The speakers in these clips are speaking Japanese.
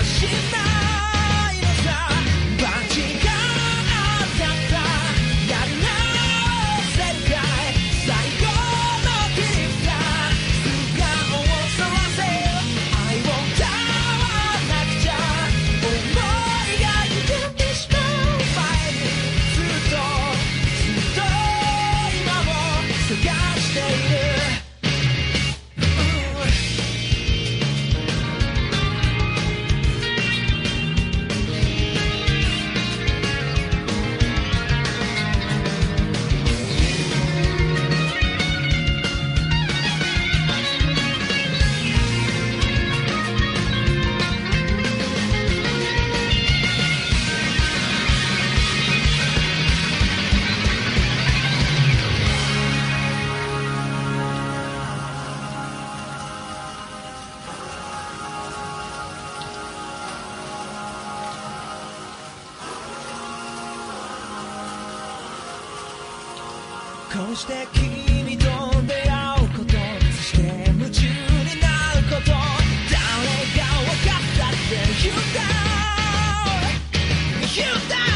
こうして君と出会うこと、そして夢中になること、誰が分かったって言うんだ言うんだ。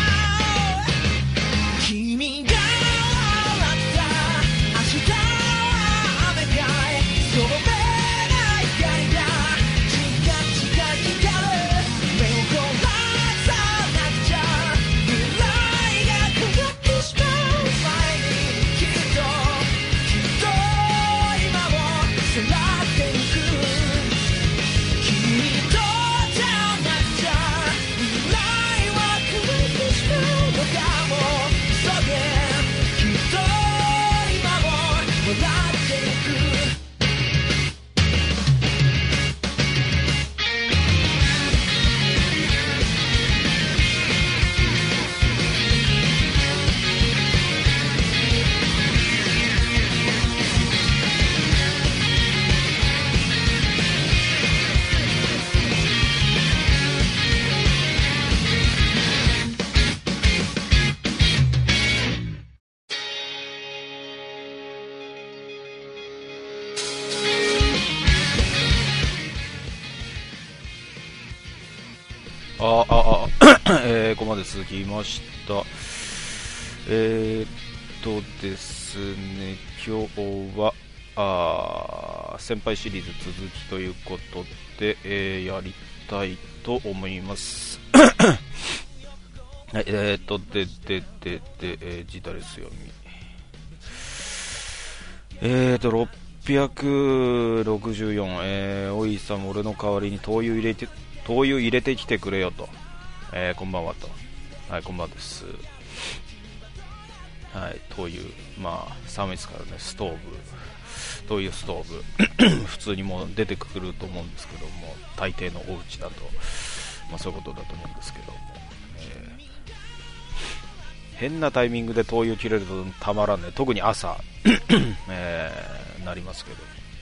君が笑った明日は雨かい、その目が光がチカチカ光る、目を凝らさなくちゃ未来が変わってしまう前に、きっと今をさらってゆく、君とじゃなくちゃ未来は変わってしまうのかも。急げきっと今を笑ってゆく。 ここまで続きました。ですね、今日は先輩シリーズ続きということで、やりたいと思います。はい、ジタレス読み。664、おいさん、俺の代わりに灯油入れてきてくれよと。こんばんはと。はい、こんばんはです。はい、灯油、まあ寒いですからね、灯油ストーブ普通にもう出てくると思うんですけども、大抵のお家だと、まあ、そういうことだと思うんですけども、変なタイミングで灯油切れるとたまらんね。特に朝、なりますけ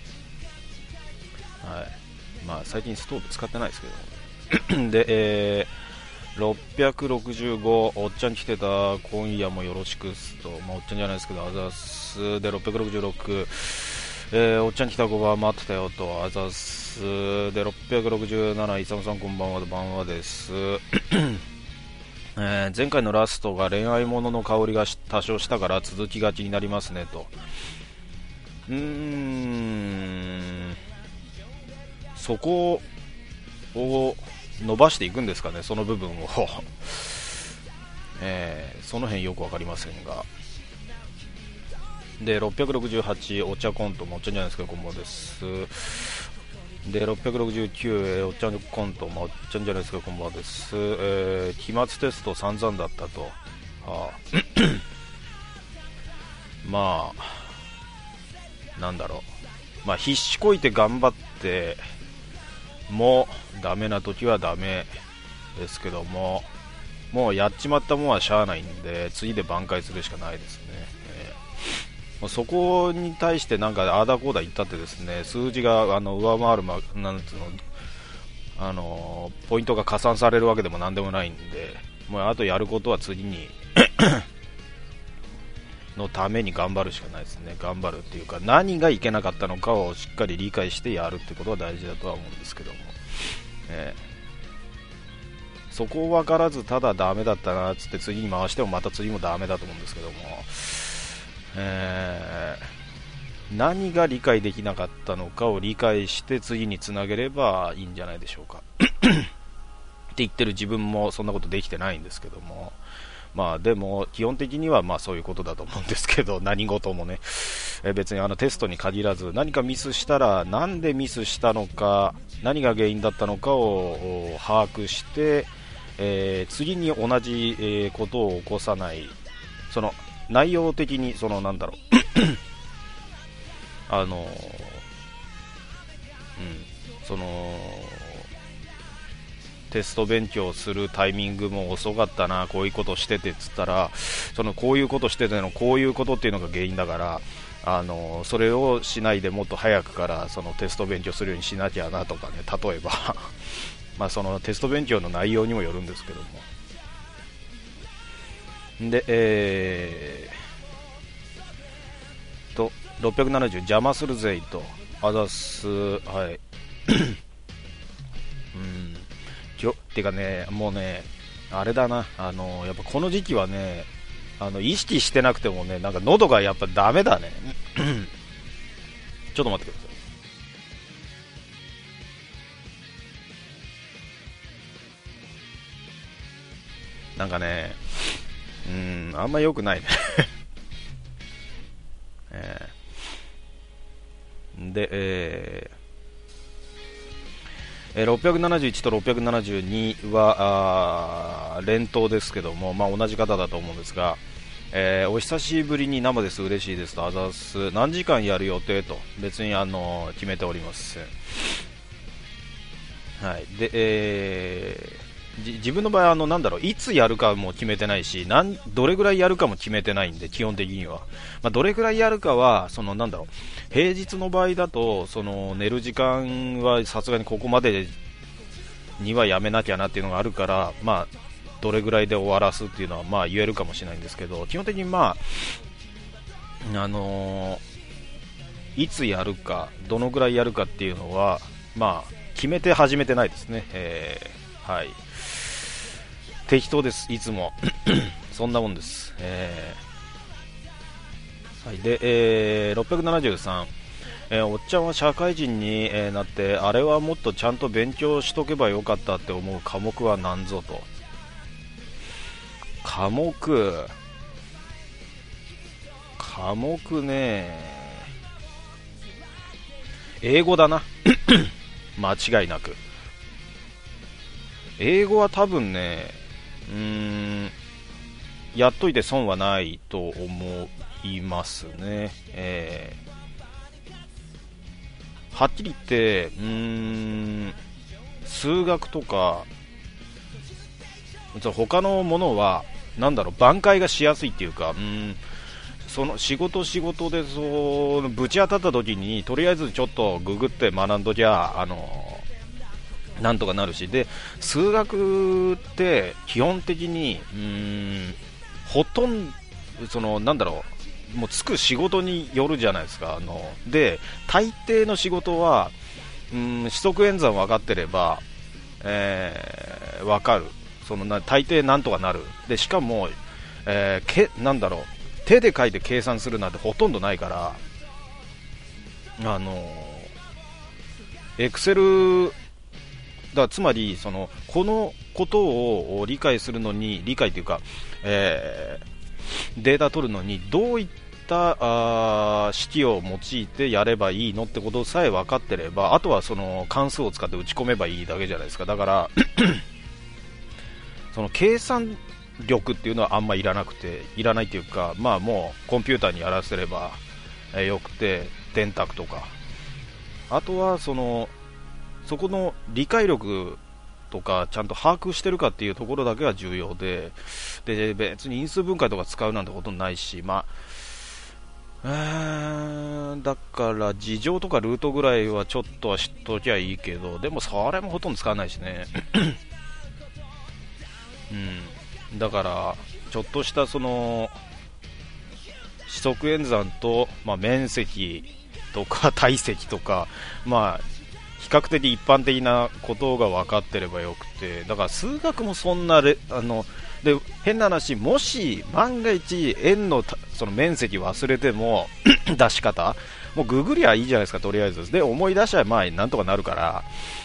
ど、はい、まあ最近ストーブ使ってないですけどで、665、おっちゃん来てた、今夜もよろしくと、まあ、おっちゃんじゃないですけど、あざす。で、666、おっちゃん来た5番待ってたよと、あざす。で、667、イサムさんこんばんは、晩はです。前回のラストが恋愛ものの香りが多少したから続きがちになりますねと。そこを伸ばしていくんですかね、その部分を、その辺よくわかりませんが。で、668、お茶コントもおっちゃんじゃないですか、こんばんはです。で、669、おっちゃんコントもおっちゃんじゃないですか、こんばんはです。期末テスト散々だったと。まあなんだろう、まあ必死こいて頑張ってもダメな時はダメですけども、もうやっちまったもんはしゃあないんで、次で挽回するしかないですね。そこに対してなんかあーだこーだ言ったってですね、数字が上回る、なんつうの、ポイントが加算されるわけでもなんでもないんで、もうあとやることは次にのために頑張るしかないですね。頑張るっていうか、何がいけなかったのかをしっかり理解してやるってことは大事だとは思うんですけども、 そこを分からずただダメだったなっつって次に回してもまた次もダメだと思うんですけども、何が理解できなかったのかを理解して次につなげればいいんじゃないでしょうかって言ってる自分もそんなことできてないんですけども、まあでも基本的にはまあそういうことだと思うんですけど、何事もね、別にテストに限らず何かミスしたらなんでミスしたのか、何が原因だったのかを把握して、次に同じことを起こさない、その内容的にそのなんだろうそのテスト勉強するタイミングも遅かったな、こういうことしててっつったら、そのこういうことしててのこういうことっていうのが原因だから、それをしないでもっと早くからそのテスト勉強するようにしなきゃなとかね、例えばまあそのテスト勉強の内容にもよるんですけども、で670邪魔するぜいとあざす、はいてかね、もうね、あれだな、やっぱこの時期はね、意識してなくてもね、なんか喉がやっぱダメだねちょっと待ってください。なんかね、あんま良くないねで、671と672は連投ですけども、まあ、同じ方だと思うんですが、お久しぶりに生です、嬉しいですとあざす。何時間やる予定と別に決めております。はい。で、自分の場合なんだろう、いつやるかも決めてないし、どれぐらいやるかも決めてないんで、基本的には、まあ、どれぐらいやるかはそのなんだろう、平日の場合だとその寝る時間はさすがにここまでにはやめなきゃなっていうのがあるから、まあどれぐらいで終わらすっていうのはまあ言えるかもしれないんですけど、基本的にまあいつやるかどのぐらいやるかっていうのはまあ決めて始めてないですね。はい、適当です、いつもそんなもんです。はい、で、673、おっちゃんは社会人になってあれはもっとちゃんと勉強しとけばよかったって思う科目は何ぞと。科目ね、英語だな間違いなく英語は多分ね、やっといて損はないと思いますね。はっきり言って数学とか他のものはなんだろう、挽回がしやすいっていうか、その仕事でそうぶち当たった時にとりあえずちょっとググって学んどきゃなんとかなるし、で数学って基本的にほとんどそのなんだろう、もうつく仕事によるじゃないですか。で大抵の仕事は四則演算分かってれば、分かる、その大抵なんとかなる。でしかも、なんだろう、手で書いて計算するなんてほとんどないから、エクセルだ、つまりそのこのことを理解するのに、理解というか、データ取るのにどういった式を用いてやればいいのってことさえ分かってれば、あとはその関数を使って打ち込めばいいだけじゃないですか。だからその計算力っていうのはあんまいらないっていうか、まあもうコンピューターにやらせればよくて、電卓とか、あとはそこの理解力とかちゃんと把握してるかっていうところだけが重要で、別に因数分解とか使うなんてことないし、まあだから事情とかルートぐらいはちょっとは知っときゃいいけど、でもそれもほとんど使わないしねだからちょっとしたその四則演算と、まあ、面積とか体積とか、まあ比較的一般的なことが分かってればよくて、だから数学もそんなで変な話、もし万が一円のその面積忘れても出し方もうググりゃいいじゃないですか、とりあえずで思い出しちゃえばなんとかなるから、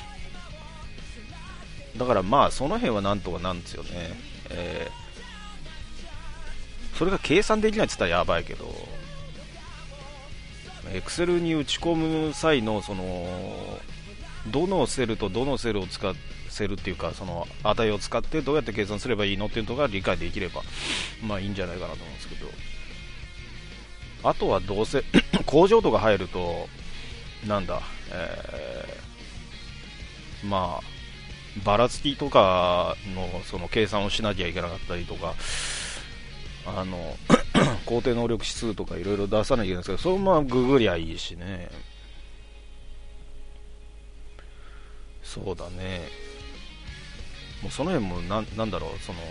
だからまあその辺はなんとかなんですよね。それが計算できないって言ったらやばいけど、エクセルに打ち込む際のそのどのセルとどのセルを使せるっていうか、その値を使ってどうやって計算すればいいのっていうのが理解できればまあいいんじゃないかなと思うんですけど、あとはどうせ工場とか入るとなんだ、まあばらつきとかのその計算をしなきゃいけなかったりとか、工程能力指数とかいろいろ出さなきゃいけないんですけど、それもまあググりゃいいしね。そうだね、もうその辺もなんだろう、その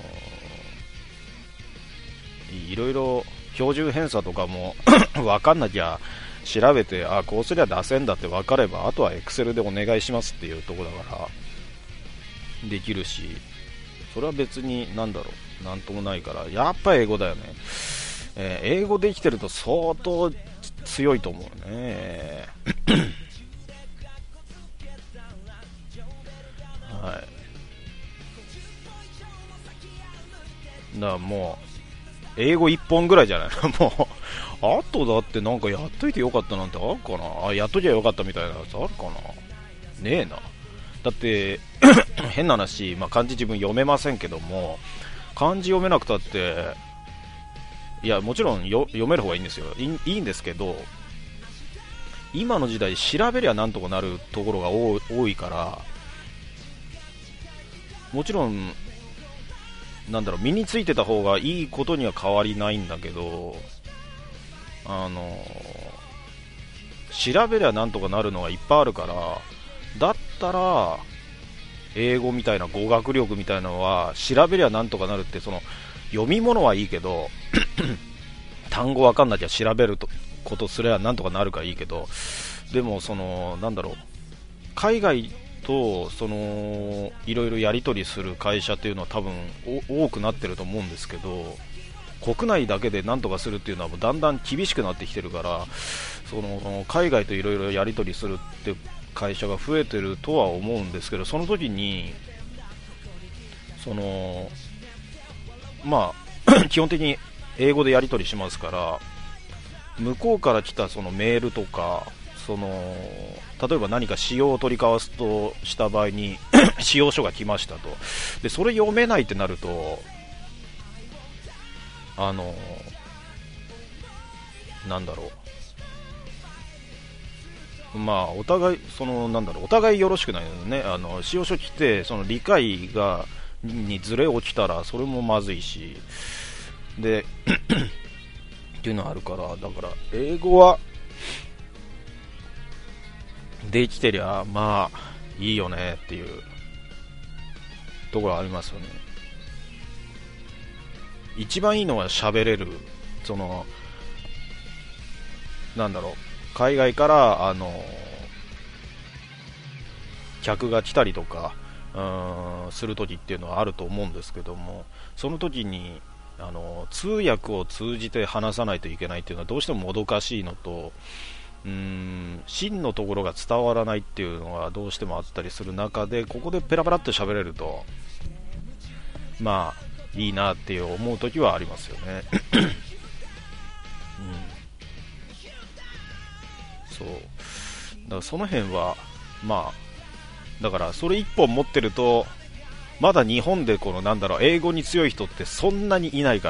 いろいろ標準偏差とかも分かんなきゃ調べて、こうすりゃ出せんだって分かれば、あとはエクセルでお願いしますっていうところだからできるし、それは別になんだろう、なんともないから、やっぱ英語だよね。英語できてると相当強いと思うね。はい。だからもう英語1本ぐらいじゃないのもうあとだってなんかやっといてよかったなんてあるかな、やっときゃよかったみたいなやつあるかな、ねえな。だって変な話、漢字自分読めませんけども、漢字読めなくたって、いやもちろん読める方がいいんですよ、いいんですけど、今の時代調べりゃなんとかなるところが多いから、もちろんなんだろう、身についてた方がいいことには変わりないんだけど、調べりゃなんとかなるのがいっぱいあるから、だったら英語みたいな語学力みたいなのは調べりゃなんとかなるって、その読み物はいいけど単語わかんなきゃ調べることすればなんとかなるからいいけど、でもそのなんだろう、海外とそのいろいろやり取りする会社っていうのは多分多くなってると思うんですけど、国内だけでなんとかするっていうのはもうだんだん厳しくなってきてるから、その海外といろいろやり取りするって会社が増えてるとは思うんですけど、その時にその基本的に英語でやり取りしますから、向こうから来たそのメールとか、その例えば何か仕様を取り交わすとした場合に仕様書が来ましたと、でそれ読めないってなると、なんだろう、お互いそのなんだろう、お互いよろしくないのね。仕様書来てその理解にズレ起きたらそれもまずいしでっていうのはあるから、だから英語はできてりゃいいよねっていうところありますよね。一番いいのは喋れる、そのなんだろう、海外から客が来たりとかするときっていうのはあると思うんですけども、その時に通訳を通じて話さないといけないっていうのはどうしてももどかしいのと、真のところが伝わらないっていうのがどうしてもあったりする中で、ここでペラペラっと喋れるといいなっていう思う時はありますよね。そうだからその辺はだからそれ一本持ってると、まだ日本でこのなんだろう、英語に強い人ってそんなにいないから、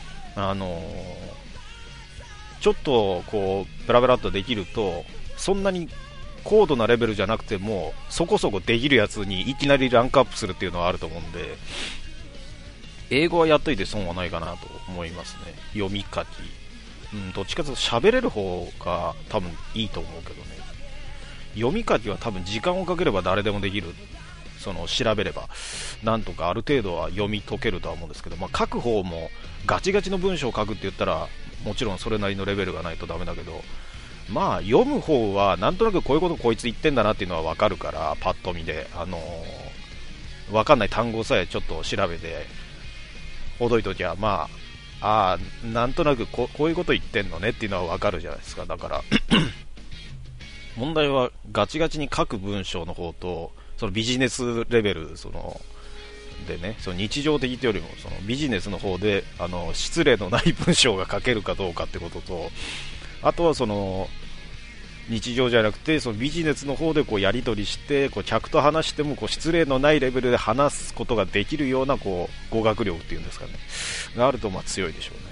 ちょっとこうペラペラっとできると、そんなに高度なレベルじゃなくてもそこそこできるやつにいきなりランクアップするっていうのはあると思うんで、英語はやっといて損はないかなと思いますね。読み書き、どっちかというと喋れる方が多分いいと思うけどね。読み書きは多分時間をかければ誰でもできる、その調べればなんとかある程度は読み解けるとは思うんですけど、書く方もガチガチの文章を書くって言ったらもちろんそれなりのレベルがないとダメだけど、 まあ読む方はなんとなくこういうことこいつ言ってんだなっていうのは分かるから、パッと見で、分かんない単語さえちょっと調べてほどいときは、まあなんとなくこういうこと言ってんのねっていうのは分かるじゃないですか。だから問題はガチガチに書く文章の方と、そのビジネスレベルでね、その日常的というよりもそのビジネスの方で失礼のない文章が書けるかどうかってことと、あとはその日常じゃなくてそのビジネスの方でこうやり取りして、こう客と話してもこう失礼のないレベルで話すことができるようなこう語学力っていうんですかね、があるとまあ強いでしょ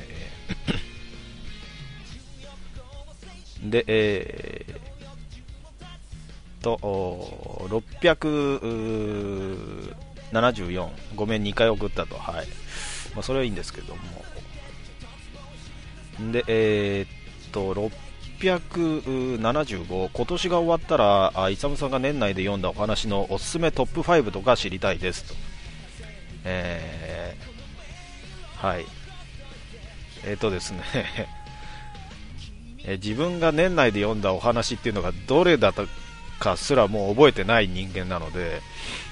うね。で、674、ごめん2回送ったと、はい、まあ、それはいいんですけども、で675、今年が終わったらイサムさんが年内で読んだお話のおすすめトップ5とか知りたいですと、はいですね自分が年内で読んだお話っていうのがどれだったかすらもう覚えてない人間なので、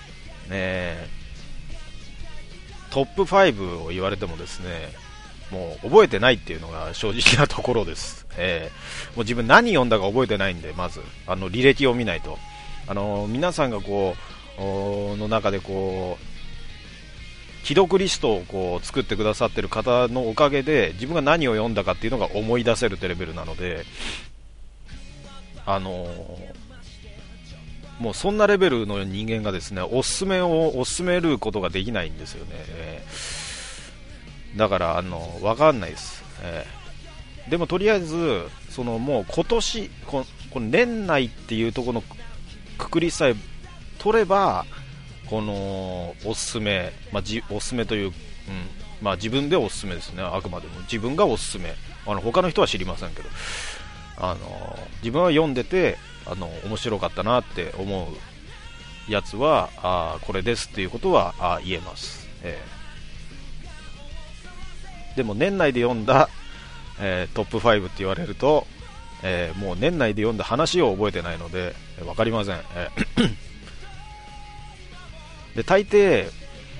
トップ5を言われてもですね、もう覚えてないっていうのが正直なところです。もう自分何読んだか覚えてないんで、まず履歴を見ないと、皆さんがこうの中でこう既読リストをこう作ってくださってる方のおかげで自分が何を読んだかっていうのが思い出せるってレベルなので、もうそんなレベルの人間がですね、おすすめることができないんですよね。だから分かんないです。でもとりあえずもう今年この年内っていうところのくくりさえ取れば、このおすすめ、おすすめという、自分でおすすめですね。あくまでも自分がおすすめ、他の人は知りませんけど、自分は読んでて面白かったなって思うやつはこれですっていうことは言えます。でも年内で読んだ、トップ5って言われると、もう年内で読んだ話を覚えてないので分かりません。で大抵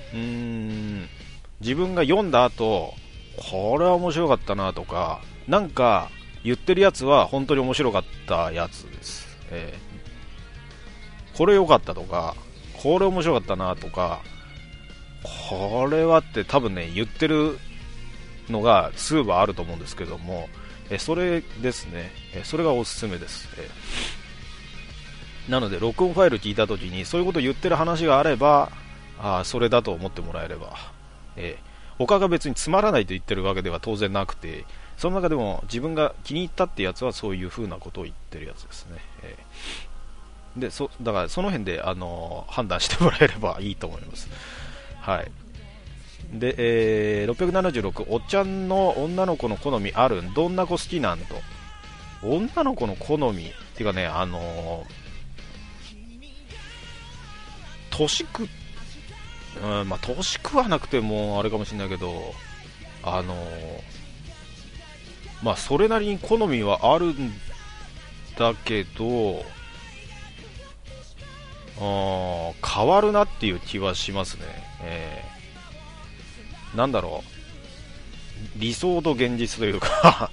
自分が読んだ後、これは面白かったなとか、なんか言ってるやつは本当に面白かったやつです。これ良かったとか、これ面白かったなとか、これはって多分ね言ってるのが数はあると思うんですけども、それですね、それがおすすめです。なので録音ファイル聞いた時にそういうことを言ってる話があれば、それだと思ってもらえれば、他が別につまらないと言ってるわけでは当然なくて、その中でも自分が気に入ったってやつはそういう風なことを言ってるやつですね。でだからその辺で判断してもらえればいいと思います。はい。で、676、おっちゃんの女の子の好みあるん、どんな子好きなんと。女の子の好みっていうかね、年食わなくてもあれかもしれないけど、それなりに好みはあるんだけど、変わるなっていう気はしますね。なんだろう、理想と現実というか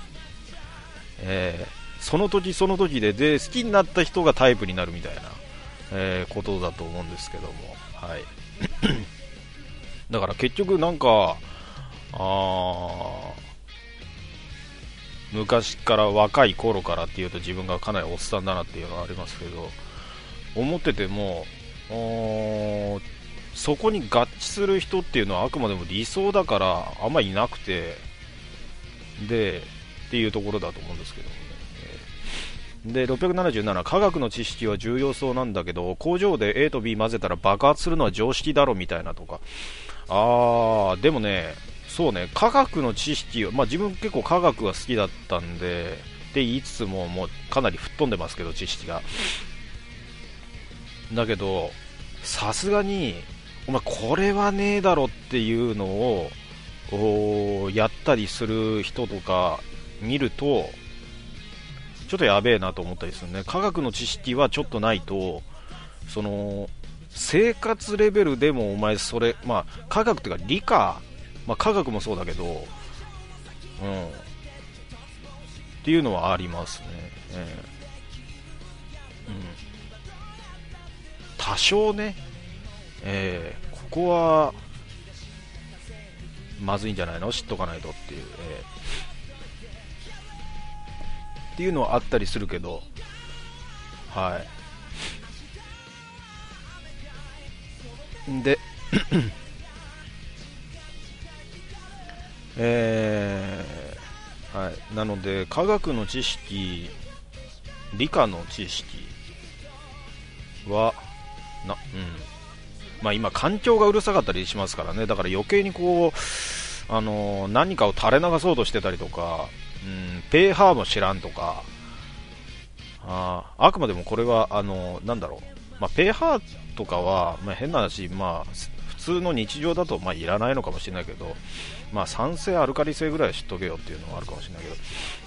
その時その時で好きになった人がタイプになるみたいな、ことだと思うんですけども、はいだから結局なんか昔から若い頃からっていうと自分がかなりおっさんだなっていうのはありますけど、思っててもそこに合致する人っていうのはあくまでも理想だからあんまりいなくて、でっていうところだと思うんですけどもね。で677、科学の知識は重要そうなんだけど工場で A と B 混ぜたら爆発するのは常識だろみたいなとか、でもね、そうね、科学の知識を、自分結構科学が好きだったんでって言いつつも、もうかなり吹っ飛んでますけど知識が、だけどさすがにお前これはねえだろっていうのをやったりする人とか見ると、 ちょっとやべえなと思ったりするね。科学の知識はちょっとないと、その生活レベルでもお前それ、まあ科学っていうか理科、まあ科学もそうだけど、っていうのはありますね。多少ね、ここはまずいんじゃないの、知っとかないとっていう、っていうのはあったりするけど、でなので科学の知識、理科の知識はまあ今環境がうるさかったりしますからね。だから余計にこう何かを垂れ流そうとしてたりとか、ペーハーも知らんとか、あくまでもこれはなんだろう、まあ、ペーハーとかは、まあ、変な話、まあ普通の日常だとまあいらないのかもしれないけど、まあ酸性アルカリ性ぐらい知っとけよっていうのはあるかもしれないけど、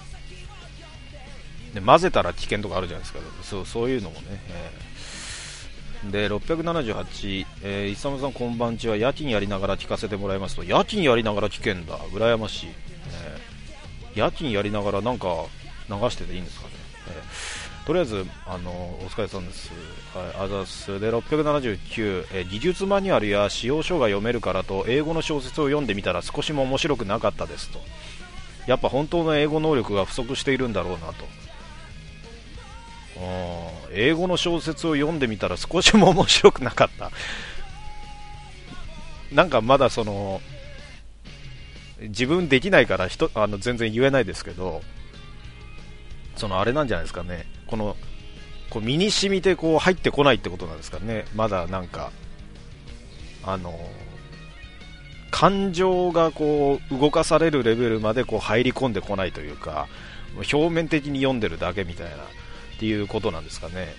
で混ぜたら危険とかあるじゃないですか。そういうのもね、で678、イサムさんこんばんちは。夜勤やりながら聞かせてもらいますと。夜勤やりながら聞けんだ、羨ましい。夜勤やりながらなんか流してていいんですかね。とりあえずお疲れさんです。あざす。で679、技術マニュアルや使用書が読めるからと英語の小説を読んでみたら少しも面白くなかったですと。やっぱ本当の英語能力が不足しているんだろうなと。英語の小説を読んでみたら少しも面白くなかった。なんかまだその自分できないから全然言えないですけど、そのあれなんじゃないですかね。こう身に染みてこう入ってこないってことなんですかね。まだなんか感情がこう動かされるレベルまでこう入り込んでこないというか、表面的に読んでるだけみたいなっていうことなんですかね。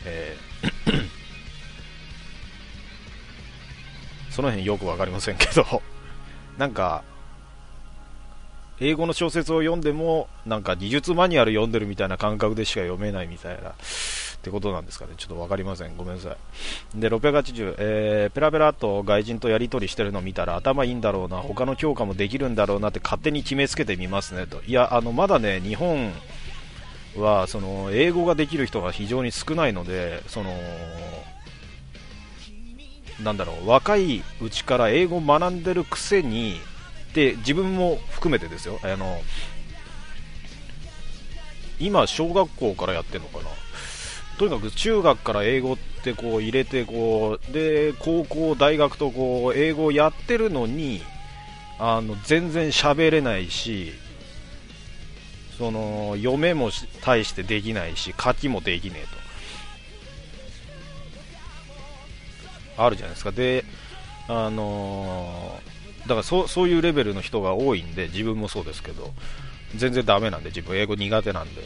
その辺よくわかりませんけどなんか英語の小説を読んでもなんか技術マニュアル読んでるみたいな感覚でしか読めないみたいなってことなんですかね。ちょっと分かりません、ごめんなさい。で680、ペラペラと外人とやり取りしてるのを見たら頭いいんだろうな、他の教科もできるんだろうなって勝手に決めつけてみますねと。いやまだね、日本はその英語ができる人が非常に少ないので、なんだろう、若いうちから英語を学んでるくせに、で自分も含めてですよ、今小学校からやってるのかな。とにかく中学から英語ってこう入れて、こうで高校大学とこう英語をやってるのに全然喋れないし、その読めも大してできないし書きもできねえとあるじゃないですか。でだからそういうレベルの人が多いんで、自分もそうですけど全然ダメなんで、自分英語苦手なんで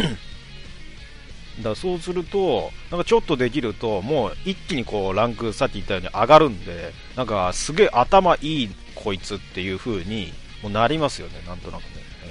だからそうするとなんかちょっとできるともう一気にこうランク、さっき言ったように上がるんで、なんかすげえ頭いいこいつっていう風にもうなりますよね、なんとなくね。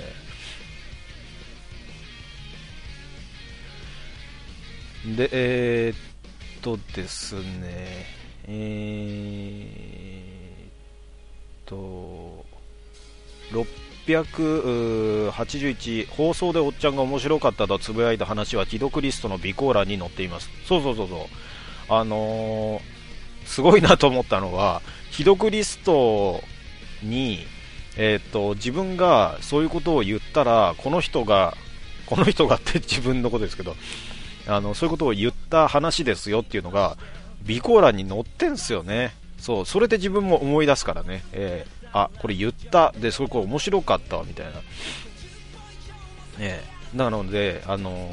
でですね、681、放送でおっちゃんが面白かったとつぶやいた話は既読リストの備考欄に載っています。そうすごいなと思ったのは、既読リストに自分がそういうことを言ったらこの人がって自分のことですけど、そういうことを言った話ですよっていうのが備考欄に載ってんすよね。それで自分も思い出すからね、これ言ったで、それこれ面白かったわみたいな、なので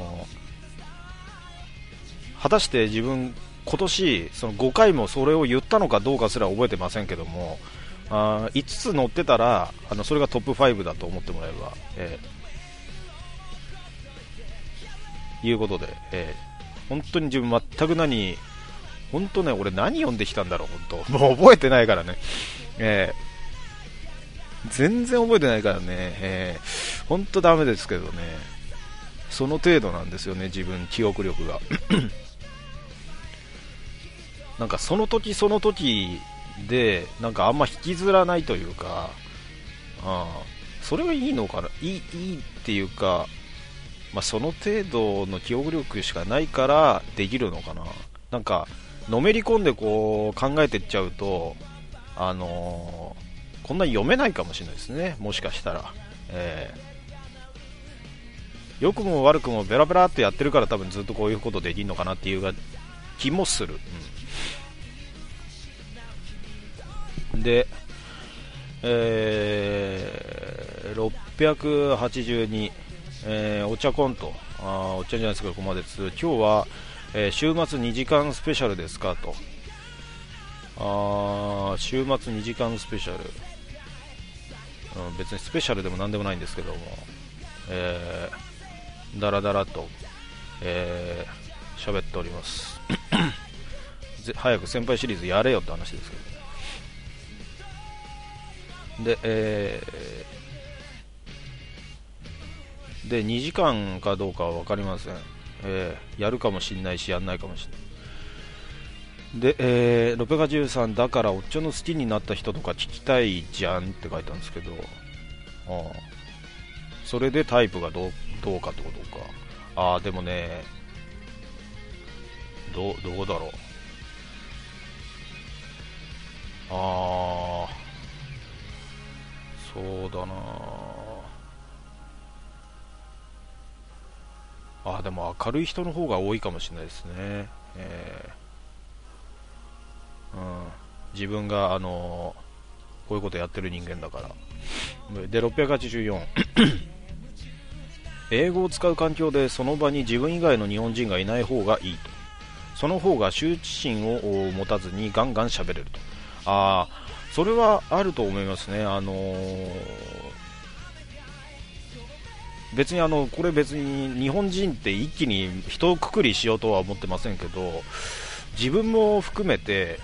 果たして自分今年その5回もそれを言ったのかどうかすら覚えてませんけども、5つ載ってたらそれがトップ5だと思ってもらえれば、いうことで、本当に自分全く本当ね、俺何読んできたんだろう、本当もう覚えてないからね、全然覚えてないからね、本当ダメですけどね。 その程度なんですよね、自分記憶力がなんかその時その時でなんかあんま引きずらないというか、それはいいのかな、いいっていうか、その程度の記憶力しかないからできるのかな。なんかのめり込んでこう考えていっちゃうと、こんなに読めないかもしれないですね、もしかしたら。良くも悪くもベラベラってやってるから多分ずっとこういうことできるのかなっていう気もする、で、682、お茶コント、お茶じゃないですけど、ここまでです。今日は、週末2時間スペシャルですかと。週末2時間スペシャル、別にスペシャルでも何でもないんですけども、だらだらと喋っております早く先輩シリーズやれよって話ですけど、で2時間かどうかは分かりません、やるかもしれないしやんないかもしれないで、683だからおっちょの好きになった人とか聞きたいじゃんって書いたんですけど、それでタイプがどうかってことか。でもね、どうだろう。そうだなでも明るい人の方が多いかもしれないですね。自分がこういうことやってる人間だから。で684英語を使う環境でその場に自分以外の日本人がいない方がいいと。その方が羞恥心を持たずにガンガン喋れると。それはあると思いますね。別にこれ別に日本人って一気に一括りしようとは思ってませんけど、自分も含めて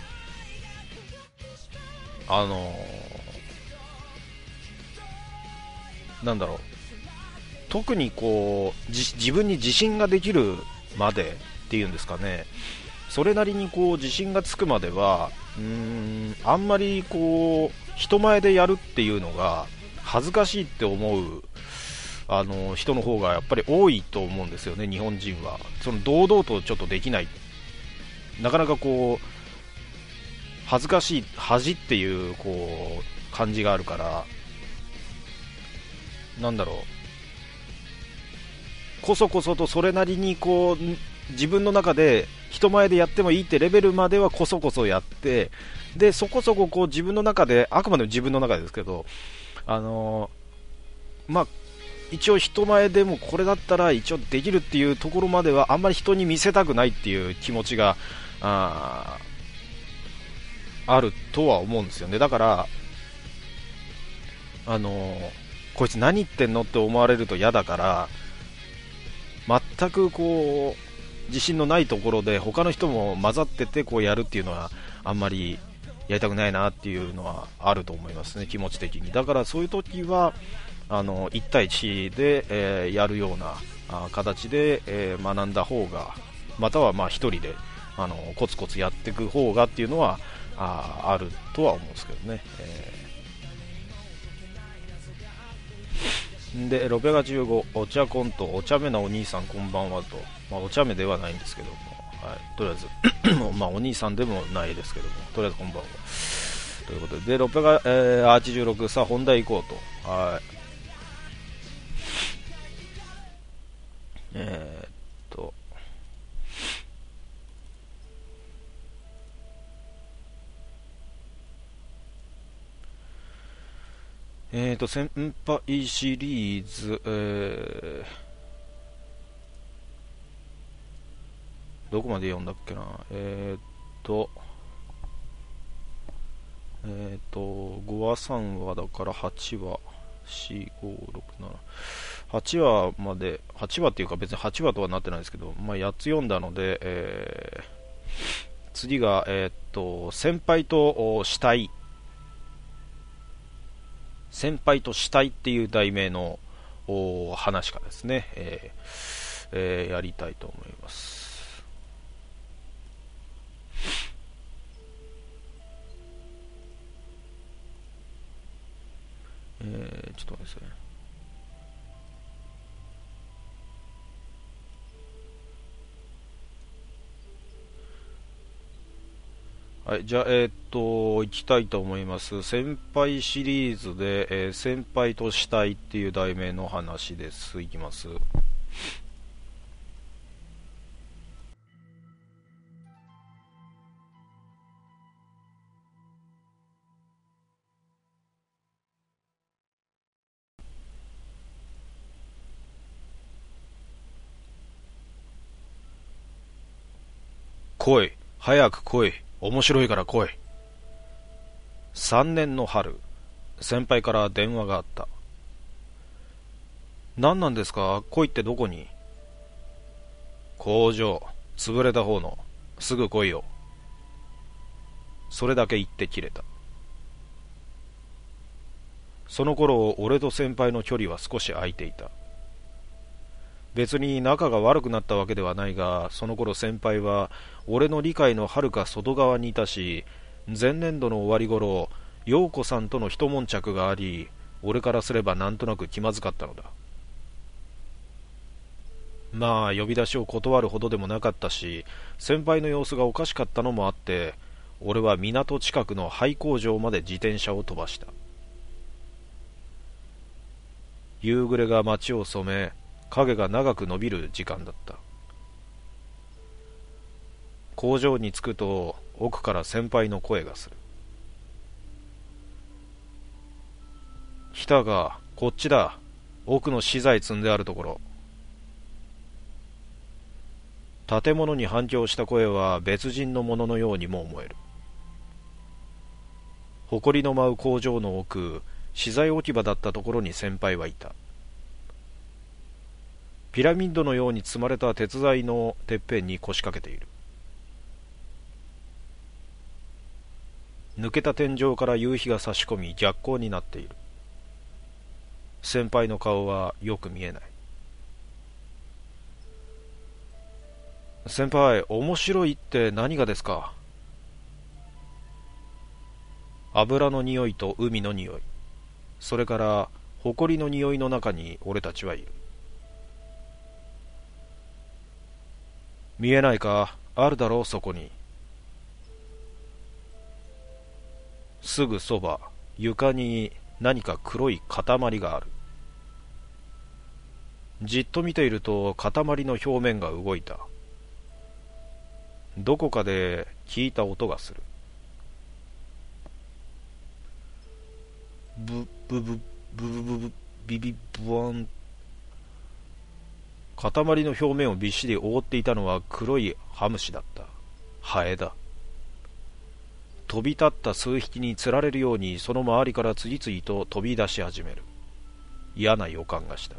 なんだろう、特にこう自分に自信ができるまでっていうんですかね、それなりにこう自信がつくまではあんまりこう人前でやるっていうのが恥ずかしいって思う人の方がやっぱり多いと思うんですよね、日本人は。その堂々とちょっとできない、なかなかこう恥ずかしい恥っていうこう感じがあるから、なんだろう、こそこそとそれなりにこう自分の中で人前でやってもいいってレベルまではこそこそやって、でそこそここう自分の中で、あくまでも自分の中ですけど、一応人前でもこれだったら一応できるっていうところまではあんまり人に見せたくないっていう気持ちがあるとは思うんですよね。だからこいつ何言ってんのって思われると嫌だから、全くこう自信のないところで他の人も混ざっててこうやるっていうのはあんまりやりたくないなっていうのはあると思いますね、気持ち的に。だからそういう時は1対1で、やるような形で、学んだ方が、または1人でコツコツやっていく方がっていうのはあるとは思うんですけどね。で685お茶コント、お茶目なお兄さんこんばんはと、お茶目ではないんですけども、とりあえずお兄さんでもないですけども、とりあえずこんばんはということで、686さあ本題行こうと。先輩シリーズ、どこまで読んだっけな。5話3話だから8話4、5、6、7、8話まで、8話っていうか別に8話とはなってないですけど、8つ読んだので、次が、先輩と死体っていう題名の話かですね、やりたいと思います。ちょっと待ってください。はい、じゃあ、行きたいと思います。先輩シリーズで、先輩と死体っていう題名の話です。いきます。来い。早く来い。面白いから来い。3年の春、先輩から電話があった。何なんですか？来いってどこに？工場、潰れた方の。すぐ来いよ。それだけ言って切れた。その頃、俺と先輩の距離は少し空いていた。別に仲が悪くなったわけではないが、その頃先輩は俺の理解のはるか外側にいたし、前年度の終わり頃、陽子さんとの一悶着があり、俺からすればなんとなく気まずかったのだ。まあ呼び出しを断るほどでもなかったし、先輩の様子がおかしかったのもあって、俺は港近くの廃工場まで自転車を飛ばした。夕暮れが街を染め、影が長く伸びる時間だった。工場に着くと奥から先輩の声がする。来たが、こっちだ。奥の資材積んであるところ。建物に反響した声は別人のもののようにも思える。埃の舞う工場の奥、資材置き場だったところに先輩はいた。ピラミッドのように積まれた鉄材のてっぺんに腰掛けている。抜けた天井から夕日が差し込み逆光になっている。先輩の顔はよく見えない。先輩、面白いって何がですか？油の匂いと海の匂い、それから埃の匂いの中に俺たちはいる。見えないか？あるだろう、そこに。すぐそば、床に何か黒い塊がある。じっと見ていると塊の表面が動いた。どこかで聞いた音がする。ブブブブブブブビビブワン。塊の表面をびっしり覆っていたのは黒いハムシだった。ハエだ。飛び立った数匹につられるようにその周りから次々と飛び出し始める。嫌な予感がした。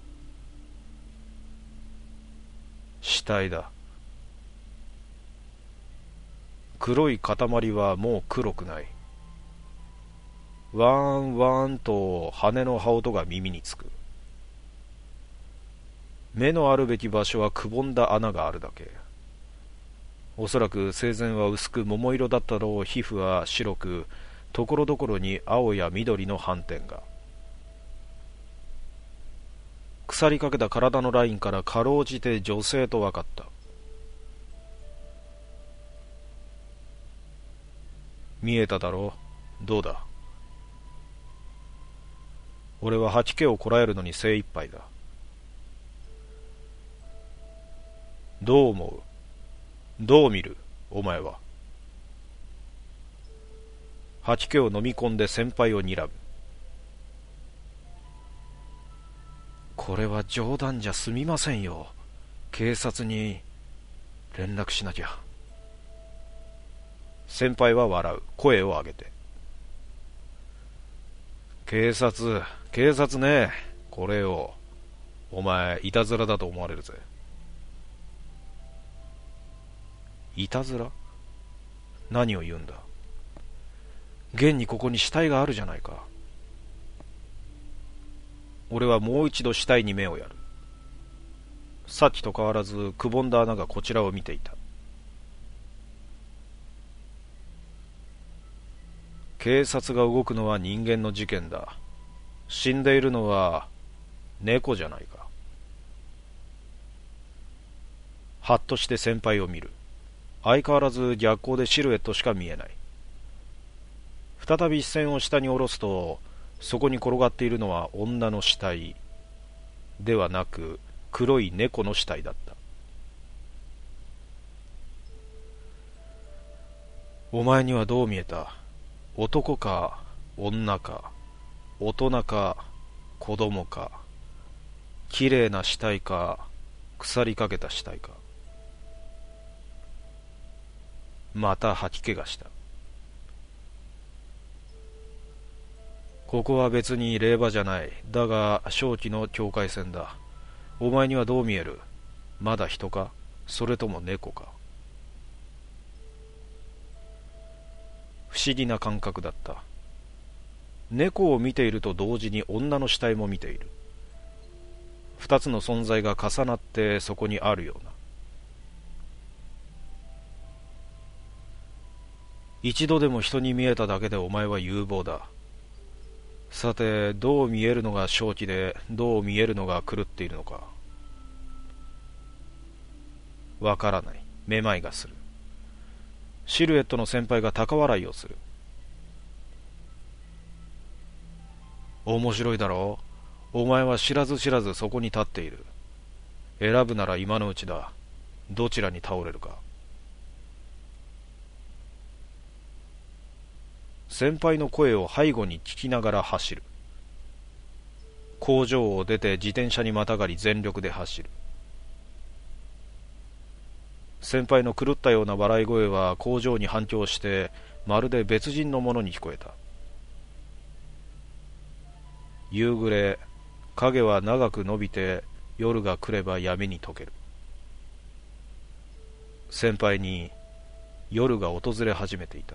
死体だ。黒い塊はもう黒くない。ワーンワーンと羽の羽音が耳につく。目のあるべき場所はくぼんだ穴があるだけ。おそらく生前は薄く桃色だったろう。皮膚は白く、ところどころに青や緑の斑点が。腐りかけた体のラインからかろうじて女性と分かった。見えただろう。どうだ。俺は吐き気をこらえるのに精一杯だ。どう思う？どう見る？お前は。吐き気を飲み込んで先輩を睨む。これは冗談じゃ済みませんよ。警察に連絡しなきゃ。先輩は笑う。声を上げて。警察ね。これを。お前、いたずらだと思われるぜ。いたずら？何を言うんだ。現にここに死体があるじゃないか。 俺はもう一度死体に目をやる。さっきと変わらずくぼんだ穴がこちらを見ていた。警察が動くのは人間の事件だ。死んでいるのは猫じゃないか。はっとして先輩を見る。相変わらず逆光でシルエットしか見えない。再び視線を下に下ろすと、そこに転がっているのは女の死体ではなく黒い猫の死体だった。お前にはどう見えた？男か女か、大人か子供か、綺麗な死体か腐りかけた死体か。また吐き気がした。ここは別に霊場じゃない。だが正気の境界線だ。お前にはどう見える？まだ人か？それとも猫か？不思議な感覚だった。猫を見ていると同時に女の死体も見ている。二つの存在が重なってそこにあるような。一度でも人に見えただけでお前は有望だ。さて、どう見えるのが正気で、どう見えるのが狂っているのか。わからない。めまいがする。シルエットの先輩が高笑いをする。面白いだろう。お前は知らず知らずそこに立っている。選ぶなら今のうちだ。どちらに倒れるか。先輩の声を背後に聞きながら走る。工場を出て自転車にまたがり全力で走る。先輩の狂ったような笑い声は工場に反響してまるで別人のものに聞こえた。夕暮れ、影は長く伸びて夜が来れば闇に溶ける。先輩に夜が訪れ始めていた。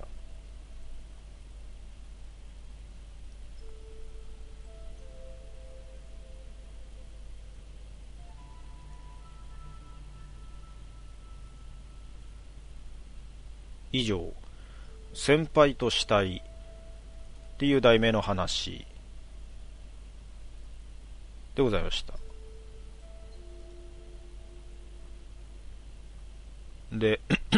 以上、先輩と死体っていう題名の話でございました。で、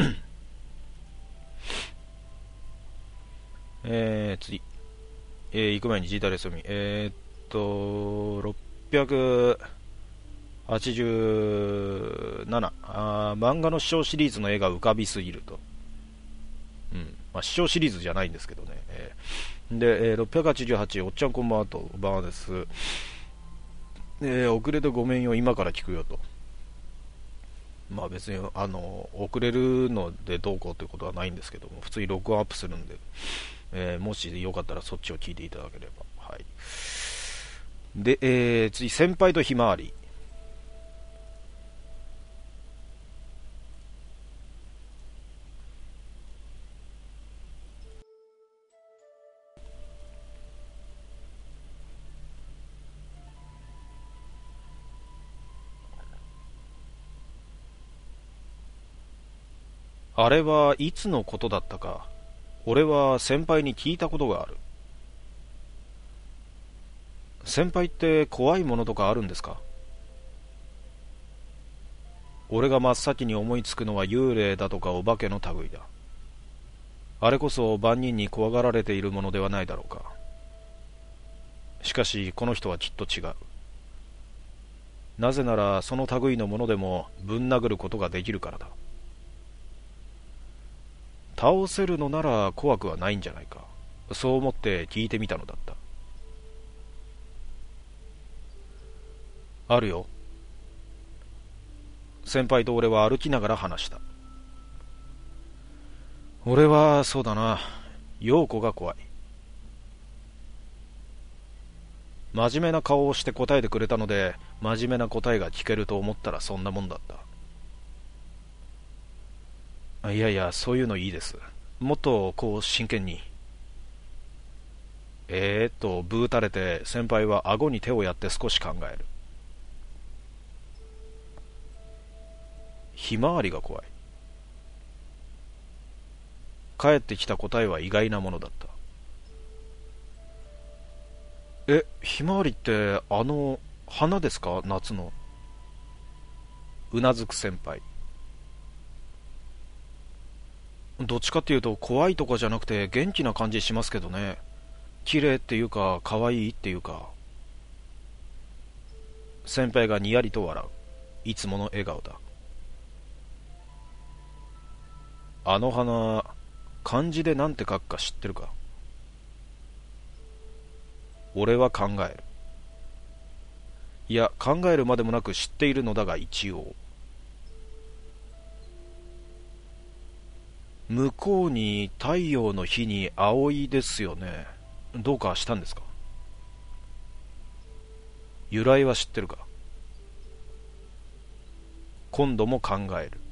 次、行く前にジータレス読み。687、漫画の視聴シリーズの絵が浮かびすぎると。視聴シリーズじゃないんですけどね。で、688、おっちゃんこんばんはと、ばんはです。遅れてごめんよ、今から聞くよと。別に、遅れるのでどうこうということはないんですけども、普通に録音アップするんで、もしよかったらそっちを聞いていただければ。はい。で、次、先輩とひまわり。あれはいつのことだったか。俺は先輩に聞いたことがある。先輩って怖いものとかあるんですか？俺が真っ先に思いつくのは幽霊だとかお化けの類だ。あれこそ万人に怖がられているものではないだろうか。しかしこの人はきっと違う。なぜならその類のものでもぶん殴ることができるからだ。倒せるのなら怖くはないんじゃないか。そう思って聞いてみたのだった。あるよ。先輩と俺は歩きながら話した。俺はそうだな、陽子が怖い。真面目な顔をして答えてくれたので、真面目な答えが聞けると思ったらそんなもんだった。いやいや、そういうのいいです。もっとこう真剣に。 ブーたれて先輩は顎に手をやって少し考える。ひまわりが怖い。帰ってきた答えは意外なものだった。ひまわりって花ですか、夏の。うなずく先輩。どっちかっていうと怖いとかじゃなくて元気な感じしますけどね。綺麗っていうか可愛いっていうか。先輩がにやりと笑う。いつもの笑顔だ。あの花、漢字でなんて書くか知ってるか。俺は考える。いや、考えるまでもなく知っているのだが一応。向こうに太陽の日に葵ですよね。どうかしたんですか。由来は知ってるか。今度も考える。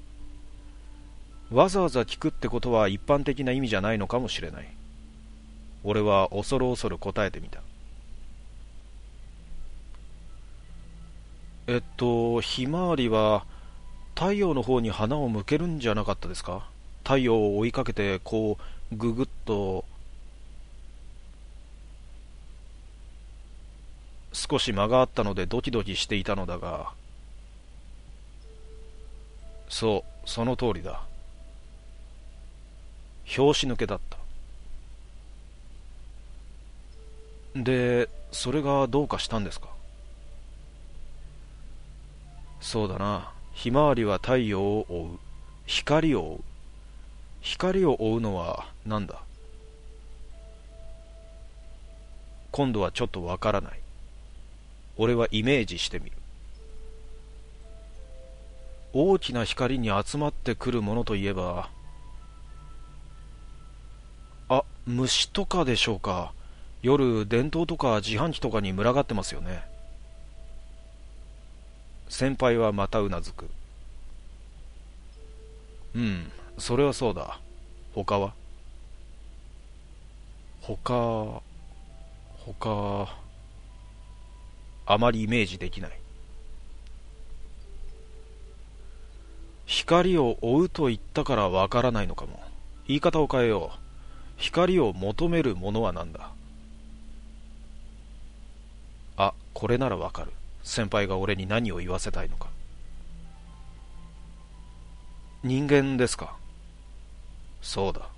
わざわざ聞くってことは一般的な意味じゃないのかもしれない。俺は恐る恐る答えてみた。ひまわりは太陽の方に花を向けるんじゃなかったですか。太陽を追いかけてこうぐぐっと。少し間があったのでドキドキしていたのだが。そう、その通りだ。拍子抜けだった。で、それがどうかしたんですか。そうだな。ひまわりは太陽を追う。光を追う。光を追うのは何だ。今度はちょっとわからない。俺はイメージしてみる。大きな光に集まってくるものといえば、虫とかでしょうか。夜電灯とか自販機とかに群がってますよね。先輩はまたうなずく。それはそうだ。他は。他あまりイメージできない。光を追うと言ったからわからないのかも。言い方を変えよう。光を求めるものは何だ。これならわかる。先輩が俺に何を言わせたいのか。人間ですか。そうだ。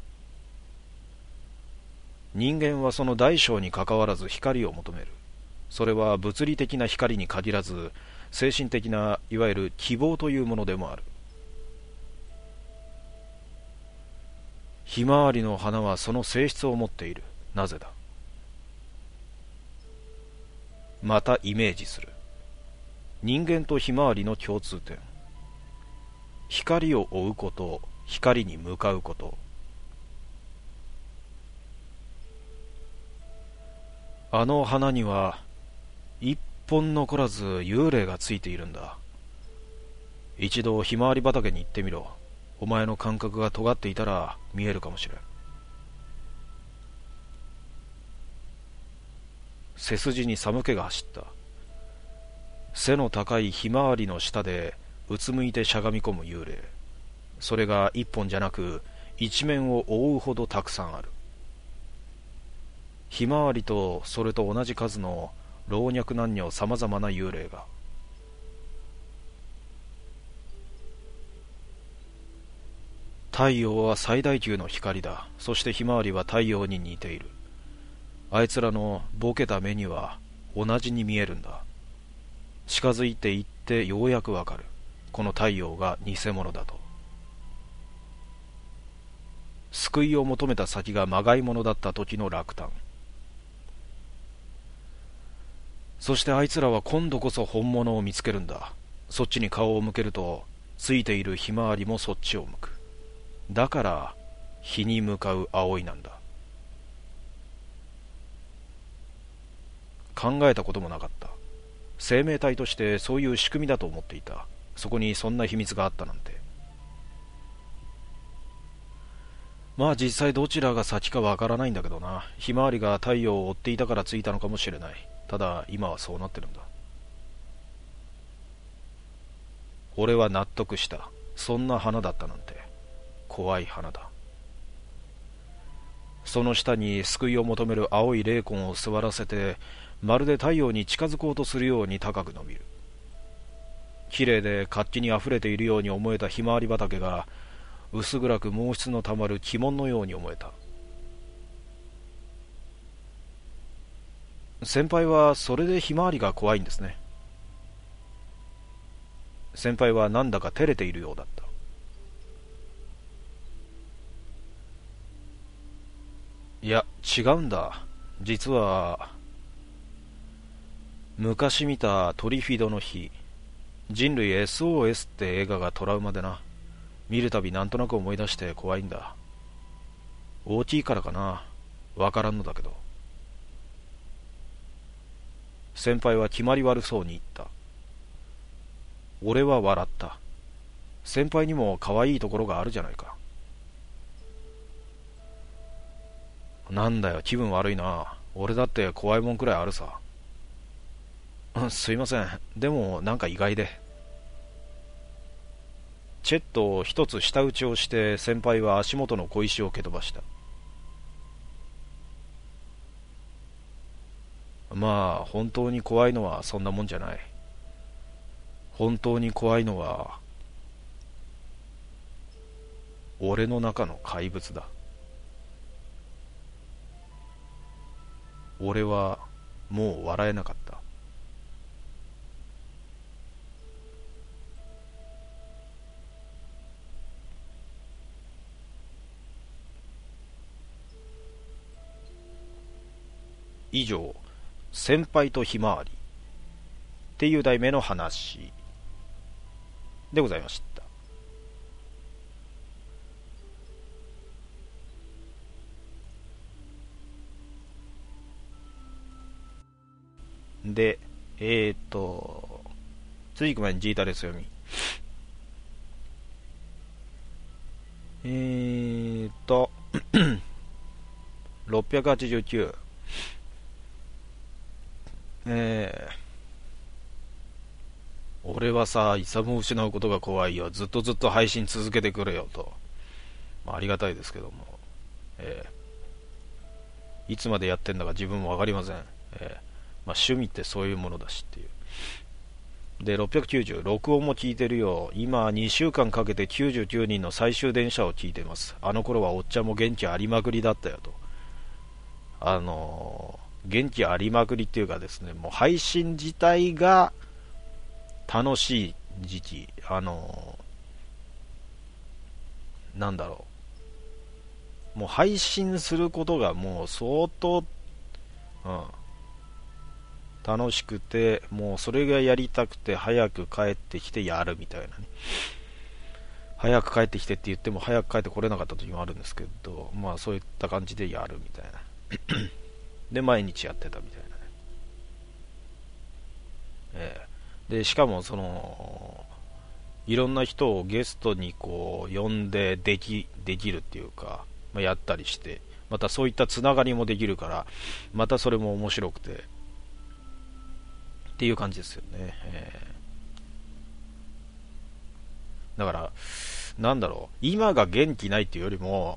人間はその大小にかかわらず光を求める。それは物理的な光に限らず精神的ないわゆる希望というものでもある。ひまわりの花はその性質を持っている。なぜだ。またイメージする。人間とひまわりの共通点。光を追うこと、光に向かうこと。あの花には一本残らず幽霊がついているんだ。一度ひまわり畑に行ってみろ。お前の感覚が尖っていたら見えるかもしれん。背筋に寒気が走った。背の高いひまわりの下でうつむいてしゃがみ込む幽霊。それが一本じゃなく一面を覆うほどたくさんある。ひまわりとそれと同じ数の老若男女さまざまな幽霊が。太陽は最大級の光だ。そしてひまわりは太陽に似ている。あいつらのボケた目には同じに見えるんだ。近づいていってようやくわかる。この太陽が偽物だと。救いを求めた先がまがいものだった時の落胆。そしてあいつらは今度こそ本物を見つけるんだ。そっちに顔を向けるとついているひまわりもそっちを向く。だから日に向かう葵なんだ。考えたこともなかった。生命体としてそういう仕組みだと思っていた。そこにそんな秘密があったなんて。 まあ実際どちらが先かわからないんだけどな。ひまわりが太陽を追っていたからついたのかもしれない。ただ今はそうなってるんだ。俺は納得した。そんな花だったなんて怖い花だ。その下に救いを求める青い霊魂を座らせて、まるで太陽に近づこうとするように高く伸びる。綺麗で活気にあふれているように思えたひまわり畑が、薄暗く毛質のたまる鬼門のように思えた。先輩はそれでひまわりが怖いんですね。先輩はなんだか照れているようだった。いや、違うんだ。実は、昔見たトリフィドの日、人類 SOS って映画がトラウマでな。見るたびなんとなく思い出して怖いんだ。大きいからかな。わからんのだけど。先輩は決まり悪そうに言った。俺は笑った。先輩にも可愛いところがあるじゃないか。なんだよ、気分悪いな。俺だって怖いもんくらいあるさ。すいません。でもなんか意外で。チェットを一つ舌打ちをして先輩は足元の小石を蹴飛ばした。まあ本当に怖いのはそんなもんじゃない。本当に怖いのは俺の中の怪物だ。俺はもう笑えなかった。以上、先輩とひまわりっていう題名の話でございました。で、次行く前にジータレス読み。689。俺はさ、イサムを失うことが怖いよ。ずっと配信続けてくれよと。まあ、ありがたいですけども。いつまでやってんだか自分もわかりません。まあ、趣味ってそういうものだしっていう。で、690、録音も聞いてるよ。今、2週間かけて99人の最終電車を聞いてます。あの頃はおっちゃんも元気ありまくりだったよと。元気ありまくりっていうかですね、もう配信自体が楽しい時期。なんだろう。もう配信することがもう相当、楽しくて、もうそれがやりたくて早く帰ってきてやるみたいなね。早く帰ってきてって言っても早く帰ってこれなかった時もあるんですけど、まあそういった感じでやるみたいな。で、毎日やってたみたいなね。で、しかもその、いろんな人をゲストにこう呼んでできるっていうか、まあ、やったりして、またそういったつながりもできるから、またそれも面白くてっていう感じですよね。だからなんだろう、今が元気ないっていうよりも、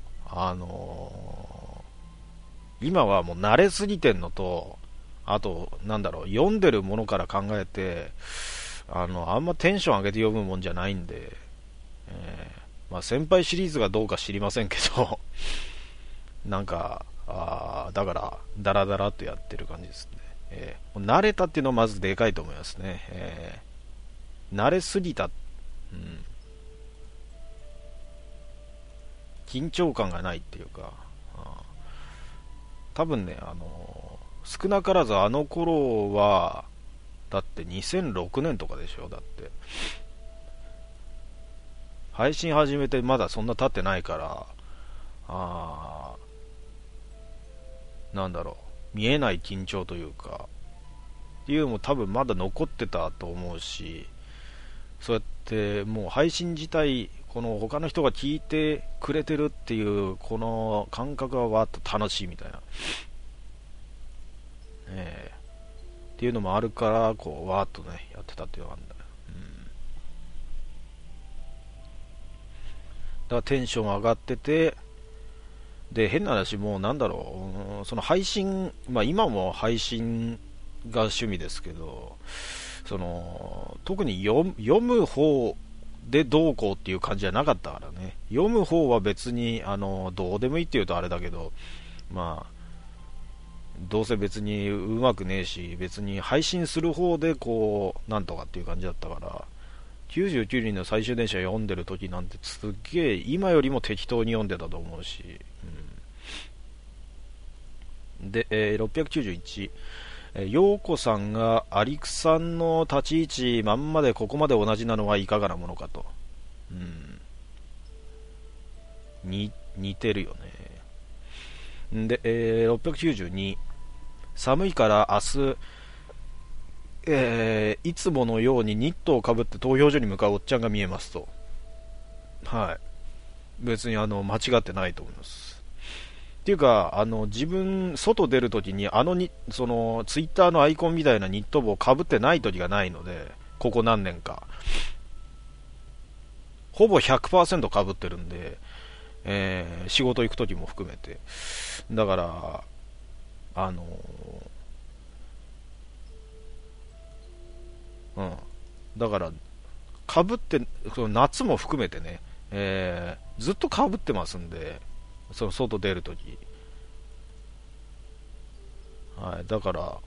今はもう慣れすぎてんのと、あとなんだろう、読んでるものから考えて、あんまテンション上げて読むもんじゃないんで、まあ、先輩シリーズがどうか知りませんけどなんかだからダラダラとやってる感じですね。慣れたっていうのはまずでかいと思いますね。慣れすぎた、緊張感がないっていうか、多分ね、少なからずあの頃はだって2006年とかでしょ。だって配信始めてまだそんな経ってないから、なんだろう、見えない緊張というかっていうのも多分まだ残ってたと思うし、そうやってもう配信自体この他の人が聞いてくれてるっていうこの感覚はわーっと楽しいみたいな、っていうのもあるからこうわーっとねやってたっていうのがあるんだよ、だからテンション上がってて、で変な話もうなんだろう、その配信、今も配信が趣味ですけど、その特に読む方でどうこうっていう感じじゃなかったからね。読む方は別にどうでもいいっていうとあれだけど、どうせ別にうまくねえし、別に配信する方でこうなんとかっていう感じだったから、99人の最終電車読んでる時なんてすっげえ今よりも適当に読んでたと思うし、で、691、陽子さんがアリクさんの立ち位置まんまでここまで同じなのはいかがなものかと、似てるよね。で、692、寒いから明日、いつものようにニットをかぶって投票所に向かうおっちゃんが見えますと。はい、別に間違ってないと思います。っていうか自分外出るときにそのツイッターのアイコンみたいなニット帽をかぶってない時がないので、ここ何年かほぼ 100% かぶってるんで、仕事行くときも含めて、だからだからかぶってその夏も含めてね、ずっとかぶってますんで、その外出るとき、だから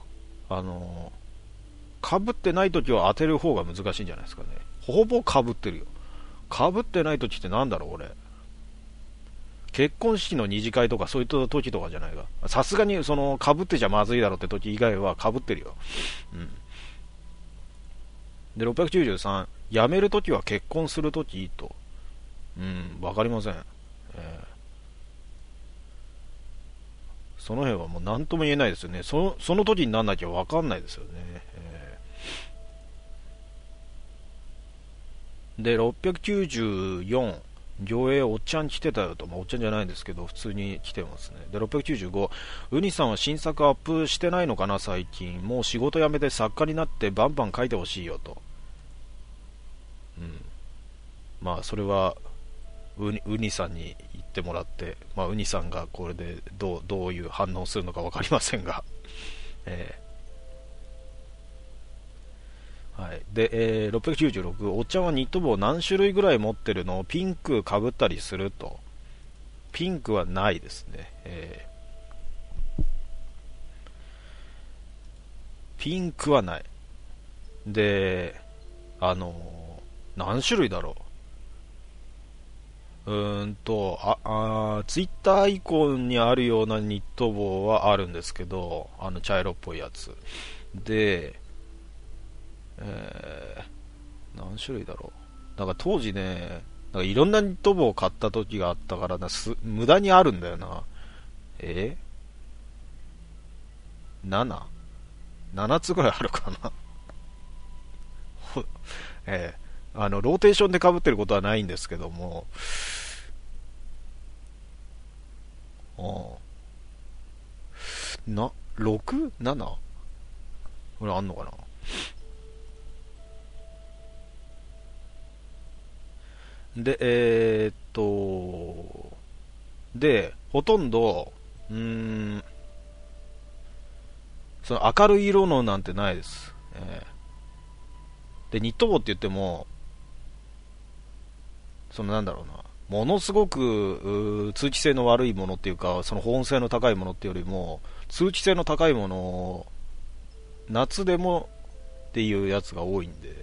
かぶってないときは当てる方が難しいんじゃないですかね。ほぼかぶってるよ。かぶってないときってなんだろう、俺結婚式の二次会とかそういった時とかじゃないか。さすがにそのかぶってちゃまずいだろうって時以外はかぶってるよ。で693、辞めるときは結婚するときと、わかりません。その辺はもう何とも言えないですよね。その時になんなきゃわかんないですよね。で694、魚影おっちゃん来てたよと、おっちゃんじゃないんですけど普通に来てますね。で695、ウニさんは新作アップしてないのかな最近。もう仕事辞めて作家になってバンバン書いてほしいよと。それはウニさんに言ってもらって、ウニさんがこれでどういう反応するのか分かりませんが、で、696、おっちゃんはニット帽何種類ぐらい持ってるの？ピンクかぶったりすると。ピンクはないですね。ピンクはない。で、何種類だろう。ツイッターアイコンにあるようなニット帽はあるんですけど、茶色っぽいやつ。で、何種類だろう。なんか当時ね、なんかいろんなニット帽を買った時があったから無駄にあるんだよな。7つぐらいあるかな。ローテーションで被ってることはないんですけども、6？7？ これあんのかな。で、で、ほとんど、その明るい色のなんてないです。で、ニット帽って言っても、そのなんだろうな、ものすごく通気性の悪いものっていうか、その保温性の高いものっていうよりも、通気性の高いものを夏でもっていうやつが多いんで、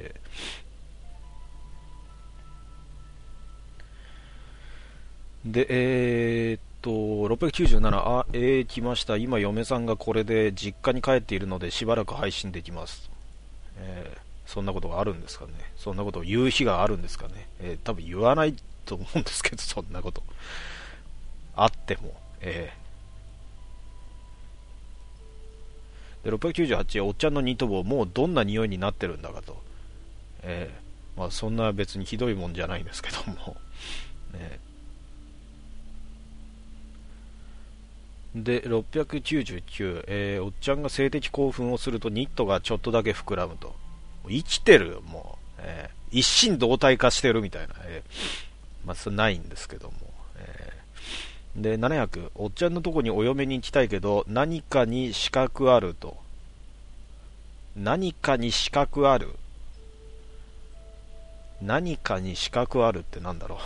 で、697、来ました。今、嫁さんがこれで実家に帰っているので、しばらく配信できます。そんなことがあるんですかね。そんなことを言う日があるんですかね。多分言わないと思うんですけど、そんなこと。あっても。で、698、おっちゃんのニット帽、もうどんな匂いになってるんだかと。 まあそんな別にひどいもんじゃないんですけどもね。で699、おっちゃんが性的興奮をするとニットがちょっとだけ膨らむと。生きてるよもう、一心同体化してるみたいな、まあそれないんですけども、で700、おっちゃんのとこにお嫁に行きたいけど何かに資格あると。何かに資格ある、何かに資格あるってなんだろう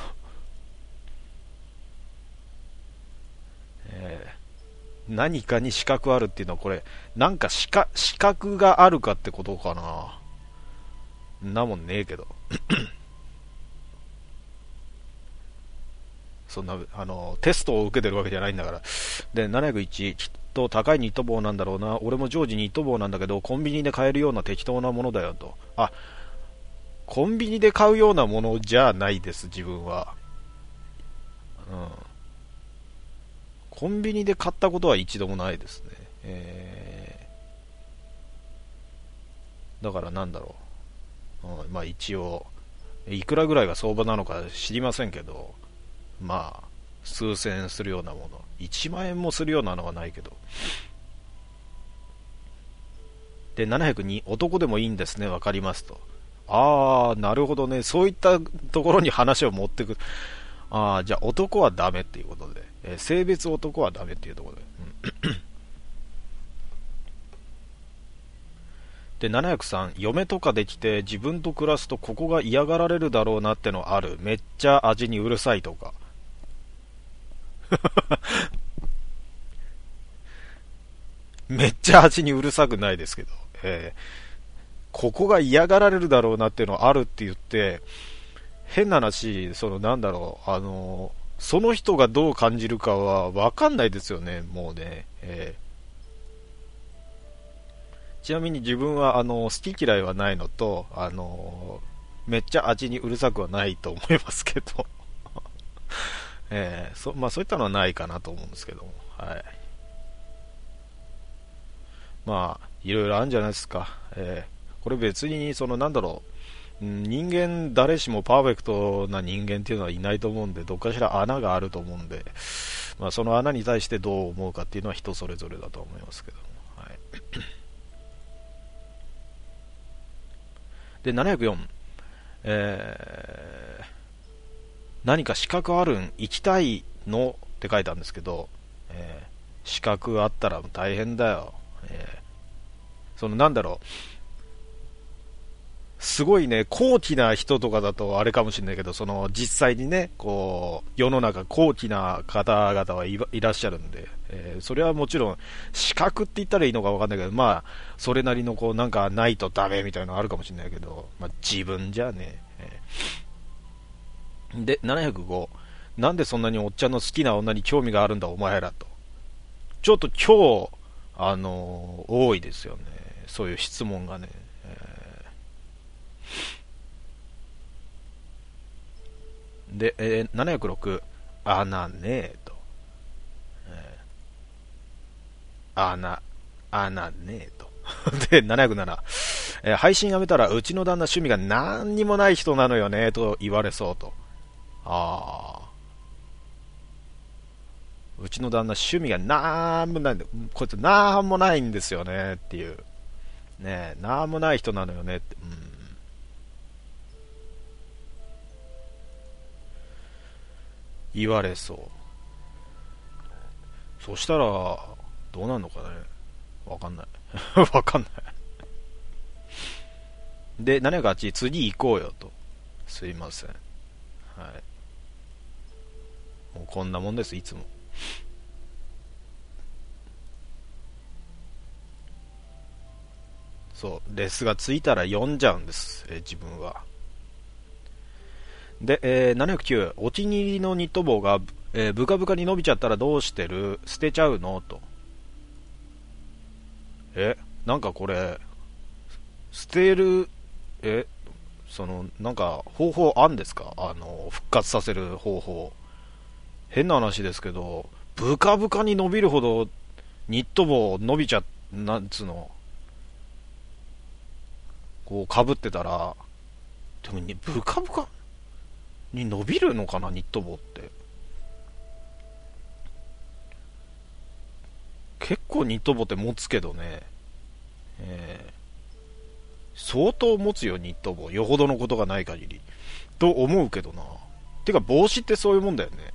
何かに資格あるっていうのはこれなんか資格があるかってことかな。なもんねえけどそんなテストを受けてるわけじゃないんだから。で701、きっと高いニット帽なんだろうな。俺も常時ニット帽なんだけどコンビニで買えるような適当なものだよと。あ、コンビニで買うようなものじゃないです自分は。コンビニで買ったことは一度もないですね。だからなんだろう、まあ一応いくらぐらいが相場なのか知りませんけど、まあ数千円するようなもの、1万円もするようなのはないけど。で702、男でもいいんですね、わかりますと。ああなるほどね、そういったところに話を持ってく。ああじゃあ男はダメっていうことで、性別男はダメっていうところで、で703、嫁とかできて自分と暮らすとここが嫌がられるだろうなってのある。めっちゃ味にうるさいとかめっちゃ味にうるさくないですけど、ここが嫌がられるだろうなっていうのあるって言って、変な話、そのなんだろう、その人がどう感じるかは分かんないですよね、もうね。ちなみに自分は好き嫌いはないのと、めっちゃ味にうるさくはないと思いますけど、まあ、そういったのはないかなと思うんですけども、はい、まあいろいろあるんじゃないですか。これ別にそのなんだろう、人間誰しもパーフェクトな人間っていうのはいないと思うんで、どっかしら穴があると思うんで、まあ、その穴に対してどう思うかっていうのは人それぞれだと思いますけども、はい、で704、何か資格あるん行きたいのって書いてあるんですけど、資格あったら大変だよ、そのなんだろう、すごいね、高貴な人とかだとあれかもしれないけど、その実際にね、こう世の中高貴な方々はいらっしゃるんで、それはもちろん資格って言ったらいいのか分かんないけど、まあそれなりのこうなんかないとダメみたいなのあるかもしれないけど、まあ、自分じゃね、で705、なんでそんなにおっちゃんの好きな女に興味があるんだお前らと。ちょっと今日多いですよね、そういう質問がね。で、706、穴ねえと、穴ねえとで707、配信やめたらうちの旦那趣味が何にもない人なのよねと言われそうと。ああ、うちの旦那趣味がなんもないんで、こいつなんもないんですよねっていうね、なんもない人なのよねって、言われそう。そしたらどうなんのかね、わかんないわかんない。で708、次行こうよと。すいません、はい、もうこんなもんですいつも。そうレスがついたら読んじゃうんです、自分は。で、709、お気に入りのニット帽が、ブカブカに伸びちゃったらどうしてる、捨てちゃうのと。なんかこれ捨てる、そのなんか方法あんですか、復活させる方法。変な話ですけど、ブカブカに伸びるほどニット帽伸びちゃ、なんつうの、こうかぶってたらでもブカブカに伸びるのかな、ニット帽って。結構ニット帽って持つけどね、相当持つよニット帽、よほどのことがない限りと思うけどな。てか帽子ってそういうもんだよね。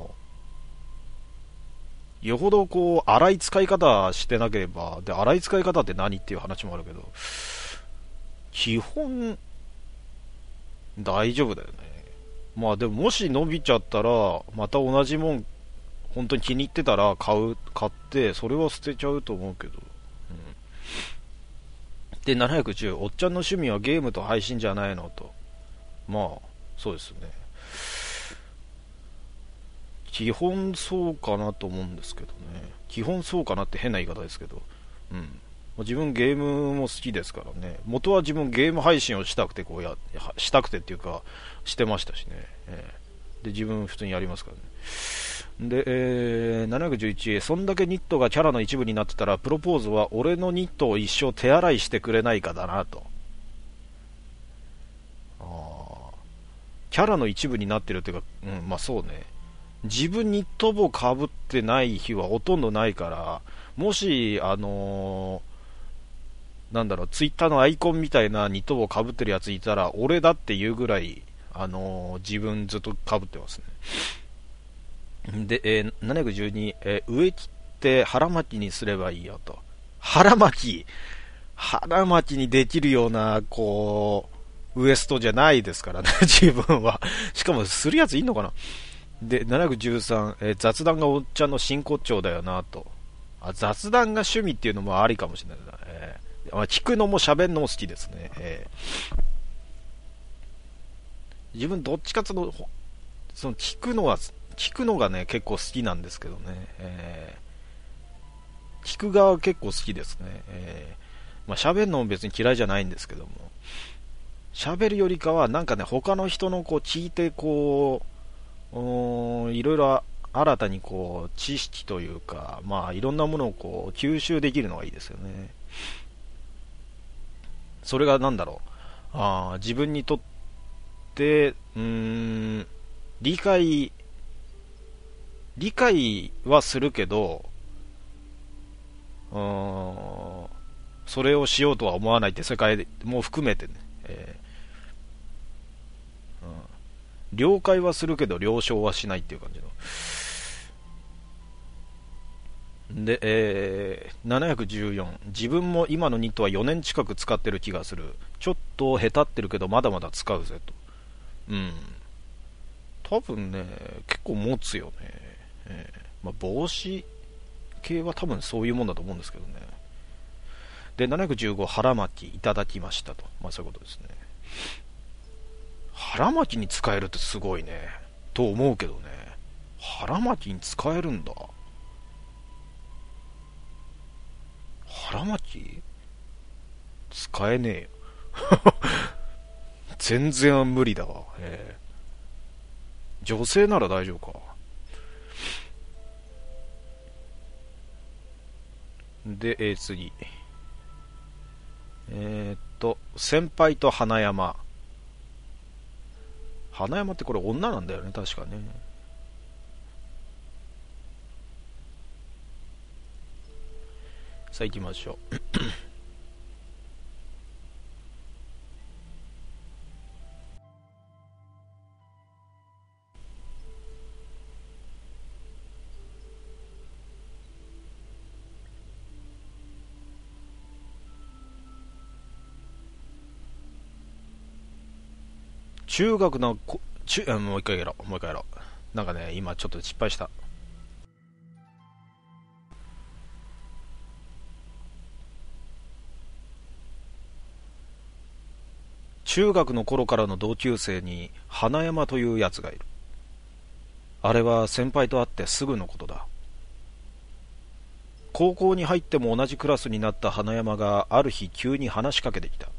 よほどこう荒い使い方してなければ、で荒い使い方って何っていう話もあるけど、基本大丈夫だよね。まあでももし伸びちゃったらまた同じもん本当に気に入ってたら買ってそれは捨てちゃうと思うけど、で710、おっちゃんの趣味はゲームと配信じゃないのと。まあそうですね、基本そうかなと思うんですけどね。基本そうかなって変な言い方ですけど、自分ゲームも好きですからね。元は自分ゲーム配信をしたくてしたくてっていうかしてましたしね、で自分普通にやりますからね。で、711、そんだけニットがキャラの一部になってたらプロポーズは俺のニットを一生手洗いしてくれないかだなと。キャラの一部になってるっていうか、まあそうね。自分ニット帽かぶってない日はほとんどないから、もしなんだろう、ツイッターのアイコンみたいなニット帽かぶってるやついたら俺だっていうぐらい、自分ずっとかぶってますね。で、712、上切って腹巻きにすればいいよと。腹巻きにできるようなこうウエストじゃないですからね自分は。しかもするやついんのかな。で713、雑談がおっちゃんの真骨頂だよなと。雑談が趣味っていうのもありかもしれないな。聞くのも喋るのも好きですね。自分どっちかというとその聞くのがね結構好きなんですけどね、聞く側結構好きですね。まあ喋るのも別に嫌いじゃないんですけども、喋るよりかはなんかね他の人のこう聞いてこういろいろ新たにこう知識というか、まあいろんなものをこう吸収できるのがいいですよね。それがなんだろう、自分にとって理解はするけど、それをしようとは思わないって世界も含めてね、了解はするけど了承はしないっていう感じの。で、714、自分も今のニットは4年近く使ってる気がする。ちょっとへたってるけどまだまだ使うぜと。多分ね結構持つよね。まあ、帽子系は多分そういうもんだと思うんですけどね。で715、腹巻きいただきましたと。まあそういうことですね。腹巻きに使えるってすごいねと思うけどね。腹巻きに使えるんだ。腹巻き使えねえよ全然無理だわ。女性なら大丈夫か。で、次先輩と花山ってこれ女なんだよね確かね。さあ行きましょう中学のもう一回やろう。なんかね今ちょっと失敗した。中学の頃からの同級生に花山というやつがいる。あれは先輩と会ってすぐのことだ。高校に入っても同じクラスになった花山がある日急に話しかけてきた。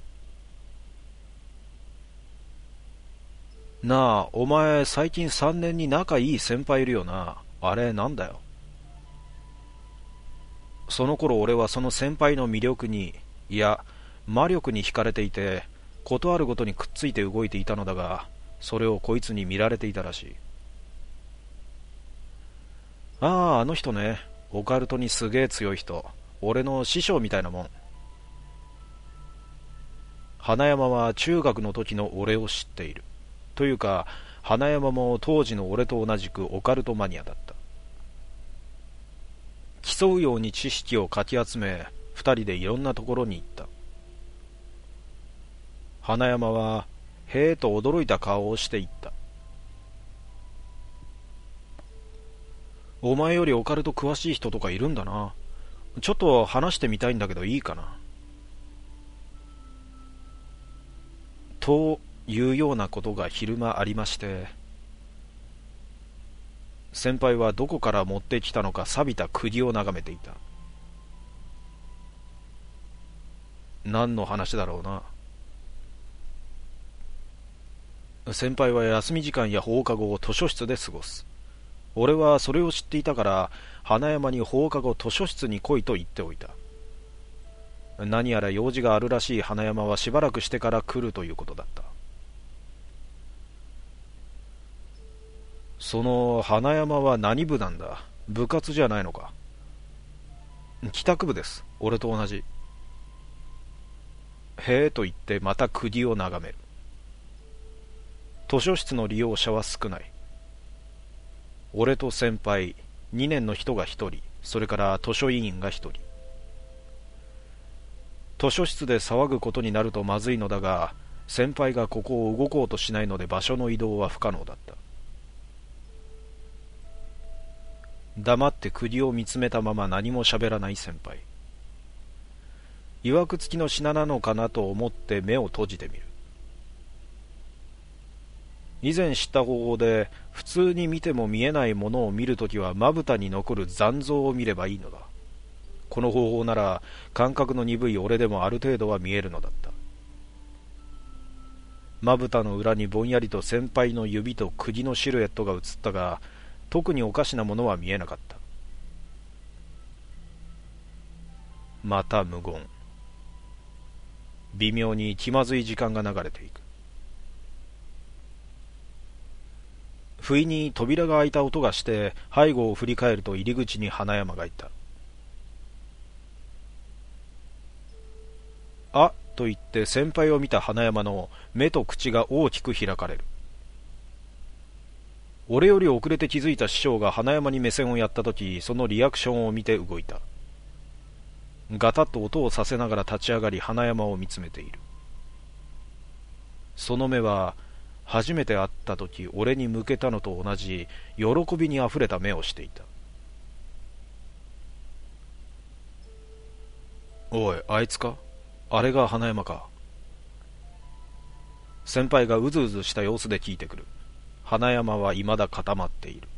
なあ、お前最近3年に仲いい先輩いるよな。あれなんだよ。その頃俺はその先輩の魅力に、いや魔力に惹かれていて、 ことあるごとにくっついて動いていたのだが、それをこいつに見られていたらしい。ああ、あの人ね。オカルトにすげえ強い人。俺の師匠みたいなもん。花山は中学の時の俺を知っている。というか、花山も当時の俺と同じくオカルトマニアだった。競うように知識をかき集め、二人でいろんなところに行った。花山はへえと驚いた顔をして言った。お前よりオカルト詳しい人とかいるんだな。ちょっと話してみたいんだけどいいかな。というようなことが昼間ありまして、先輩はどこから持ってきたのか錆びた釘を眺めていた。何の話だろうな。先輩は休み時間や放課後を図書室で過ごす。俺はそれを知っていたから、花山に放課後図書室に来いと言っておいた。何やら用事があるらしい花山はしばらくしてから来るということだった。その花山は何部なんだ。部活じゃないのか。帰宅部です。俺と同じ。へえと言ってまた釘を眺める。図書室の利用者は少ない。俺と先輩2年の人が1人、それから図書委員が1人。図書室で騒ぐことになるとまずいのだが、先輩がここを動こうとしないので場所の移動は不可能だった。黙って釘を見つめたまま何も喋らない先輩。いわくつきの品なのかなと思って目を閉じてみる。以前知った方法で、普通に見ても見えないものを見るときはまぶたに残る残像を見ればいいのだ。この方法なら感覚の鈍い俺でもある程度は見えるのだった。まぶたの裏にぼんやりと先輩の指と釘のシルエットが映ったが、特におかしなものは見えなかった。また無言。微妙に気まずい時間が流れていく。不意に扉が開いた音がして背後を振り返ると入り口に花山がいた。あっと言って先輩を見た花山の目と口が大きく開かれる。俺より遅れて気づいた師匠が花山に目線をやったとき、そのリアクションを見て動いた。ガタッと音をさせながら立ち上がり花山を見つめている。その目は初めて会ったとき俺に向けたのと同じ喜びにあふれた目をしていた。おい、あいつか？あれが花山か？先輩がうずうずした様子で聞いてくる。花山は未だ固まっている。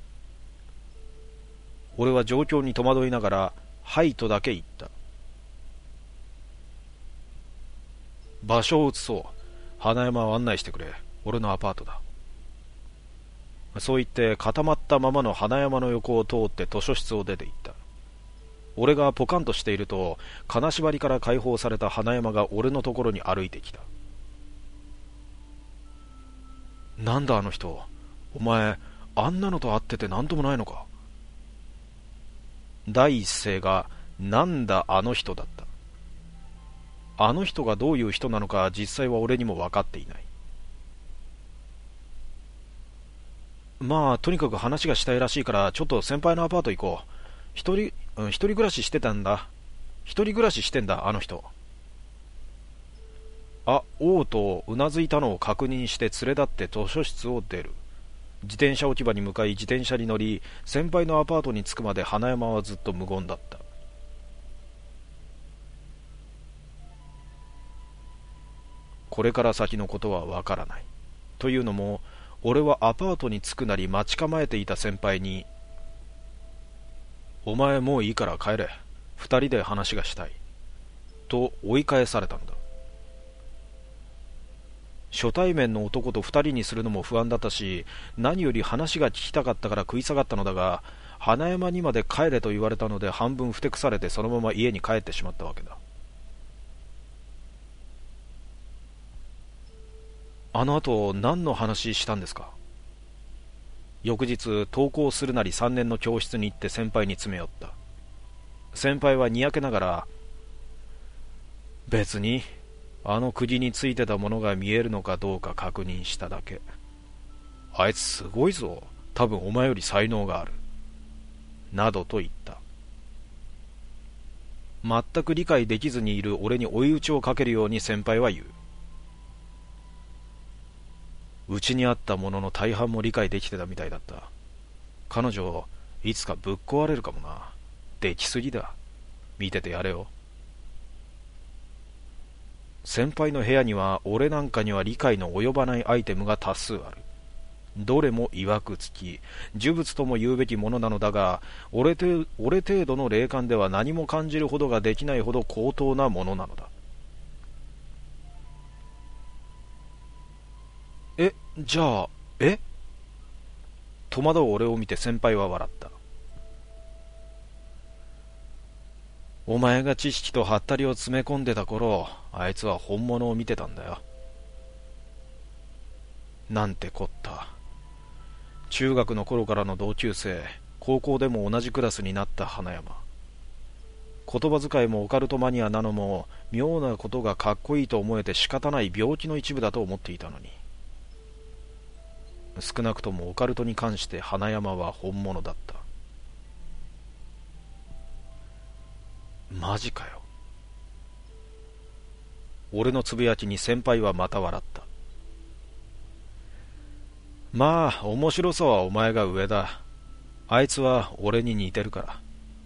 俺は状況に戸惑いながらはいとだけ言った。場所を移そう。花山を案内してくれ。俺のアパートだ。そう言って固まったままの花山の横を通って図書室を出て行った。俺がポカンとしていると、金縛りから解放された花山が俺のところに歩いてきた。なんだあの人。お前あんなのと会ってて何ともないのか。第一声がなんだあの人だった。あの人がどういう人なのか実際は俺にも分かっていない。まあとにかく話がしたいらしいからちょっと先輩のアパート行こう。一人暮らししてたんだ。一人暮らししてんだあの人。あ、おうとうなずいたのを確認して連れ立って図書室を出る。自転車置き場に向かい自転車に乗り、先輩のアパートに着くまで花山はずっと無言だった。これから先のことはわからない。というのも、俺はアパートに着くなり待ち構えていた先輩に、お前もういいから帰れ。二人で話がしたい。と追い返されたんだ。初対面の男と二人にするのも不安だったし、何より話が聞きたかったから食い下がったのだが、花山にまで帰れと言われたので半分ふてくされてそのまま家に帰ってしまったわけだ。 あの後何の話したんですか？翌日登校するなり3年の教室に行って先輩に詰め寄った。先輩はにやけながら、別にあの釘についてたものが見えるのかどうか確認しただけ。あいつすごいぞ、多分お前より才能がある、などと言った。全く理解できずにいる俺に追い打ちをかけるように先輩は言う。うちにあったものの大半も理解できてたみたいだった。彼女いつかぶっ壊れるかもな。できすぎだ。見ててやれよ。先輩の部屋には俺なんかには理解の及ばないアイテムが多数ある。どれも曰くつき呪物とも言うべきものなのだが、俺程度の霊感では何も感じるほどができないほど高等なものなのだ。じゃあ戸惑う俺を見て先輩は笑った。お前が知識とハッタリを詰め込んでた頃、あいつは本物を見てたんだよ。なんてこった。中学の頃からの同級生、高校でも同じクラスになった花山。言葉遣いもオカルトマニアなのも、妙なことがかっこいいと思えて仕方ない病気の一部だと思っていたのに。少なくともオカルトに関して花山は本物だった。マジかよ。俺のつぶやきに先輩はまた笑った。まあ面白さはお前が上だ。あいつは俺に似てるから。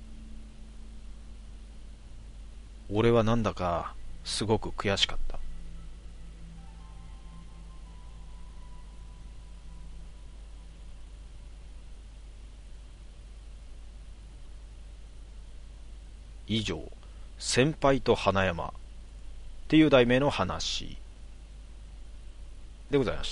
俺はなんだかすごく悔しかった。以上、先輩と花山っていう題名の話でございました。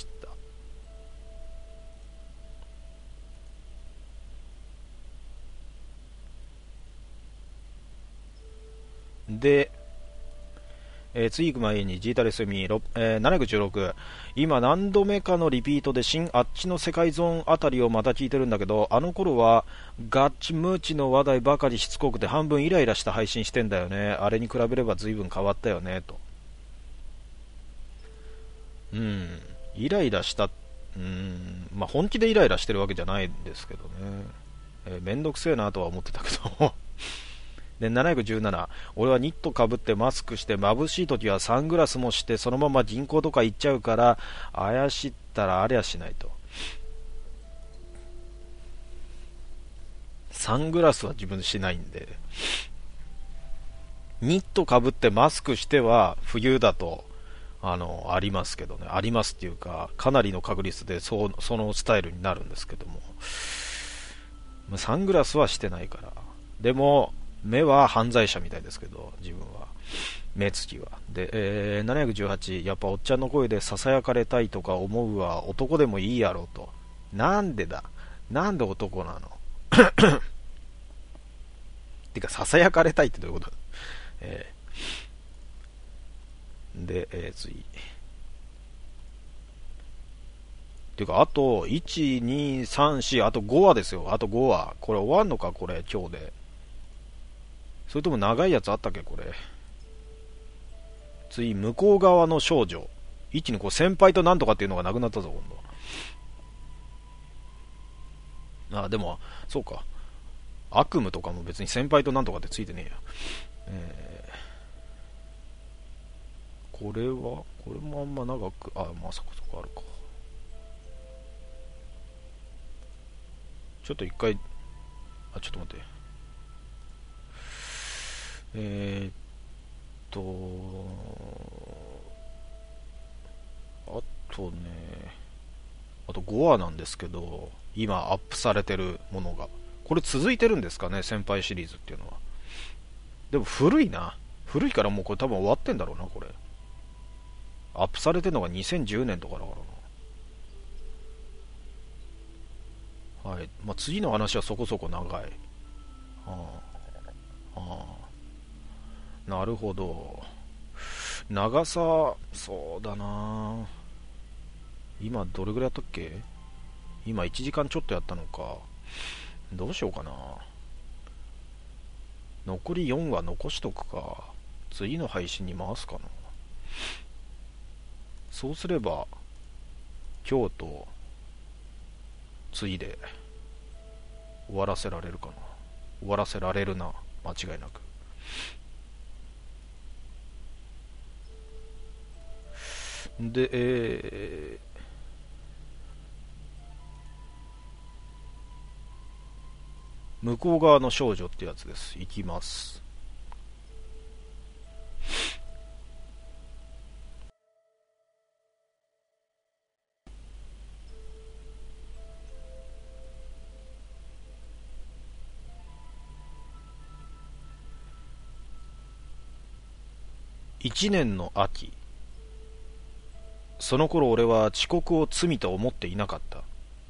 で、次行く前にジータレスミ716、今何度目かのリピートで新あっちの世界ゾーンあたりをまた聞いてるんだけど、あの頃はガッチムーチの話題ばかりしつこくて半分イライラした配信してんだよね。あれに比べれば随分変わったよねと。イライラした、まあ本気でイライラしてるわけじゃないんですけどね。めんどくせえなとは思ってたけどで、717、俺はニットかぶってマスクして眩しい時はサングラスもしてそのまま銀行とか行っちゃうから怪しったらありゃしないと。サングラスは自分しないんで、ニットかぶってマスクしては冬だとありますけどね。ありますっていうかかなりの確率でそのスタイルになるんですけども、サングラスはしてないから。でも目は犯罪者みたいですけど、自分は目つきはで、718、やっぱおっちゃんの声でささやかれたいとか思うわ。男でもいいやろと。なんでだ、なんで男なのてかささやかれたいってどういうこと？で、次っていうか、あと1、2、3、4、あと5話ですよ。あと5話。これ終わんのかこれ今日で。それとも長いやつあったっけこれ。次、向こう側の少女。一気にこう先輩となんとかっていうのがなくなったぞ今度。あ、でもそうか、悪夢とかも別に先輩となんとかってついてねえや。これもあんま長く、まあそこそこあるか。ちょっと一回、ちょっと待って。あとね、あと5話なんですけど、今アップされてるものが、これ続いてるんですかね、先輩シリーズっていうのは。でも古いな。古いからもうこれ多分終わってんだろうな、これ。アップされてるのが2010年とかだからな。はい。まあ、次の話はそこそこ長い。なるほど。長さ、そうだな。 今どれぐらいやったっけ？今1時間ちょっとやったのか。どうしようかな。残り4は残しとくか。次の配信に回すかな。そうすれば今日と次で終わらせられるかな。終わらせられるな、間違いなく。で、向こう側の少女ってやつです。いきます。1年の秋、その頃俺は遅刻を罪と思っていなかった。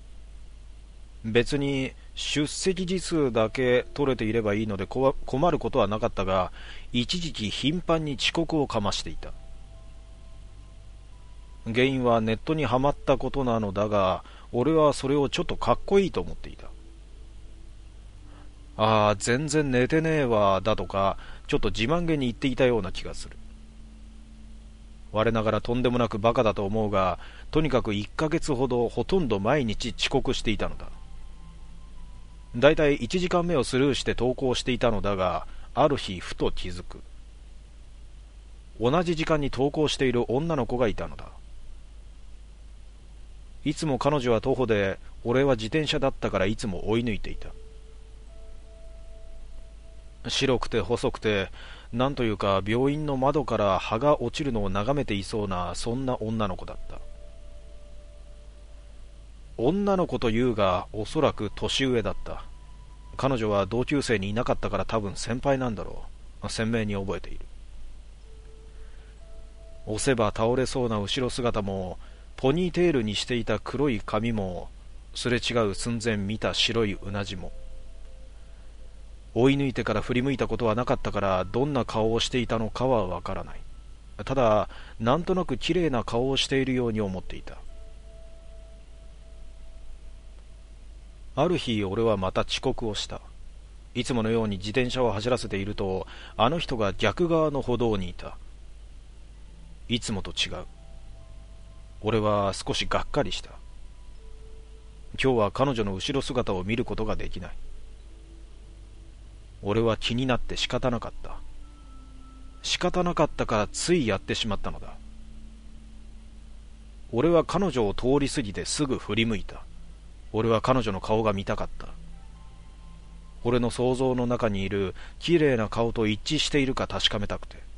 別に出席時数だけ取れていればいいので困ることはなかったが、一時期頻繁に遅刻をかましていた。原因はネットにはまったことなのだが、俺はそれをちょっとかっこいいと思っていた。ああ、全然寝てねえわだとか、ちょっと自慢げに言っていたような気がする。我ながらとんでもなくバカだと思うが、とにかく1ヶ月ほどほとんど毎日遅刻していたのだ。だいたい1時間目をスルーして投稿していたのだが、ある日ふと気づく。同じ時間に投稿している女の子がいたのだ。いつも彼女は徒歩で、俺は自転車だったからいつも追い抜いていた。白くて細くて、なんというか病院の窓から葉が落ちるのを眺めていそうな、そんな女の子だった。女の子というがおそらく年上だった。彼女は同級生にいなかったから多分先輩なんだろう。鮮明に覚えている。押せば倒れそうな後ろ姿も、ポニーテールにしていた黒い髪も、すれ違う寸前見た白いうなじも、追い抜いてから振り向いたことはなかったから、どんな顔をしていたのかはわからない。ただなんとなく綺麗な顔をしているように思っていた。ある日俺はまた遅刻をした。いつものように自転車を走らせていると、あの人が逆側の歩道にいた。いつもと違う。俺は少しがっかりした。今日は彼女の後ろ姿を見ることができない。俺は気になって仕方なかった。仕方なかったからついやってしまったのだ。俺は彼女を通り過ぎてすぐ振り向いた。俺は彼女の顔が見たかった。俺の想像の中にいる綺麗な顔と一致しているか確かめたくて。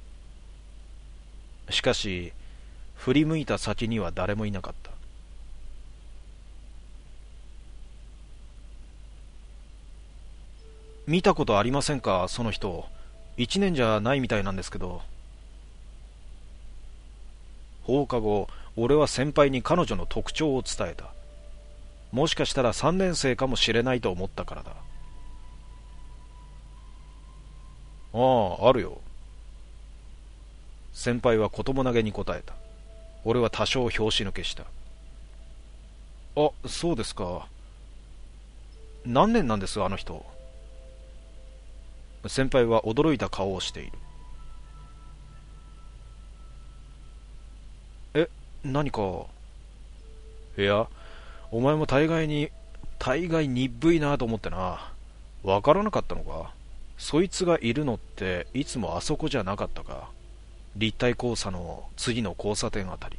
しかし振り向いた先には誰もいなかった。見たことありませんか、その人。1年じゃないみたいなんですけど。放課後、俺は先輩に彼女の特徴を伝えた。もしかしたら3年生かもしれないと思ったからだ。ああ、あるよ。先輩は子供投げに答えた。俺は多少拍子抜けした。あ、そうですか。何年なんです、あの人。先輩は驚いた顔をしている。え、何か。いや、お前も大概鈍いなと思ってな。わからなかったのか。そいつがいるのっていつもあそこじゃなかったか。立体交差の次の交差点あたり。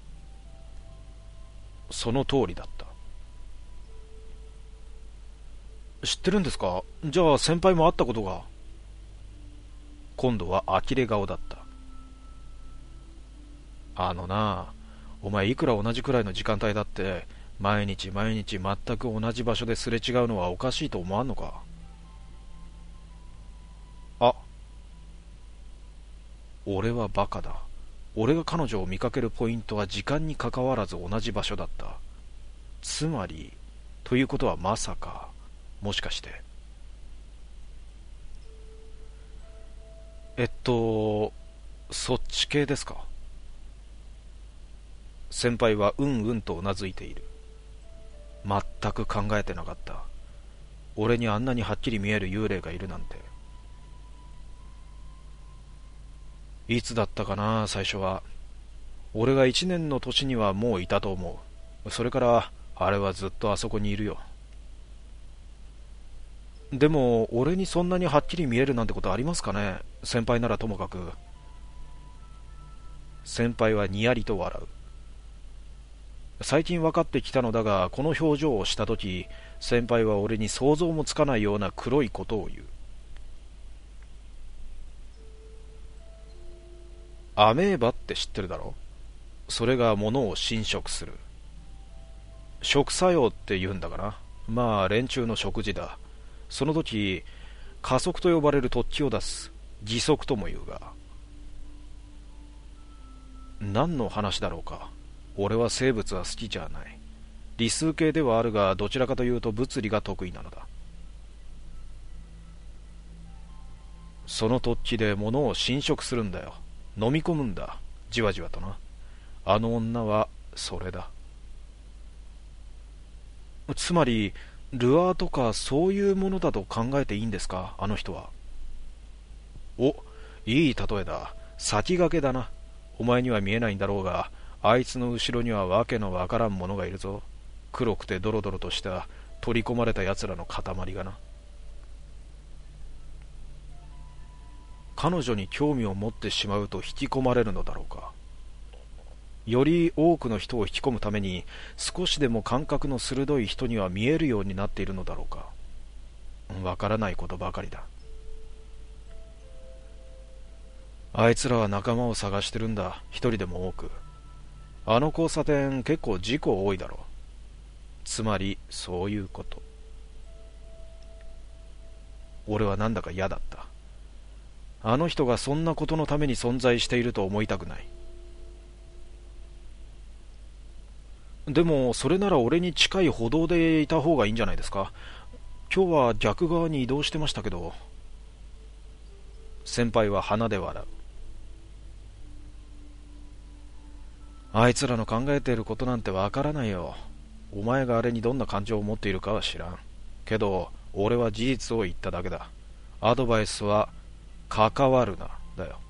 その通りだった。知ってるんですか。じゃあ先輩も会ったことが。今度は呆れ顔だった。あのな、お前いくら同じくらいの時間帯だって毎日毎日全く同じ場所ですれ違うのはおかしいと思わんのか。あ、俺はバカだ。俺が彼女を見かけるポイントは時間にかかわらず同じ場所だった。つまりということはまさか、もしかしてそっち系ですか。 先輩はうんうんとうなずいている。全く考えてなかった。俺にあんなにはっきり見える幽霊がいるなんて。いつだったかな、最初は。俺が1年の年にはもういたと思う。それからあれはずっとあそこにいるよ。でも俺にそんなにはっきり見えるなんてことありますかね、先輩ならともかく。先輩はにやりと笑う。最近分かってきたのだが、この表情をしたとき、先輩は俺に想像もつかないような黒いことを言う。アメーバって知ってるだろ。それが物を侵食する。食作用って言うんだかな。まあ連中の食事だ。その時加速と呼ばれる突起を出す。義足とも言うが。何の話だろうか。俺は生物は好きじゃない。理数系ではあるが、どちらかというと物理が得意なのだ。その突起で物を侵食するんだよ。飲み込むんだ、じわじわとな。あの女はそれだ。つまりルアーとかそういうものだと考えていいんですか、あの人は。お、いい例えだ。先駆けだな。お前には見えないんだろうが、あいつの後ろにはわけのわからんものがいるぞ。黒くてドロドロとした取り込まれた奴らの塊がな。彼女に興味を持ってしまうと引き込まれるのだろうか。より多くの人を引き込むために少しでも感覚の鋭い人には見えるようになっているのだろうか。わからないことばかりだ。あいつらは仲間を探してるんだ、一人でも多く。あの交差点結構事故多いだろう。つまりそういうこと。俺はなんだか嫌だった。あの人がそんなことのために存在していると思いたくない。でもそれなら俺に近い歩道でいた方がいいんじゃないですか。今日は逆側に移動してましたけど。先輩は鼻で笑う。あいつらの考えていることなんてわからないよ。お前があれにどんな感情を持っているかは知らんけど、俺は事実を言っただけだ。アドバイスは関わるなだよ。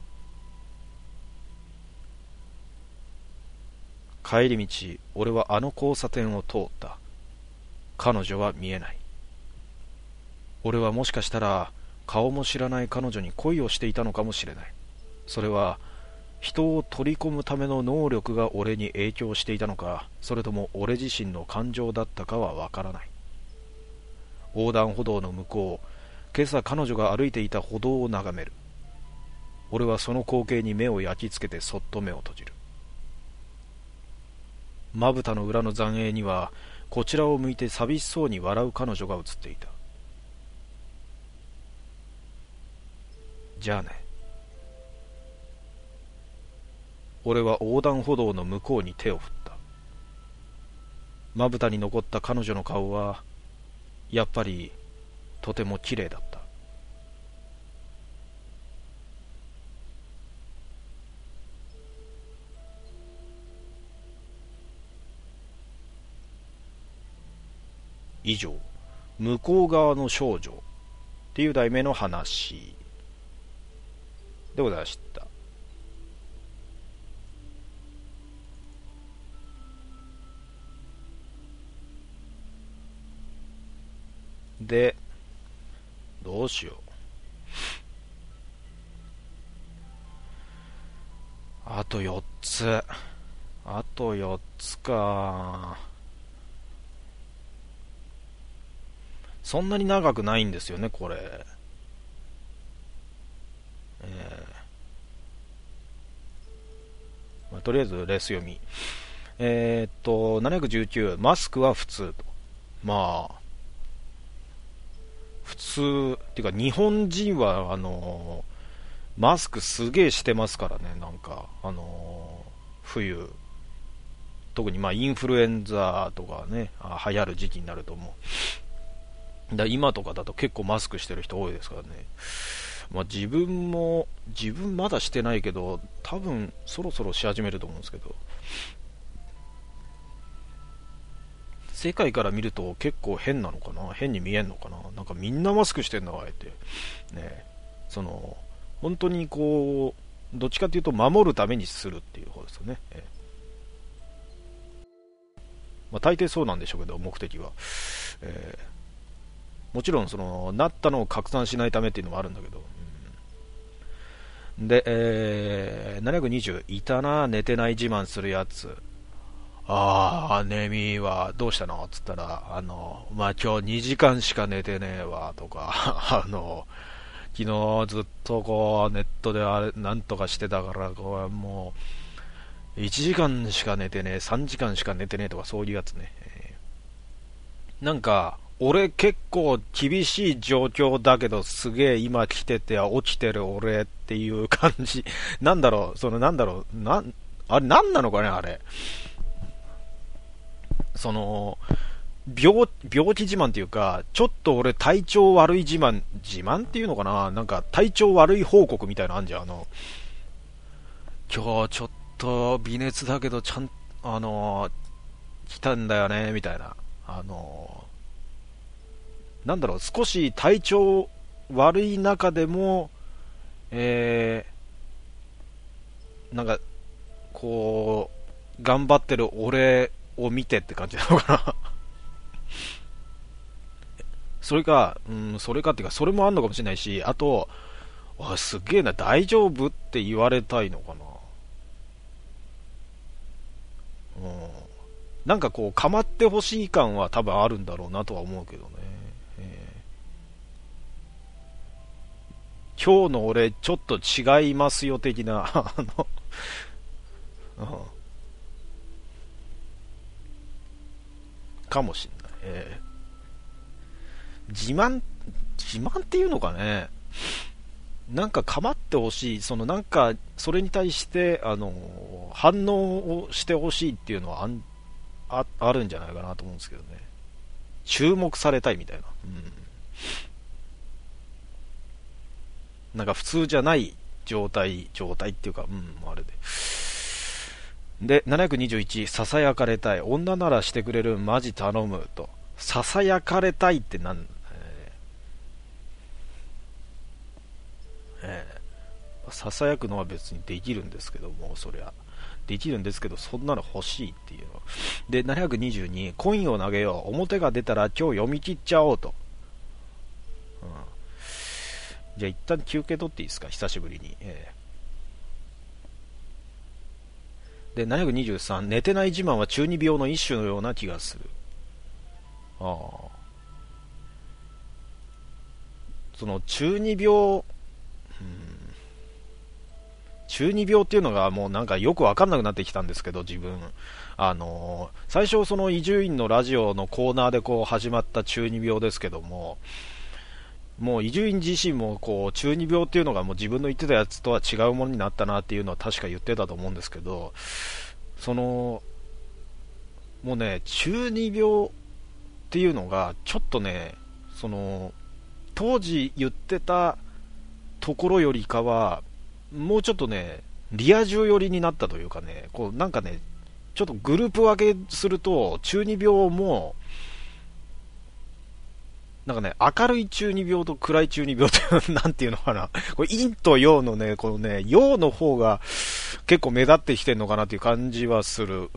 帰り道、俺はあの交差点を通った。彼女は見えない。俺はもしかしたら顔も知らない彼女に恋をしていたのかもしれない。それは人を取り込むための能力が俺に影響していたのか、それとも俺自身の感情だったかはわからない。横断歩道の向こう、今朝彼女が歩いていた歩道を眺める。俺はその光景に目を焼き付けてそっと目を閉じる。まぶたの裏の残影にはこちらを向いて寂しそうに笑う彼女が映っていた。じゃあね。俺は横断歩道の向こうに手を振った。まぶたに残った彼女の顔はやっぱりとても綺麗だった。以上、向こう側の少女っていう題名の話でございました。で、どうしよう。あと4つ。あと4つか。そんなに長くないんですよね、これ。とりあえずレース読み。719、マスクは普通と。まあ、普通、っていうか日本人は、マスクすげえしてますからね、なんか、冬。特にまあインフルエンザとかね、流行る時期になると思う。今とかだと結構マスクしてる人多いですからね。まあ自分まだしてないけど、多分そろそろし始めると思うんですけど、 世界から見ると結構変なのかな、変に見えんのかな、なんかみんなマスクしてんだあえてね、その本当にこうどっちかというと守るためにするっていう方ですよね、まあ、大抵そうなんでしょうけど目的は、もちろんそのなったのを拡散しないためっていうのもあるんだけど、で、720いたな、寝てない自慢するやつ。ネミはどうしたのっつったら、まあ、今日2時間しか寝てねえわとか、昨日ずっとこうネットでなんとかしてたから、こうもう1時間しか寝てねえ、3時間しか寝てねえとか、そういうやつね。なんか俺結構厳しい状況だけどすげえ今来てて起きてる俺っていう感じなんだろう、そのなんだろう、あれなんなのかね、あれその病気自慢っていうか、ちょっと俺体調悪い自慢っていうのかな、なんか体調悪い報告みたいなのあんじゃん。今日ちょっと微熱だけどちゃん来たんだよねみたいな、なんだろう、少し体調悪い中でも、なんかこう頑張ってる俺を見てって感じなのかなそれか、それかっていうか、それもあんのかもしれないし、あと、すげえな、大丈夫って言われたいのかな。なんかこう、構ってほしい感は多分あるんだろうなとは思うけどね。今日の俺、ちょっと違いますよ的な、かもしんない。自慢っていうのかね、なんか構ってほしい、そのなんかそれに対して反応をしてほしいっていうのはあるんじゃないかなと思うんですけどね。注目されたいみたいな、なんか普通じゃない状態っていうか、あれで721、ささやかれたい、女ならしてくれる、マジ頼むと。ささやかれたいってささやくのは別にできるんですけども、そりゃできるんですけど、そんなの欲しいっていうので、722、コインを投げよう、表が出たら今日読み切っちゃおうと、じゃあ一旦休憩取っていいですか、久しぶりに。で723、寝てない自慢は中二病の一種のような気がする。その中二病、中二病っていうのがもうなんかよく分かんなくなってきたんですけど、自分最初その伊集院のラジオのコーナーでこう始まった中二病ですけども、もう伊集院自身もこう中二病っていうのがもう自分の言ってたやつとは違うものになったなっていうのは確か言ってたと思うんですけど、そのもうね、中二病っていうのがちょっとね、その当時言ってたところよりかはもうちょっとね、リア充寄りになったというかね、こうなんかね、ちょっとグループ分けすると中二病もなんかね、明るい中二病と暗い中二病ってなんていうのかな、これ陰と陽のね、このね、陽の方が結構目立ってきてるのかなっていう感じはする。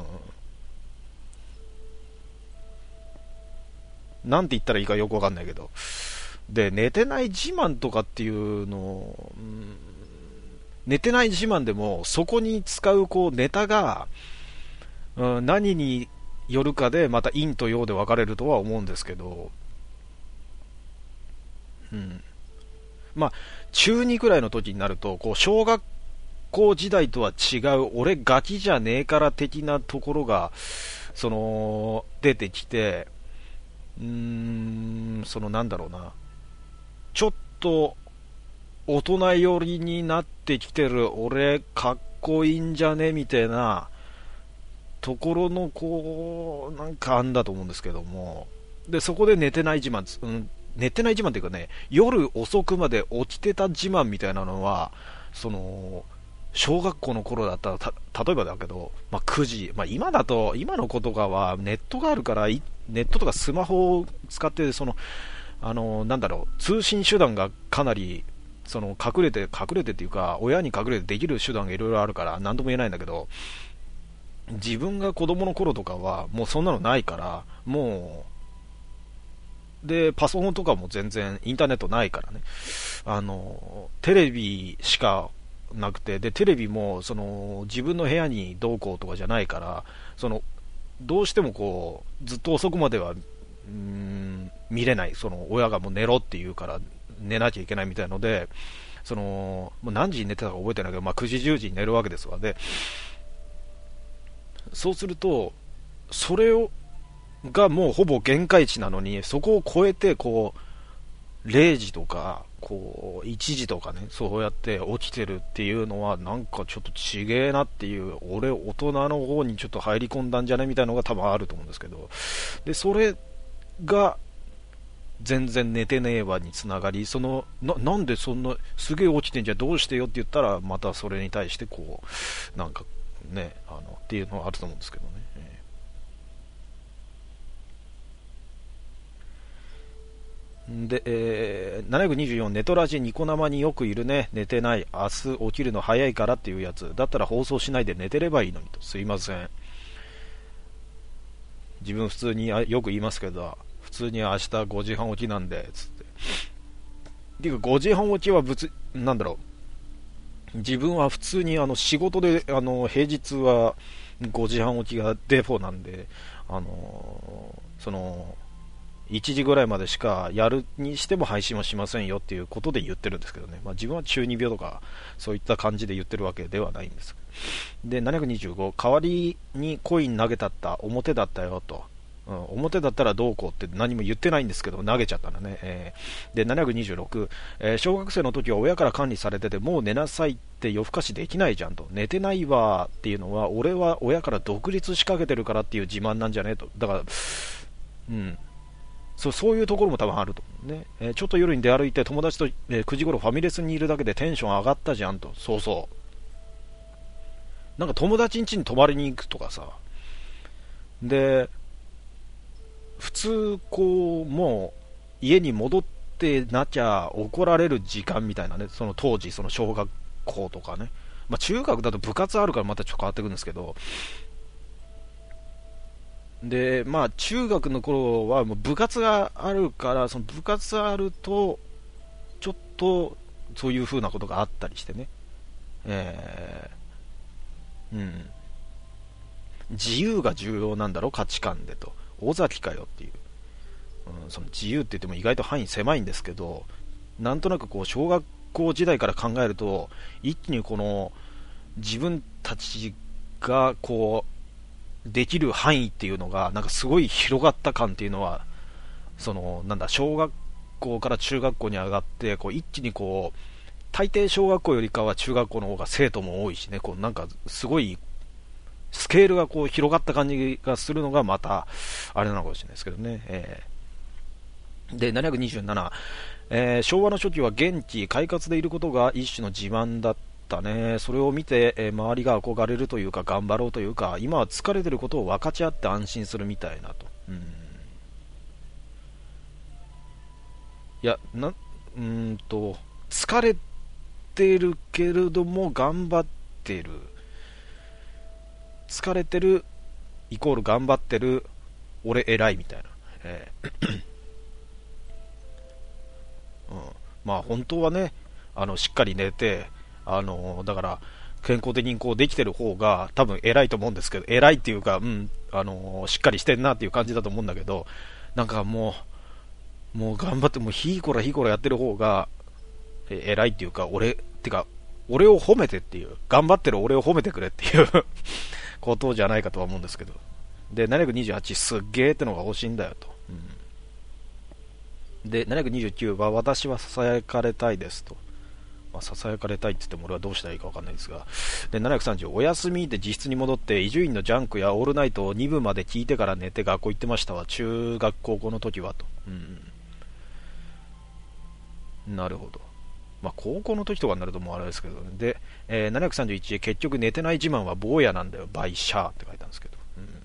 なんて言ったらいいかよくわかんないけど。で、寝てない自慢とかっていうの、寝てない自慢でもそこに使うこうネタが、何によるかでまた陰と陽で分かれるとは思うんですけど、まあ中2くらいの時になるとこう小学校時代とは違う、俺ガキじゃねえから的なところがその出てきて、そのなんだろうな、ちょっと大人寄りになってきてる俺かっこいいんじゃねみたいなところのこうなんかあんだと思うんですけども、でそこで寝てない自慢、寝てない自慢っていうかね、夜遅くまで起きてた自慢みたいなのはその小学校の頃だったら例えばだけど、9時、今だと、今の子とかはネットがあるから、ネットとかスマホを使って、通信手段がかなり、隠れてっていうか、親に隠れてできる手段がいろいろあるから、なんとも言えないんだけど、自分が子供の頃とかは、もうそんなのないから、もう、で、パソコンとかも全然インターネットないからね、テレビしかなくて、で、テレビも、自分の部屋にどうこうとかじゃないから、どうしてもこう、ずっと遅くまでは、見れない、親がもう寝ろって言うから、寝なきゃいけないみたいので、もう何時に寝てたか覚えてないけど、9時、10時に寝るわけですわ。で、そうすると、それがもうほぼ限界値なのに、そこを超えて、こう、0時とか、こう、1時とかね、そうやって起きてるっていうのは、なんかちょっとちげえなっていう、俺、大人の方にちょっと入り込んだんじゃねみたいなのが多分あると思うんですけど、で、それが、全然寝てねえわにつながり、なんでそんな、すげえ起きてんじゃん、どうしてよって言ったら、またそれに対して、こう、なんかね、っていうのはあると思うんですけどね。で、724ネトラジニコ生によくいるね、寝てない、明日起きるの早いからっていうやつ、だったら放送しないで寝てればいいのにと、すいません。自分普通によく言いますけど、普通に明日5時半起きなんで、つって。ていうか5時半起きはなんだろう、自分は普通に仕事で、平日は5時半起きがデフォなんで、1時ぐらいまでしかやるにしても配信はしませんよっていうことで言ってるんですけどね、自分は中二病とかそういった感じで言ってるわけではないんです。で、725、代わりにコイン投げたった表だったよと、表だったらどうこうって何も言ってないんですけど、投げちゃったらね。で、726、小学生の時は親から管理されてて、もう寝なさいって夜更かしできないじゃんと。寝てないわっていうのは、俺は親から独立しかけてるからっていう自慢なんじゃねえと。だから、そういうところも多分あると思うね。ちょっと夜に出歩いて友達と、9時頃ファミレスにいるだけでテンション上がったじゃんと。そうそう。なんか友達ん家に泊まりに行くとかさ。で、普通こうもう家に戻ってなきゃ怒られる時間みたいなね、その当時、その小学校とかね、中学だと部活あるからまたちょっと変わってくるんですけど、で中学の頃はもう部活があるから、その部活あるとちょっとそういう風なことがあったりしてね、自由が重要なんだろ価値観でと、尾崎かよっていう、その自由って言っても意外と範囲狭いんですけど、なんとなくこう小学校時代から考えると、一気にこの自分たちがこうできる範囲っていうのがなんかすごい広がった感っていうのは、小学校から中学校に上がってこう一気にこう、大抵小学校よりかは中学校の方が生徒も多いしね、こうなんかすごいスケールがこう広がった感じがするのがまたあれなのかもしれないですけどね。で、727、昭和の初期は元気快活でいることが一種の自慢だったね。それを見て、周りが憧れるというか頑張ろうというか、今は疲れてることを分かち合って安心するみたいなと。いや疲れてるけれども頑張ってる、疲れてるイコール頑張ってる、俺偉いみたいな、本当はね、しっかり寝て、だから健康的にこうできてる方が多分偉いと思うんですけど、偉いっていうか、しっかりしてんなっていう感じだと思うんだけど、なんかもう頑張って、もうヒーコラやってる方が偉いっていうか、俺を褒めてっていう、頑張ってる俺を褒めてくれっていうことじゃないかとは思うんですけど。で、728、すっげーってのが欲しいんだよと。で、729は、私は囁かれたいですと。囁かれたいって言っても俺はどうしたらいいか分かんないですが。で、730、お休みで自室に戻って、伊集院のジャンクやオールナイトを2部まで聞いてから寝て学校行ってましたわ。中学高校の時はと。なるほど。 まあ、高校の時とかになるともうあれですけど、ね、で、731へ結局寝てない自慢は坊やなんだよ、バイシャーって書いたんですけど、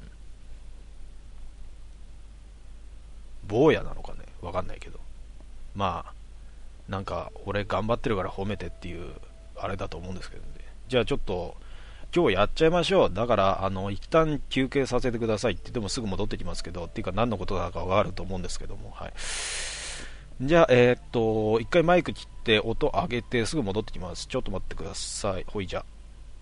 坊やなのかね、わかんないけど、まあ、なんか、俺頑張ってるから褒めてっていう、あれだと思うんですけどね。じゃあちょっと、今日やっちゃいましょう。だから、一旦休憩させてくださいって言ってもすぐ戻ってきますけど、っていうか何のことだかわかると思うんですけども、はい。じゃあ、一回マイク切って音上げてすぐ戻ってきます。ちょっと待ってください。ほいじゃ。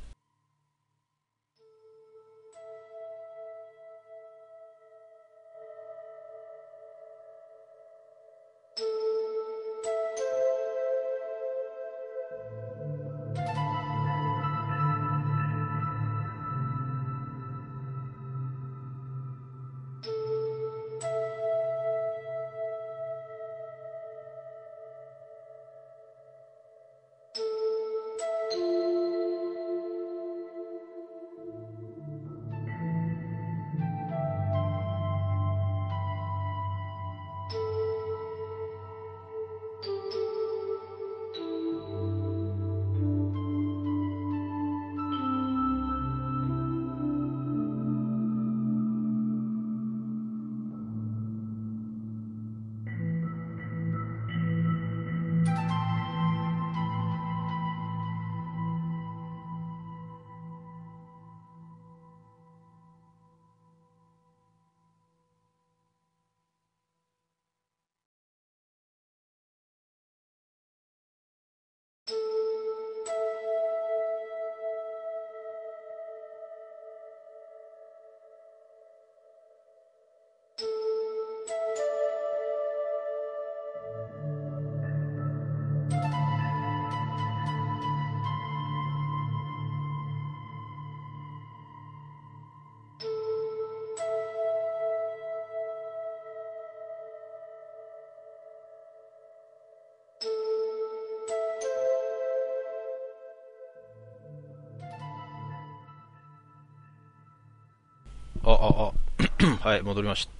はい、戻りました。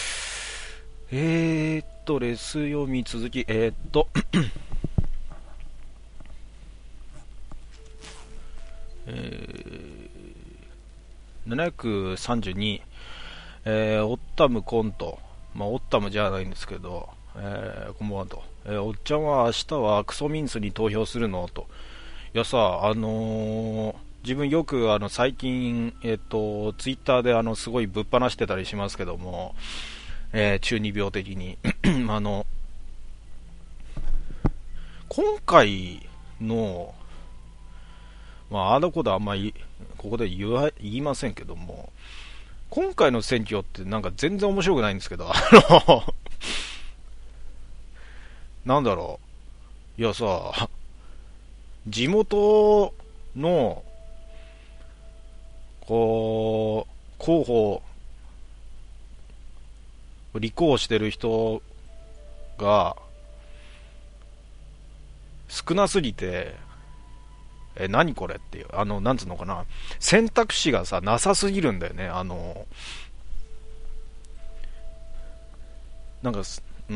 レス読み続き、732、オッタムコント、まあ、オッタムじゃないんですけど、こんばんはと、おっちゃんは明日はクソミンスに投票するのと、いやさ、自分よく最近、ツイッターですごいぶっ放してたりしますけども、中二病的に今回の、まあ、あのことあんまりここで言いませんけども、今回の選挙ってなんか全然面白くないんですけど、なんだろう、いやさ、地元のこう候補立候補してる人が少なすぎて、何これっていう、なんつうのかな、選択肢がさ、なさすぎるんだよね。なんか、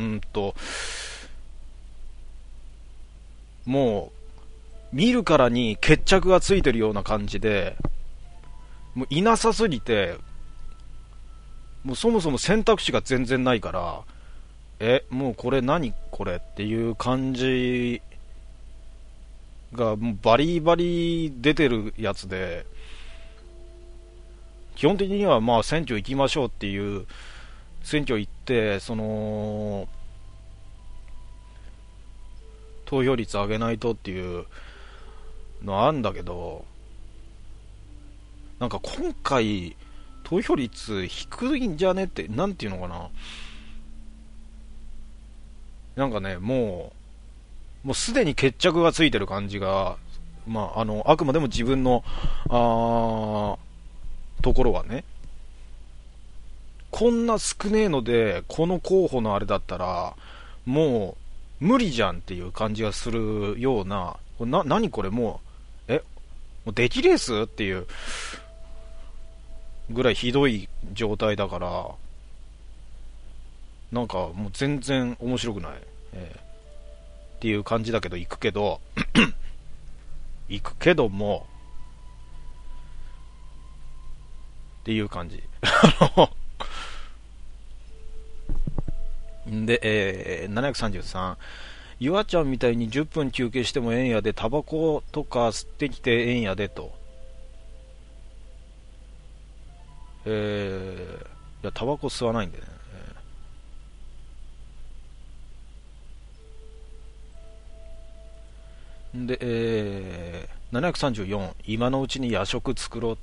もう、見るからに決着がついてるような感じで、もういなさすぎて、もうそもそも選択肢が全然ないから、もうこれ何これっていう感じがもうバリバリ出てるやつで、基本的にはまあ選挙行きましょうっていう、選挙行って投票率上げないとっていうのあんだけど、なんか今回投票率低いんじゃねって、なんていうのかな、なんかね、もうすでに決着がついてる感じが、まあ、あくまでも自分のところはね、こんな少ねえのでこの候補のあれだったらもう無理じゃんっていう感じがするような、何これ、もう出来レースっていうぐらいひどい状態だから、なんかもう全然面白くない、 っていう感じだけど行くけど行くけどもっていう感じで、733、ゆあちゃんみたいに10分休憩してもええんやで、タバコとか吸ってきてええんやでと。いや、タバコ吸わないんでね。で、734、今のうちに夜食作ろうと。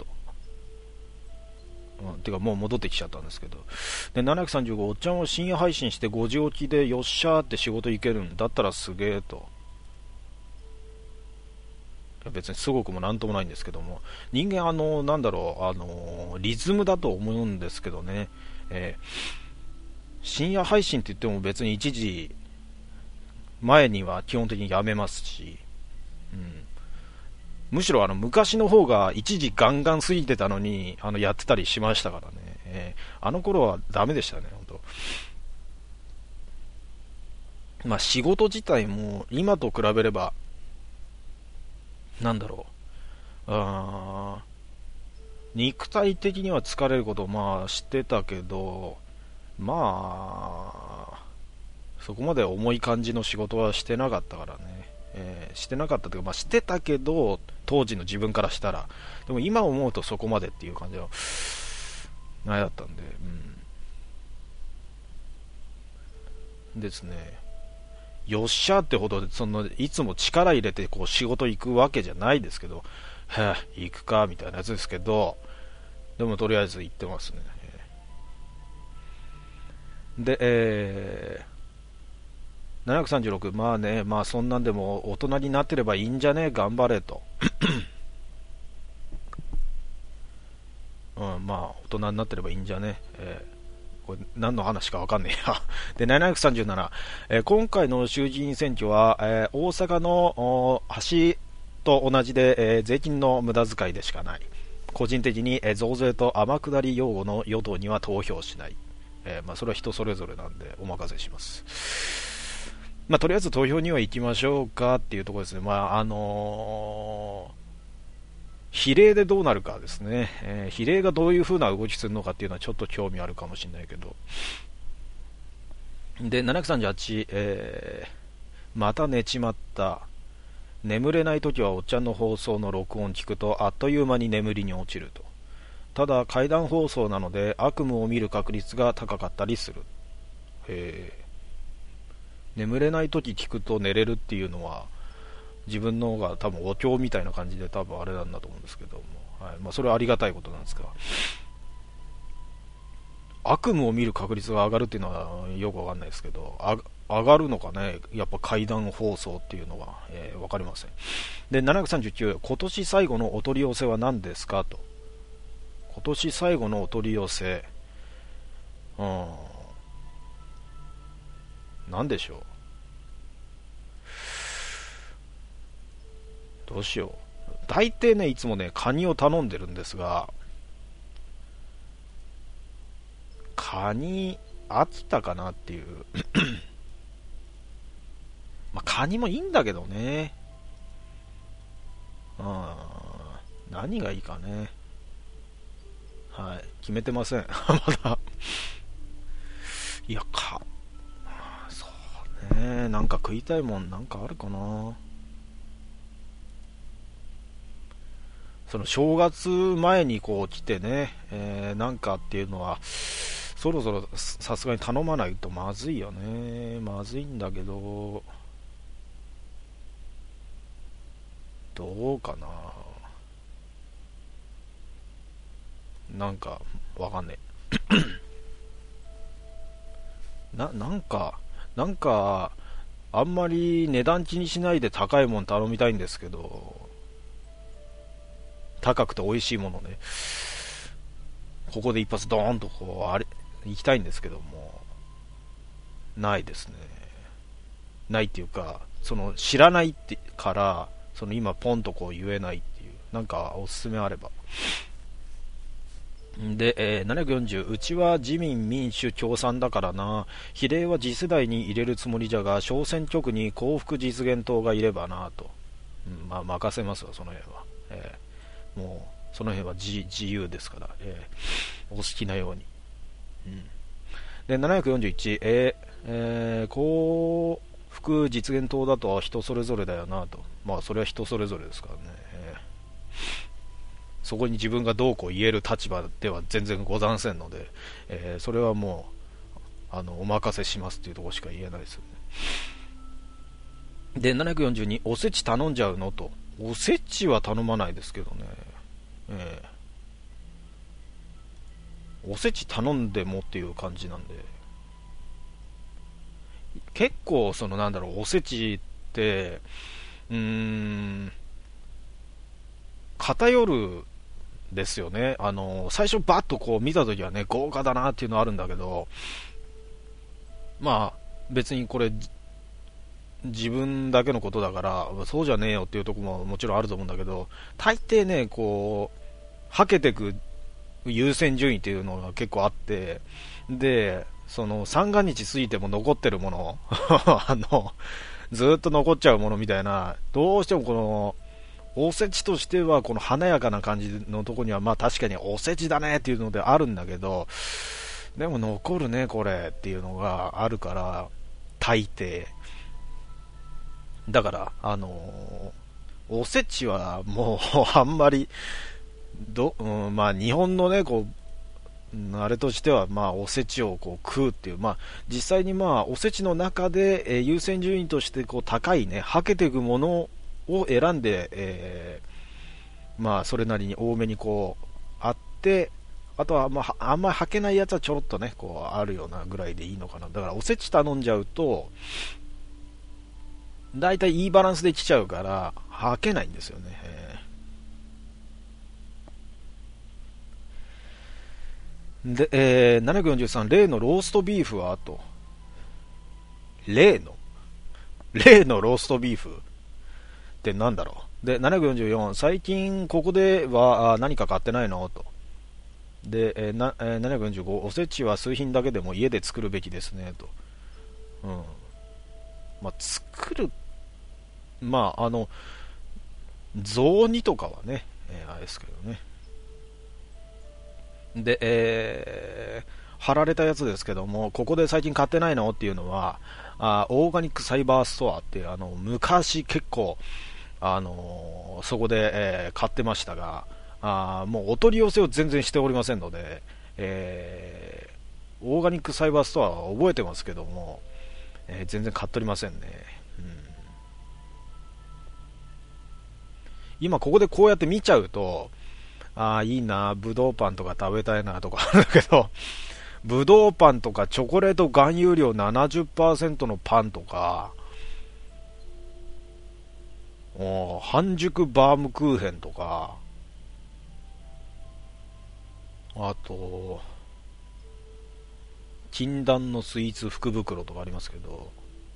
てかもう戻ってきちゃったんですけど。で、735、おっちゃんを深夜配信して5時起きでよっしゃーって仕事行けるんだったらすげえと。いや別にすごくもなんともないんですけども、人間なんだろう、リズムだと思うんですけどね、深夜配信って言っても別に1時前には基本的にやめますし、むしろ昔の方が一時ガンガン過ぎてたのにやってたりしましたからね、あの頃はダメでしたね、本当。まあ仕事自体も今と比べればなんだろう、肉体的には疲れることをまあしてたけど、まあそこまで重い感じの仕事はしてなかったからね、してなかったというか、まあ、してたけど当時の自分からしたら、でも今思うとそこまでっていう感じのあれだったんで、ですね。よっしゃってほどいつも力入れてこう仕事行くわけじゃないですけど、行くかみたいなやつですけど、でもとりあえず行ってますね。で、736、まあね、まあそんなんでも大人になってればいいんじゃね、頑張れと。まあ大人になってればいいんじゃね、これ何の話か分かんねえや。で、737、今回の衆議院選挙は、大阪の橋と同じで、税金の無駄遣いでしかない。個人的に、増税と天下り擁護の与党には投票しない。まあそれは人それぞれなんでお任せします。まあとりあえず投票には行きましょうかっていうところですね。まあ比例でどうなるかですね、比例がどういう風な動きするのかっていうのはちょっと興味あるかもしれないけど。で、738、また寝ちまった。眠れないときはおっちゃんの放送の録音聞くとあっという間に眠りに落ちると。ただ怪談放送なので悪夢を見る確率が高かったりする。眠れないとき聞くと寝れるっていうのは自分の方が多分お経みたいな感じで多分あれなんだと思うんですけども、まあ、それはありがたいことなんですが、悪夢を見る確率が上がるっていうのはよくわかんないですけど、上がるのかね、やっぱ怪談放送っていうのは、わかりません。で、739、今年最後のお取り寄せは何ですかと。今年最後のお取り寄せ、何でしょう。どうしよう。大抵ね、いつもね、カニを頼んでるんですが、カニ、飽きたかなっていう。まあ、カニもいいんだけどね。何がいいかね。決めてません。まだ。いや、そうね。なんか食いたいもんなんかあるかな。その正月前にこう来てね、なんかっていうのはそろそろさすがに頼まないとまずいよね。まずいんだけど、どうかな。なんかわかんねえ。なんかあんまり値段気にしないで高いもん頼みたいんですけど、高くて美味しいものね、ここで一発ドーンとこう行きたいんですけども、ないですね。ないっていうか、その知らないってからその今ポンとこう言えないっていう、なんかおすすめあれば。 で、740、うちは自民民主共産だからな、比例は次世代に入れるつもりじゃが、小選挙区に幸福実現党がいればなと、まあ、任せますよ、その辺は。もうその辺は自由ですから、お好きなように。で、741、幸福実現党だと人それぞれだよなと。まあ、それは人それぞれですからね。そこに自分がどうこう言える立場では全然ござんせんので、それはもうお任せしますっていうところしか言えないですよね。で、742、おせち頼んじゃうのと。おせちは頼まないですけどね。おせち頼んでもっていう感じなんで、結構おせちって偏るですよね。最初バッとこう見たときはね、豪華だなっていうのはあるんだけど、まあ別にこれ自分だけのことだからそうじゃねえよっていうところももちろんあると思うんだけど、大抵ね、こうはけてく優先順位っていうのが結構あって、で三が日過ぎても残ってるものずっと残っちゃうものみたいな、どうしてもこのおせちとしてはこの華やかな感じのところには、まあ確かにおせちだねっていうのであるんだけど、でも残るねこれっていうのがあるから、大抵だからおせちはもうあんまりまあ日本のねこうあれとしては、まあおせちをこう食うっていう、まあ実際にまあおせちの中で、優先順位としてこう高いねはけていくものを選んで、まあそれなりに多めにこうあって、あとはまああんまりはけないやつはちょろっとねこうあるようなぐらいでいいのかな。だからおせち頼んじゃうとだいたいいいバランスで来ちゃうからはけないんですよね。で、743、例のローストビーフはと。例のローストビーフってなんだろう。で、744、最近ここでは何か買ってないのと。で、745、おせちは数品だけでも家で作るべきですねと。まあ、作る、まあ、雑煮とかはね、あれですけどね。で、貼られたやつですけども、ここで最近買ってないのっていうのは、オーガニックサイバーストアっていう、昔結構、そこで、買ってましたが、もうお取り寄せを全然しておりませんので、オーガニックサイバーストアは覚えてますけども、全然買っておりませんね。今ここでこうやって見ちゃうと、いいな、ぶどうパンとか食べたいなとかあるけど、ぶどうパンとかチョコレート含有量 70% のパンとか、半熟バームクーヘンとか、あと、禁断のスイーツ福袋とかありますけど、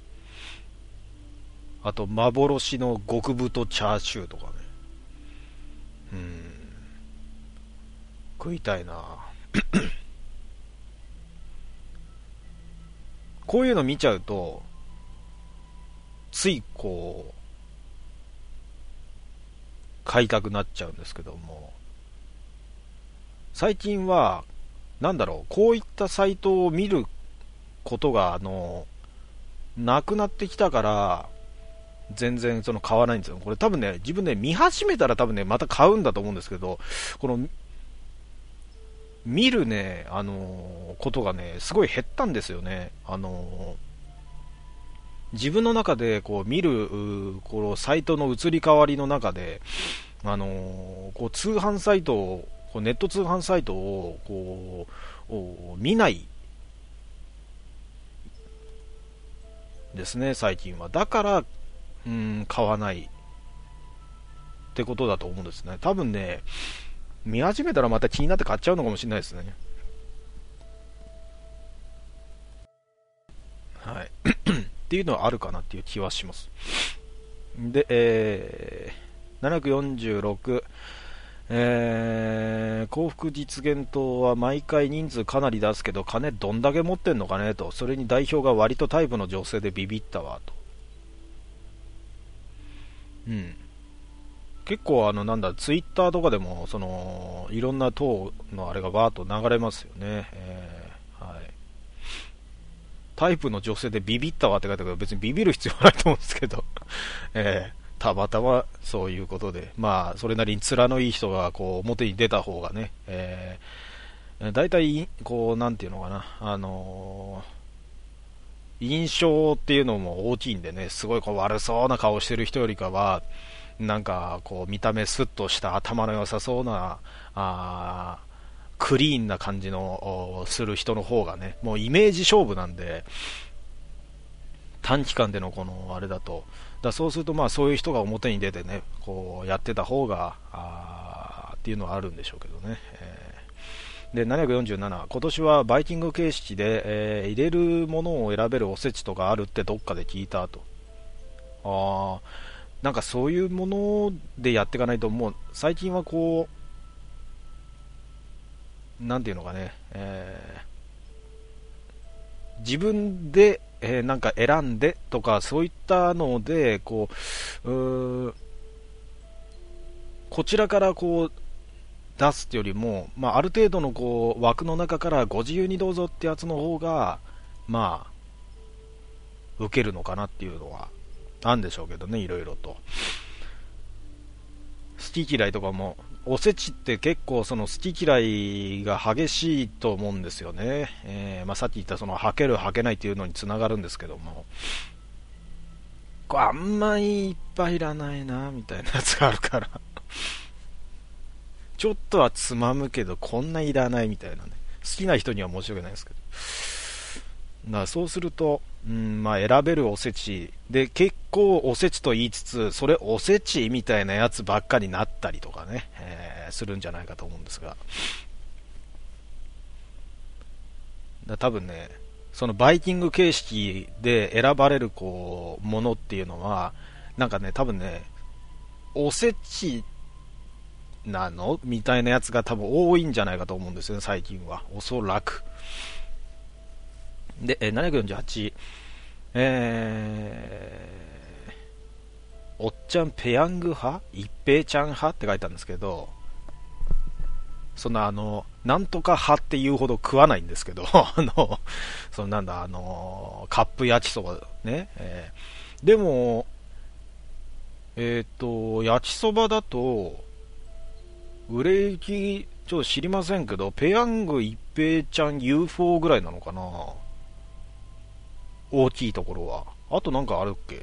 あと幻の極太チャーシューとかね。食いたいな。こういうの見ちゃうと、ついこう、買いたくなっちゃうんですけども、最近は、なんだろう、こういったサイトを見ることが、なくなってきたから、全然買わないんですよ。これ多分ね、自分ね、見始めたら多分ね、また買うんだと思うんですけど、この、見るね、ことがね、すごい減ったんですよね。自分の中でこう見るこのサイトの移り変わりの中で、こう通販サイトを、ネット通販サイトをこう見ないですね、最近は。だから、買わないってことだと思うんですね。多分ね、見始めたらまた気になって買っちゃうのかもしれないですね。はい。っていうのはあるかなっていう気はします。で、746、 幸福実現党は毎回人数かなり出すけど金どんだけ持ってんのかねと、それに代表が割とタイプの女性でビビったわと。うん、結構なんだ、ツイッターとかでもいろんな党のあれがバーッと流れますよね。はい、タイプの女性でビビったわって書いてあるけど、別にビビる必要ないと思うんですけど、たまたまそういうことで、まあそれなりに面のいい人がこう表に出た方がね、大体こうなんていうのかな、印象っていうのも大きいんでね、すごいこう悪そうな顔してる人よりかは、なんかこう見た目スッとした頭の良さそうなクリーンな感じのする人の方がね、もうイメージ勝負なんで、短期間でのこのあれだと、そうするとまあそういう人が表に出てね、こうやってた方がっていうのはあるんでしょうけどね。で747、今年はバイキング形式で、入れるものを選べるおせちとかあるってどっかで聞いたと。なんかそういうものでやっていかないと、もう最近はこうなんていうのかね、自分で、なんか選んでとかそういったのでこちらからこう出すってよりも、まあ、ある程度のこう枠の中からご自由にどうぞってやつの方がまあ受けるのかなっていうのはあるんでしょうけどね、いろいろと。好き嫌いとかも、おせちって結構その好き嫌いが激しいと思うんですよね。まあ、さっき言ったそのはけるはけないっていうのにつながるんですけども、これあんまりいっぱいいらないなみたいなやつがあるからちょっとはつまむけどこんないらないみたいなね、好きな人には申し訳ないですけど、だからそうすると、まあ、選べるおせちで結構おせちと言いつつそれおせちみたいなやつばっかりになったりとかね、するんじゃないかと思うんですが、多分ね、そのバイキング形式で選ばれるこうものっていうのはなんかね、多分ね、おせちなのみたいなやつが多分多いんじゃないかと思うんですよね、最近は。おそらく。で、748、おっちゃんペヤング派一平ちゃん派って書いたんですけど、そんななんとか派っていうほど食わないんですけどそのなんだ、カップ焼きそばね、でも焼きそばだと売れ行きちょっと知りませんけど、ペヤング一平ちゃん UFO ぐらいなのかな、大きいところは。あとなんかあるっけ、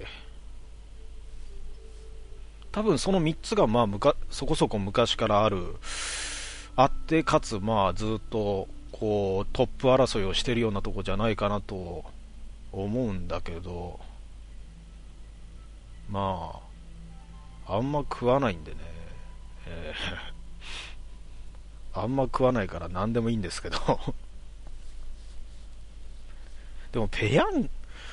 多分その3つがまあそこそこ昔からあって、かつまあずっとこうトップ争いをしてるようなとこじゃないかなと思うんだけど、まああんま食わないんでね、あんま食わないから何でもいいんですけどでもペヤン、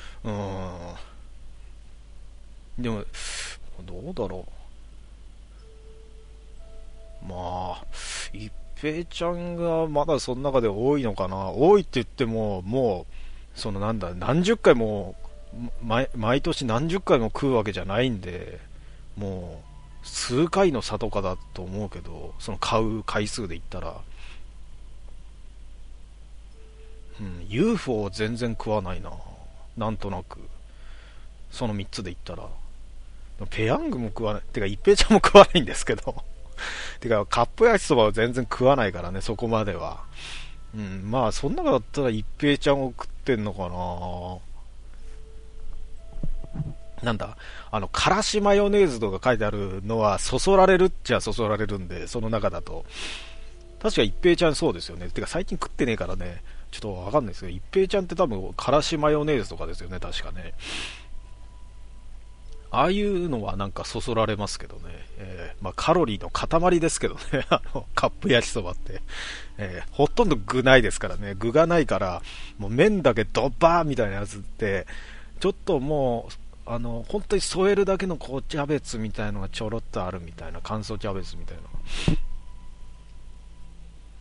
でもどうだろう、まあ一平ちゃんがまだその中で多いのかな。多いって言ってももうそのなんだ、何十回も毎年何十回も食うわけじゃないんで、もう数回の差とかだと思うけど、その買う回数で言ったら、UFO 全然食わないな、なんとなくその3つで言ったら。ペヤングも食わない、てか一平ちゃんも食わないんですけどてかカップ焼きそばは全然食わないからね、そこまでは。まあそん中だったら一平ちゃんを食ってんのかな。なんだ、からしマヨネーズとか書いてあるのはそそられるっちゃそそられるんで、その中だと確か一平ちゃんそうですよね。てか最近食ってねえからねちょっとわかんないですけど、一平ちゃんって多分からしマヨネーズとかですよね、確かね。ああいうのはなんかそそられますけどね、まあ、カロリーの塊ですけどねカップ焼きそばって、ほとんど具ないですからね。具がないからもう麺だけドバーみたいなやつってちょっともう本当に添えるだけのこうキャベツみたいなのがちょろっとあるみたいな、乾燥キャベツみたいな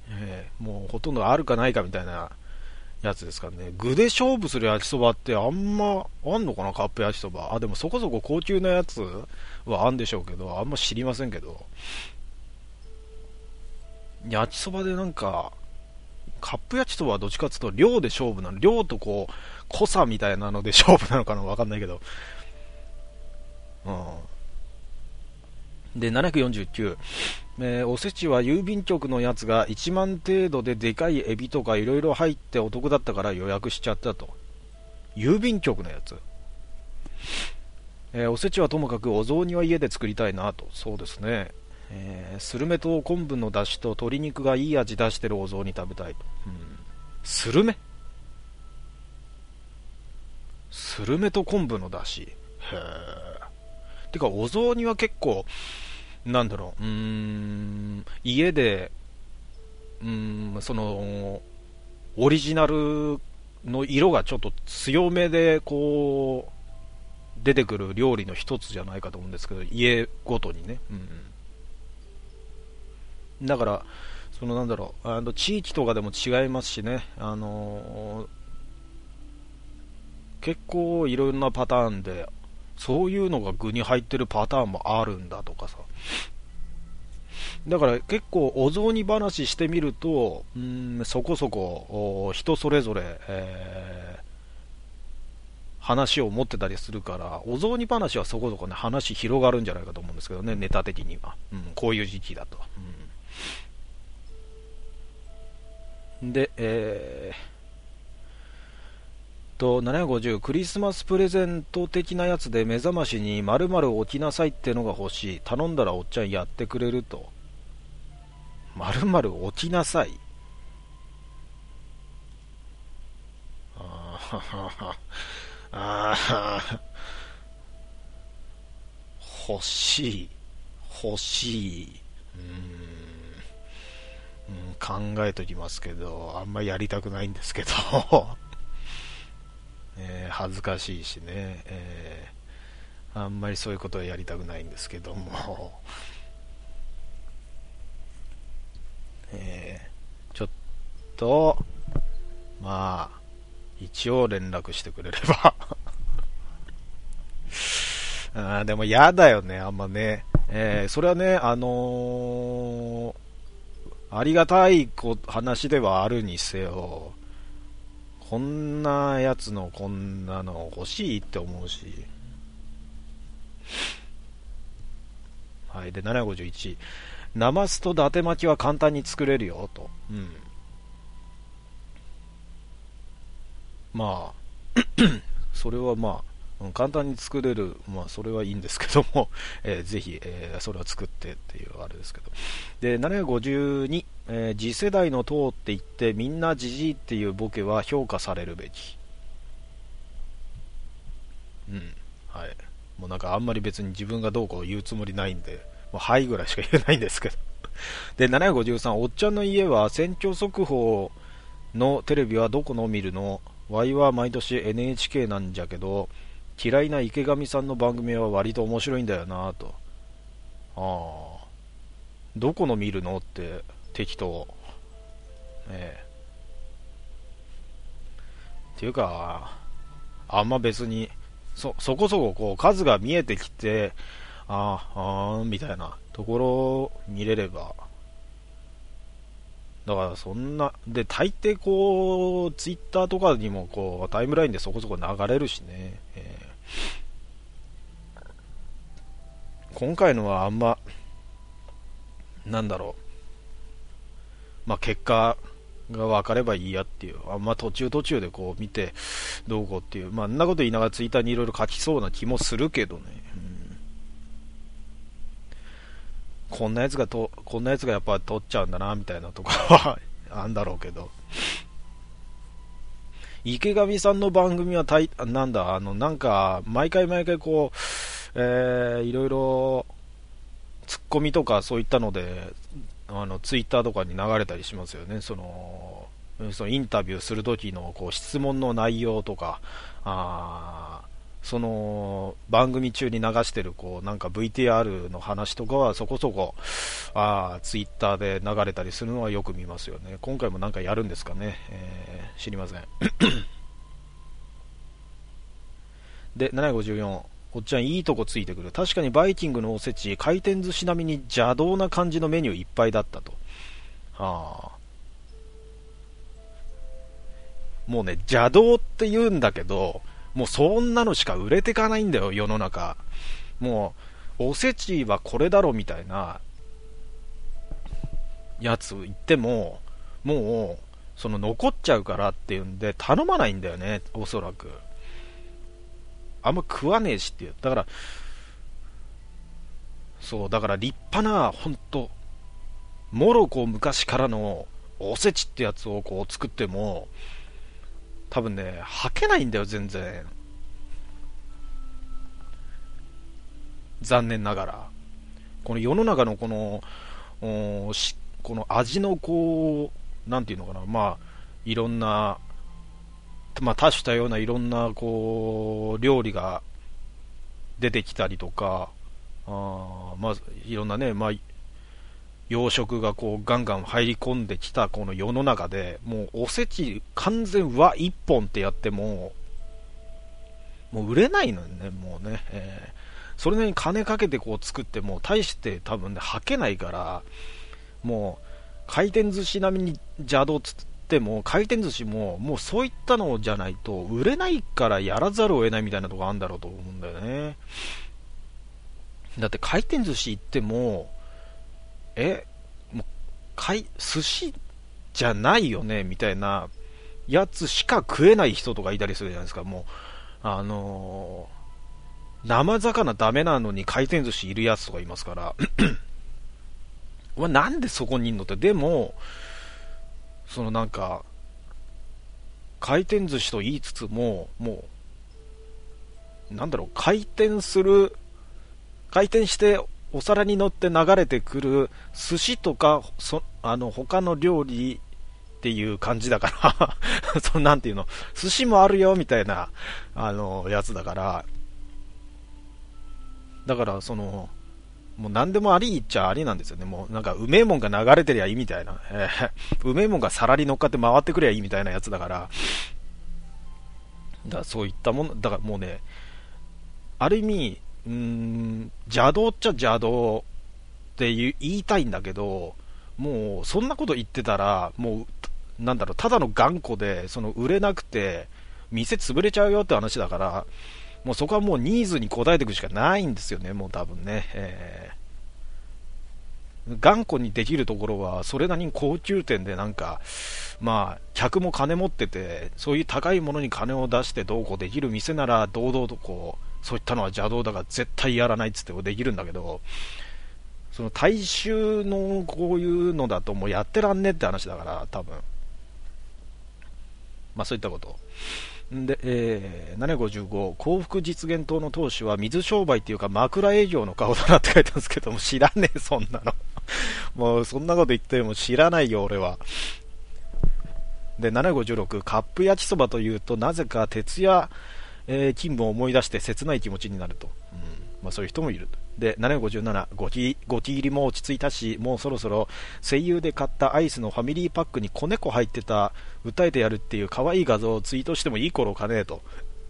もうほとんどあるかないかみたいなやつですからね。具で勝負する焼きそばってあんまあんのかな、カップ焼きそば。でもそこそこ高級なやつはあんでしょうけど、あんま知りませんけど、焼きそばでなんか、カップ焼きそばはどっちかっていうと量で勝負なの。量とこう、濃さみたいなので勝負なのかな、わかんないけど。うん。で、749。おせちは郵便局のやつが1万程度ででかいエビとかいろいろ入ってお得だったから予約しちゃったと。郵便局のやつ。おせちはともかくお雑煮は家で作りたいなと。そうですね。スルメと昆布の出汁と鶏肉がいい味出してるお雑煮食べたいと。スルメスルメと昆布の出汁。へえ。てかお雑煮は結構なんだろう、家でそのオリジナルの色がちょっと強めでこう出てくる料理の一つじゃないかと思うんですけど、家ごとにね、だからそのなんだろう、地域とかでも違いますしね、結構いろんなパターンでそういうのが具に入ってるパターンもあるんだとかさ。だから結構お雑煮話してみると、そこそこ人それぞれ、話を持ってたりするから、お雑煮話はそこそこね話広がるんじゃないかと思うんですけどね、ネタ的には、こういう時期だと、で、750クリスマスプレゼント的なやつで目覚ましに〇〇起きなさいってのが欲しい。頼んだらおっちゃんやってくれると。〇〇起きなさい。欲しい。欲しい。考えときますけど、あんまやりたくないんですけど。恥ずかしいしね、あんまりそういうことはやりたくないんですけども、ちょっとまあ一応連絡してくれればでも嫌だよね、あんまね、それはね、ありがたい話ではあるにせよ、こんなやつのこんなの欲しいって思うし。はい。で、751。ナマスと伊達巻きは簡単に作れるよ、と。まあ、それはまあ、簡単に作れる、まあ、それはいいんですけども、ぜひ、それは作ってっていうあれですけど。で、752、次世代の党って言ってみんなジジイっていうボケは評価されるべき。はい。もうなんかあんまり別に自分がどうこう言うつもりないんで、もうはいぐらいしか言えないんですけど。で、753、おっちゃんの家は選挙速報のテレビはどこの見るの？ワイは毎年 NHK なんじゃけど、嫌いな池上さんの番組は割と面白いんだよなと。どこの見るのって適当。っていうか、あんま別に、そこそここう数が見えてきて、みたいなところを見れれば。だからそんな、で、大抵こう、ツイッターとかにもこう、タイムラインでそこそこ流れるしね。今回のはあんま、なんだろう。まあ、結果が分かればいいやっていう。あんま途中途中でこう見て、どうこうっていう。まあ、んなこと言いながらツイッターにいろいろ書きそうな気もするけどね。こんなやつがやっぱ取っちゃうんだな、みたいなところはあんだろうけど。池上さんの番組はなんだ、なんか、毎回こう、いろいろ、ツッコミとかそういったので、ツイッターとかに流れたりしますよね。そのインタビューするときのこう質問の内容とか、 その番組中に流してるこうなんか VTR の話とかはそこそこツイッターで流れたりするのはよく見ますよね。今回もなんかやるんですかね、知りませんで754、おっちゃんいいとこついてくる。確かにバイキングのおせち回転寿司並みに邪道な感じのメニューいっぱいだったと。もうね、邪道って言うんだけど、もうそんなのしか売れてかないんだよ世の中。もうおせちはこれだろみたいなやつ言っても、もうその残っちゃうからっていうんで頼まないんだよね、おそらく。あんま食わねえしっていう。だからそうだから立派な本当もろこう昔からのおせちってやつをこう作っても多分ね履けないんだよ全然。残念ながらこの世の中のこのこの味のこうなんていうのかな、まあいろんな、まあ多種多様ないろんなこう料理が出てきたりとか、まあいろんなね、まあ洋食がこうガンガン入り込んできたこの世の中で、もうおせち完全和一本ってやってももう売れないのよね、もうね、それなりに金かけてこう作っても大して多分ね履けないから、もう回転寿司並みに邪道つっても回転寿司ももうそういったのじゃないと売れないからやらざるを得ないみたいなところあるんだろうと思うんだよね。だって回転寿司行ってももう寿司じゃないよねみたいなやつしか食えない人とかいたりするじゃないですか。もう生魚ダメなのに回転寿司いるやつとかいますからなんでそこにいんのって。でもそのなんか回転寿司と言いつつももうなんだろう、回転してお皿に乗って流れてくる寿司とか他の料理っていう感じだからそのなんていうの、寿司もあるよみたいなやつだから、そのもう何でもありっちゃありなんですよね。もうなんかうめえもんが流れてりゃいいみたいな、うめえもんが皿に乗っかって回ってくりゃいいみたいなやつだから、そういったものだからもうね、ある意味邪道っちゃ邪道って言いたいんだけど、もうそんなこと言ってたらもうなんだろう、ただの頑固でその売れなくて店潰れちゃうよって話だから、もうそこはもうニーズに応えていくしかないんですよね、もう多分ね、頑固にできるところはそれなりに高級店でなんかまあ客も金持っててそういう高いものに金を出してどうこうできる店なら堂々とこうそういったのは邪道だから絶対やらないっつってできるんだけど、その大衆のこういうのだともうやってらんねって話だから多分、まあそういったことで、755幸福実現党の党首は水商売っていうか枕営業の顔だなって書いてあるんですけども、知らねえそんなのもうそんなこと言っても知らないよ俺は。で756カップ焼きそばというとなぜか徹夜、勤務を思い出して切ない気持ちになると、まあ、そういう人もいると。で757ゴキ入りも落ち着いたし、もうそろそろ声優で買ったアイスのファミリーパックに子猫入ってた訴えてやるっていう可愛い画像をツイートしてもいい頃かねえと、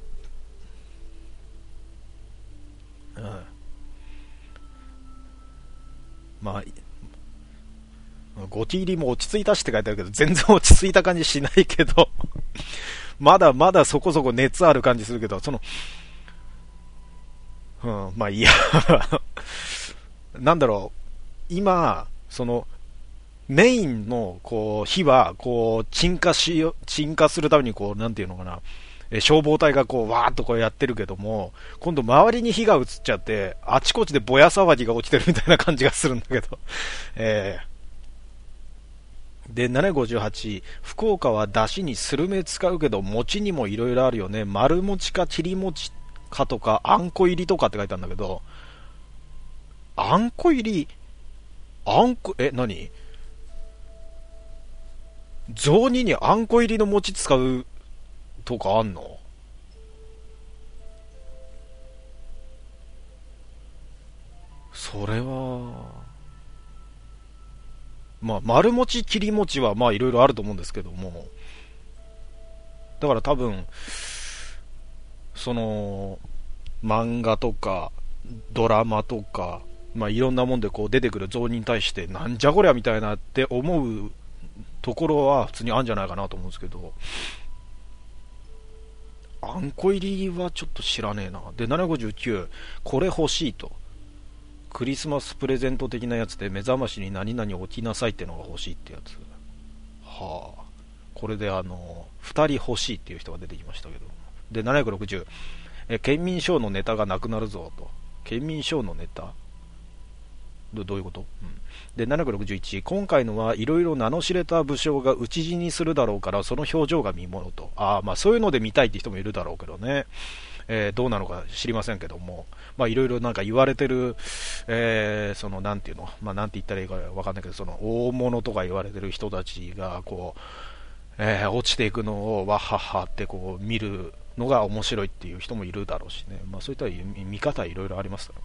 まあゴキ入りも落ち着いたしって書いてあるけど全然落ち着いた感じしないけどまだまだそこそこ熱ある感じするけど、そのまあいいやなんだろう、今そのメインのこう火はこう鎮火するためにこうなんていうのかな、消防隊がこうわーっとこうやってるけども、今度周りに火が移っちゃってあちこちでぼや騒ぎが起きてるみたいな感じがするんだけどで758福岡は出汁にスルメ使うけど餅にもいろいろあるよね、丸餅か切り餅かとかあんこ入りとかって書いてあるんだけど、あんこ入り何雑煮にあんこ入りの餅使うとかあんの？ それはまあ丸餅切り餅はまあいろいろあると思うんですけども、だから多分その漫画とかドラマとか、まあ、いろんなもんでこう出てくる像に対してなんじゃこりゃみたいなって思うところは普通にあるんじゃないかなと思うんですけど、あんこ入りはちょっと知らねえな。で759、これ欲しいと、クリスマスプレゼント的なやつで目覚ましに何々置きなさいってのが欲しいってやつ。はあ、これで2人欲しいっていう人が出てきましたけど。で760、県民賞のネタがなくなるぞと。県民賞のネタどういうこと、で761、今回のはいろいろ名の知れた武将が討ち死にするだろうからその表情が見ものと。まあそういうので見たいって人もいるだろうけどね、どうなのか知りませんけども、まあいろいろなんか言われてる、そのなんていうの、まあなんて言ったらいいかわかんないけど、その大物とか言われてる人たちがこう、落ちていくのをわははってこう見るのが面白いっていう人もいるだろうしね、まあそういった見方はいろいろあります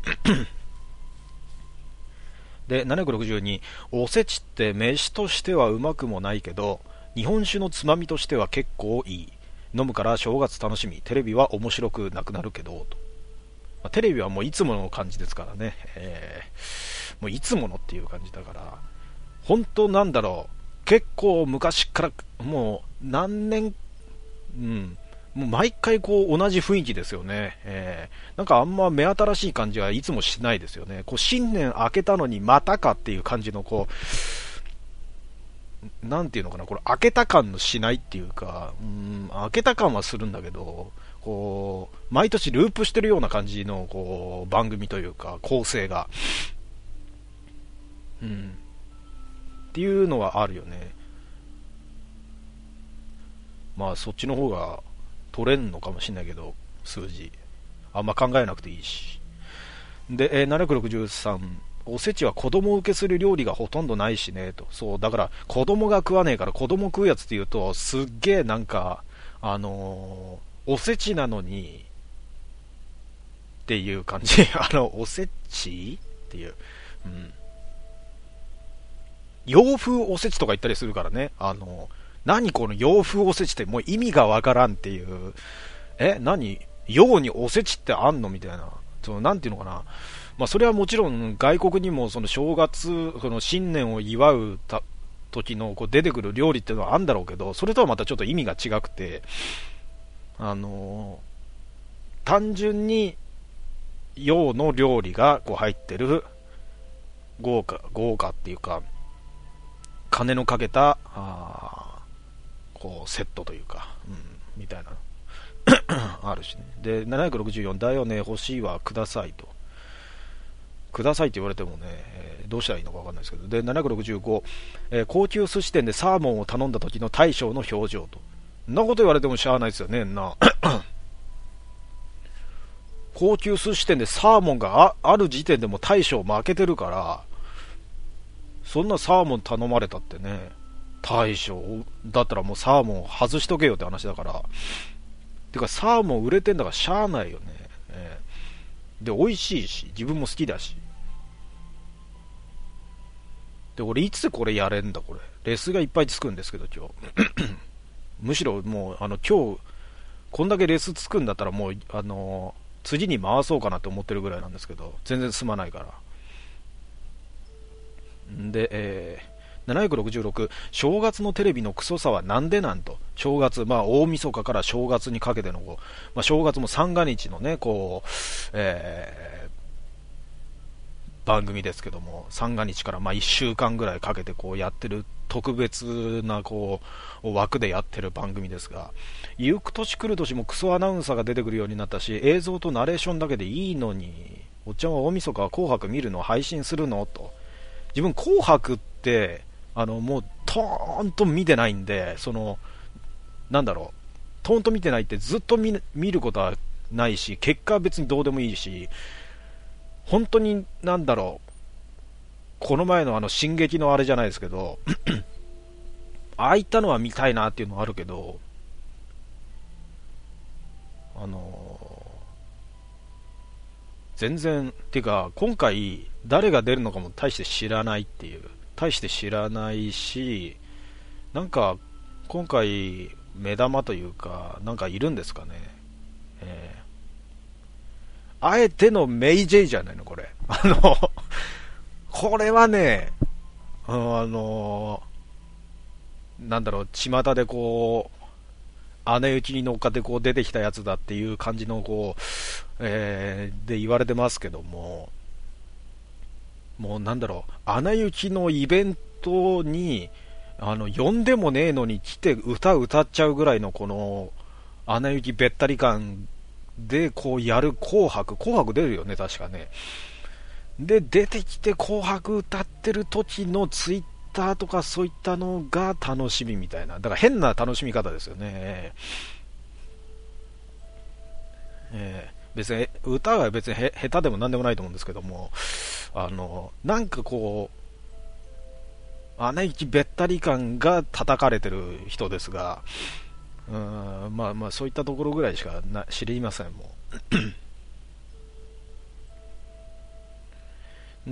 で762、おせちって飯としてはうまくもないけど日本酒のつまみとしては結構いい、飲むから正月楽しみ、テレビは面白くなくなるけどと、まあ、テレビはもういつもの感じですからね、もういつものっていう感じだから、本当なんだろう、結構昔からもう何年、もう毎回こう同じ雰囲気ですよね、なんかあんま目新しい感じはいつもしないですよね。こう新年明けたのにまたかっていう感じのこうなんていうのかな、これ明けた感のしないっていうか、明けた感はするんだけど、こう毎年ループしてるような感じのこう番組というか構成が、っていうのはあるよね。まあそっちの方が取れんのかもしれないけど、数字あんま考えなくていいし。で、763、おせちは子供受けする料理がほとんどないしねと。そうだから子供が食わねえから子供食うやつっていうとすっげえなんかおせちなのにっていう感じおせちっていう、洋風おせちとか言ったりするからね、何この洋風おせちってもう意味がわからんっていう、何洋におせちってあんのみたいな、そのなんていうのかな、まあそれはもちろん外国にもその正月、その新年を祝う時のこう出てくる料理っていうのはあるんだろうけど、それとはまたちょっと意味が違くて、単純に洋の料理がこう入ってる豪華っていうか金のかけたこうセットというか、みたいなあるしね。で764、だよね欲しいわくださいと。くださいって言われてもね、どうしたらいいのか分かんないですけど。で765、高級寿司店でサーモンを頼んだ時の大将の表情と。そんなこと言われてもしゃあないですよね高級寿司店でサーモンが ある時点でも大将負けてるから、そんなサーモン頼まれたってね、大将だったらもうサーモン外しとけよって話だから。てかサーモン売れてんだからしゃあないよね、で美味しいし自分も好きだし。で俺いつこれやれんだ、これレスがいっぱいつくんですけど今日むしろもう今日こんだけレスつくんだったらもう次に回そうかなって思ってるぐらいなんですけど、全然進まないから。で、766、正月のテレビのクソさはなんでなんと。正月、まあ大晦日から正月にかけてのまあ、正月も三が日のねこう、番組ですけども、三が日からまあ1週間ぐらいかけてこうやってる特別なこう枠でやってる番組ですが、行く年来る年もクソアナウンサーが出てくるようになったし、映像とナレーションだけでいいのに、おっちゃんは大晦日は紅白見るの配信するのと。自分紅白ってもうトーンと見てないんで、なんだろう、トーンと見てないってずっと見ることはないし、結果は別にどうでもいいし、本当になんだろう、この前の進撃のあれじゃないですけどああいったのは見たいなっていうのはあるけど、全然っていうか今回誰が出るのかも大して知らないっていう、大して知らないし、なんか今回目玉というかなんかいるんですかね、あえてのメイ・ジェイじゃないのこれこれはね、なんだろう、巷でこう穴行きに乗っかってこう出てきたやつだっていう感じのこう、で言われてますけども、もうなんだろう、穴行きのイベントに呼んでもねえのに来て歌っちゃうぐらいのこの穴行きべったり感でこうやる紅白出るよね確かね。で出てきて紅白歌ってる時のツイッターとかそういったのが楽しみみたいな、だから変な楽しみ方ですよね。別に歌は別に下手でも何でもないと思うんですけども、なんかこう穴行きべったり感が叩かれてる人ですが、まあそういったところぐらいしか知りませんもう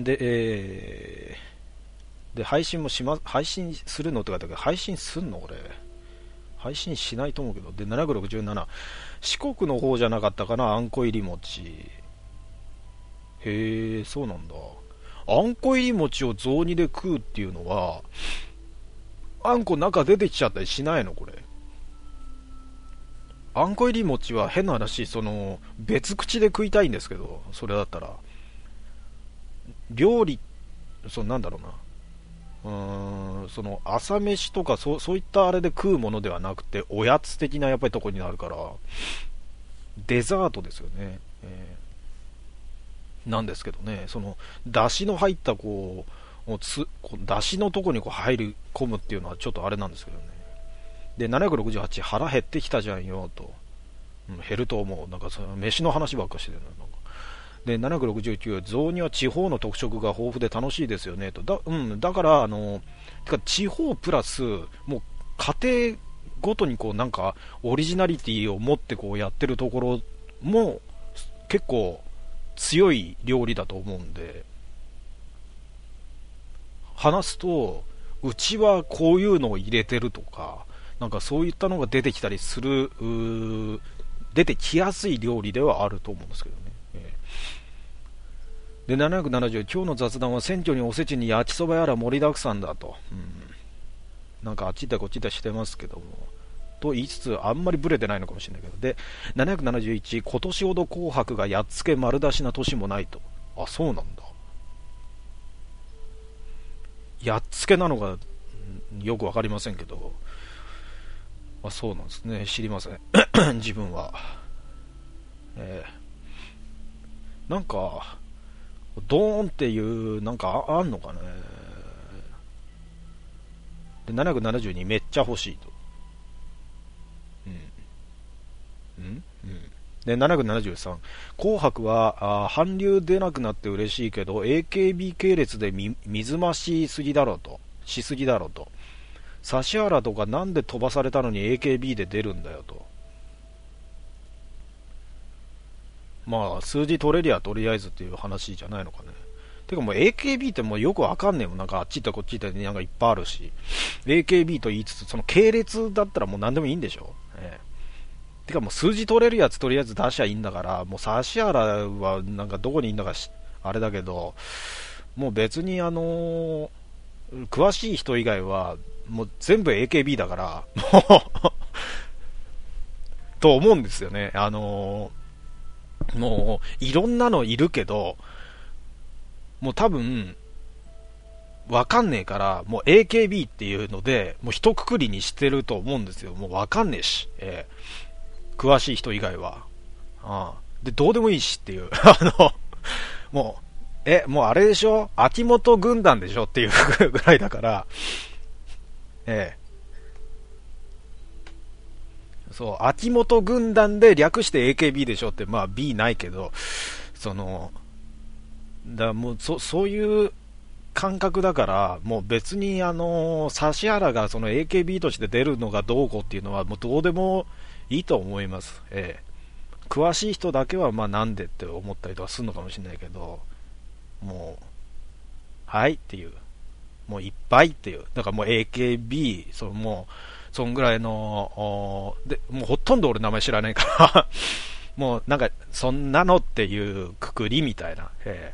で、配信するのって書いてあるけど、配信すんのこれ。配信しないと思うけど。で、767。四国の方じゃなかったかな、あんこ入り餅。へえ、そうなんだ。あんこ入り餅を雑煮で食うっていうのは、あんこ中出てきちゃったりしないのこれ。あんこ入り餅は変な話、別口で食いたいんですけど、それだったら。料理、なんだろうな。朝飯とかそういったあれで食うものではなくておやつ的なやっぱりとこになるからデザートですよね、なんですけどね、出汁の入ったこう出汁のとこにこう入り込むっていうのはちょっとあれなんですけどね。で768、腹減ってきたじゃんよと、減ると思う、なんか飯の話ばっかしてるのなんか。で769、雑煮は地方の特色が豊富で楽しいですよねと。だから地方プラスもう家庭ごとにこうなんかオリジナリティを持ってこうやってるところも結構強い料理だと思うんで、話すとうちはこういうのを入れてるとか、なんかそういったのが出てきたりする、出てきやすい料理ではあると思うんですけどね。で770、今日の雑談は選挙におせちに焼きそばやら盛りだくさんだと、なんかあっち行ったこっち行ったしてますけどもと言いつつあんまりブレてないのかもしれないけど。で771、今年ほど紅白がやっつけ丸出しな年もないと。あ、そうなんだ。やっつけなのがよく分かりませんけど、あ、そうなんですね、知りません自分は。なんかドーンっていうなんかあんのかね。で772、めっちゃ欲しいと。で773、紅白は韓流出なくなって嬉しいけど AKB 系列で水増しすぎだろうと、指原とかなんで飛ばされたのに AKB で出るんだよと。まあ数字取れりゃとりあえずっていう話じゃないのかね。てかもう AKB ってもうよくわかんねえもん、なんかあっち行ったこっち行ったなんかいっぱいあるし、 AKB と言いつつその系列だったらもう何でもいいんでしょ、てかもう数字取れるやつとりあえず出しゃいいんだから、もう指原はなんかどこにいんだかあれだけど、もう別に詳しい人以外はもう全部 AKB だからもうと思うんですよね。もういろんなのいるけどもう多分わかんねえから、もう AKB っていうのでもう一括りにしてると思うんですよ。もうわかんねえし、詳しい人以外は。でどうでもいいしっていうもうあれでしょ、秋元軍団でしょっていうぐらいだから、そう、秋元軍団で略して AKB でしょって、まあ B ないけど、もうそういう感覚だから、もう別に指原がその AKB として出るのがどうこうっていうのはもうどうでもいいと思います。詳しい人だけはまあなんでって思ったりとかするのかもしれないけど、もはいっていう、もういっぱいっていう、だからもう AKB、もうそんぐらいので、もうほとんど俺名前知らないからもうなんかそんなのっていうくくりみたいな、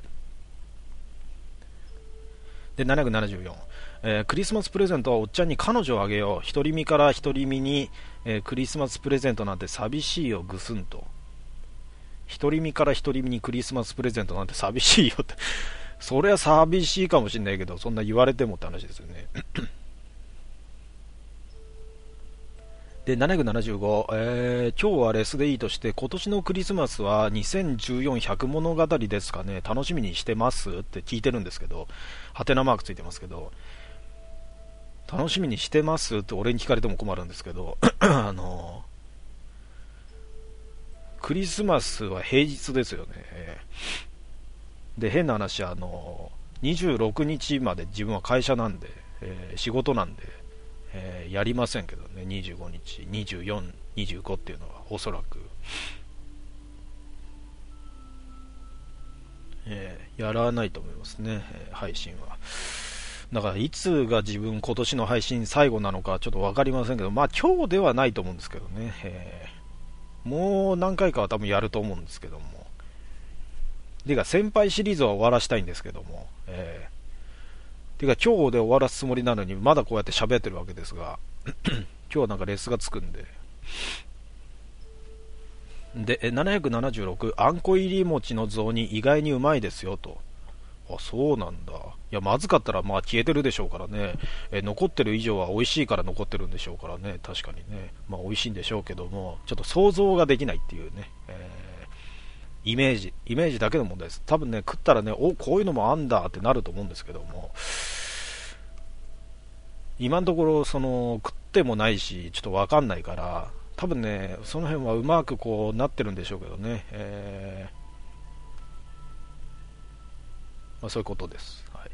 で774、クリスマスプレゼントはおっちゃんに彼女をあげよう、独り身から独り身に、クリスマスプレゼントなんて寂しいよぐすんと。独り身から独り身にクリスマスプレゼントなんて寂しいよってそれは寂しいかもしれないけど、そんな言われてもって話ですよねで775、今日はレスでいいとして、今年のクリスマスは2014-100物語ですかね、楽しみにしてますって聞いてるんですけど、ハテナマークついてますけど、楽しみにしてますって俺に聞かれても困るんですけどクリスマスは平日ですよね。で変な話、26日まで自分は会社なんで、仕事なんで、やりませんけどね、25日、24、25っていうのはおそらく、やらないと思いますね、配信は。だからいつが自分今年の配信最後なのかちょっと分かりませんけど、まあ今日ではないと思うんですけどね、もう何回かは多分やると思うんですけども、てか先輩シリーズは終わらしたいんですけども、てか今日で終わらすつもりなのにまだこうやって喋ってるわけですが今日はなんかレスがつくんで。で776、あんこ入り餅の雑煮意外にうまいですよと。あ、そうなんだ。いや、まずかったらまあ消えてるでしょうからね、残ってる以上は美味しいから残ってるんでしょうからね、確かにね、まあ美味しいんでしょうけども、ちょっと想像ができないっていうね、イメージだけの問題です。多分ね、食ったらね、お、こういうのもあんだってなると思うんですけども、今のところ食ってもないしちょっと分かんないから、多分ねその辺はうまくこうなってるんでしょうけどね、まあ、そういうことです、はい、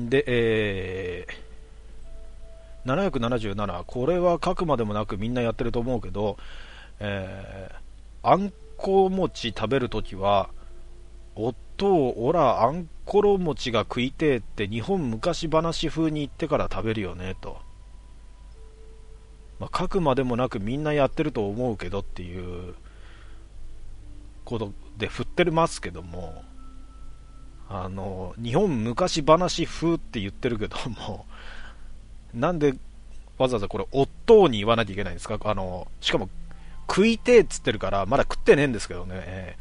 で、777、これは書くまでもなくみんなやってると思うけど、あんこ餅食べるときは夫をおらあんころ餅が食いてえって日本昔話風に言ってから食べるよねと、まあ、書くまでもなくみんなやってると思うけどっていうことで振ってますけども、日本昔話風って言ってるけどもなんでわざわざこれ夫に言わなきゃいけないんですか。しかも食いてえっつってるからまだ食ってねえんですけどね、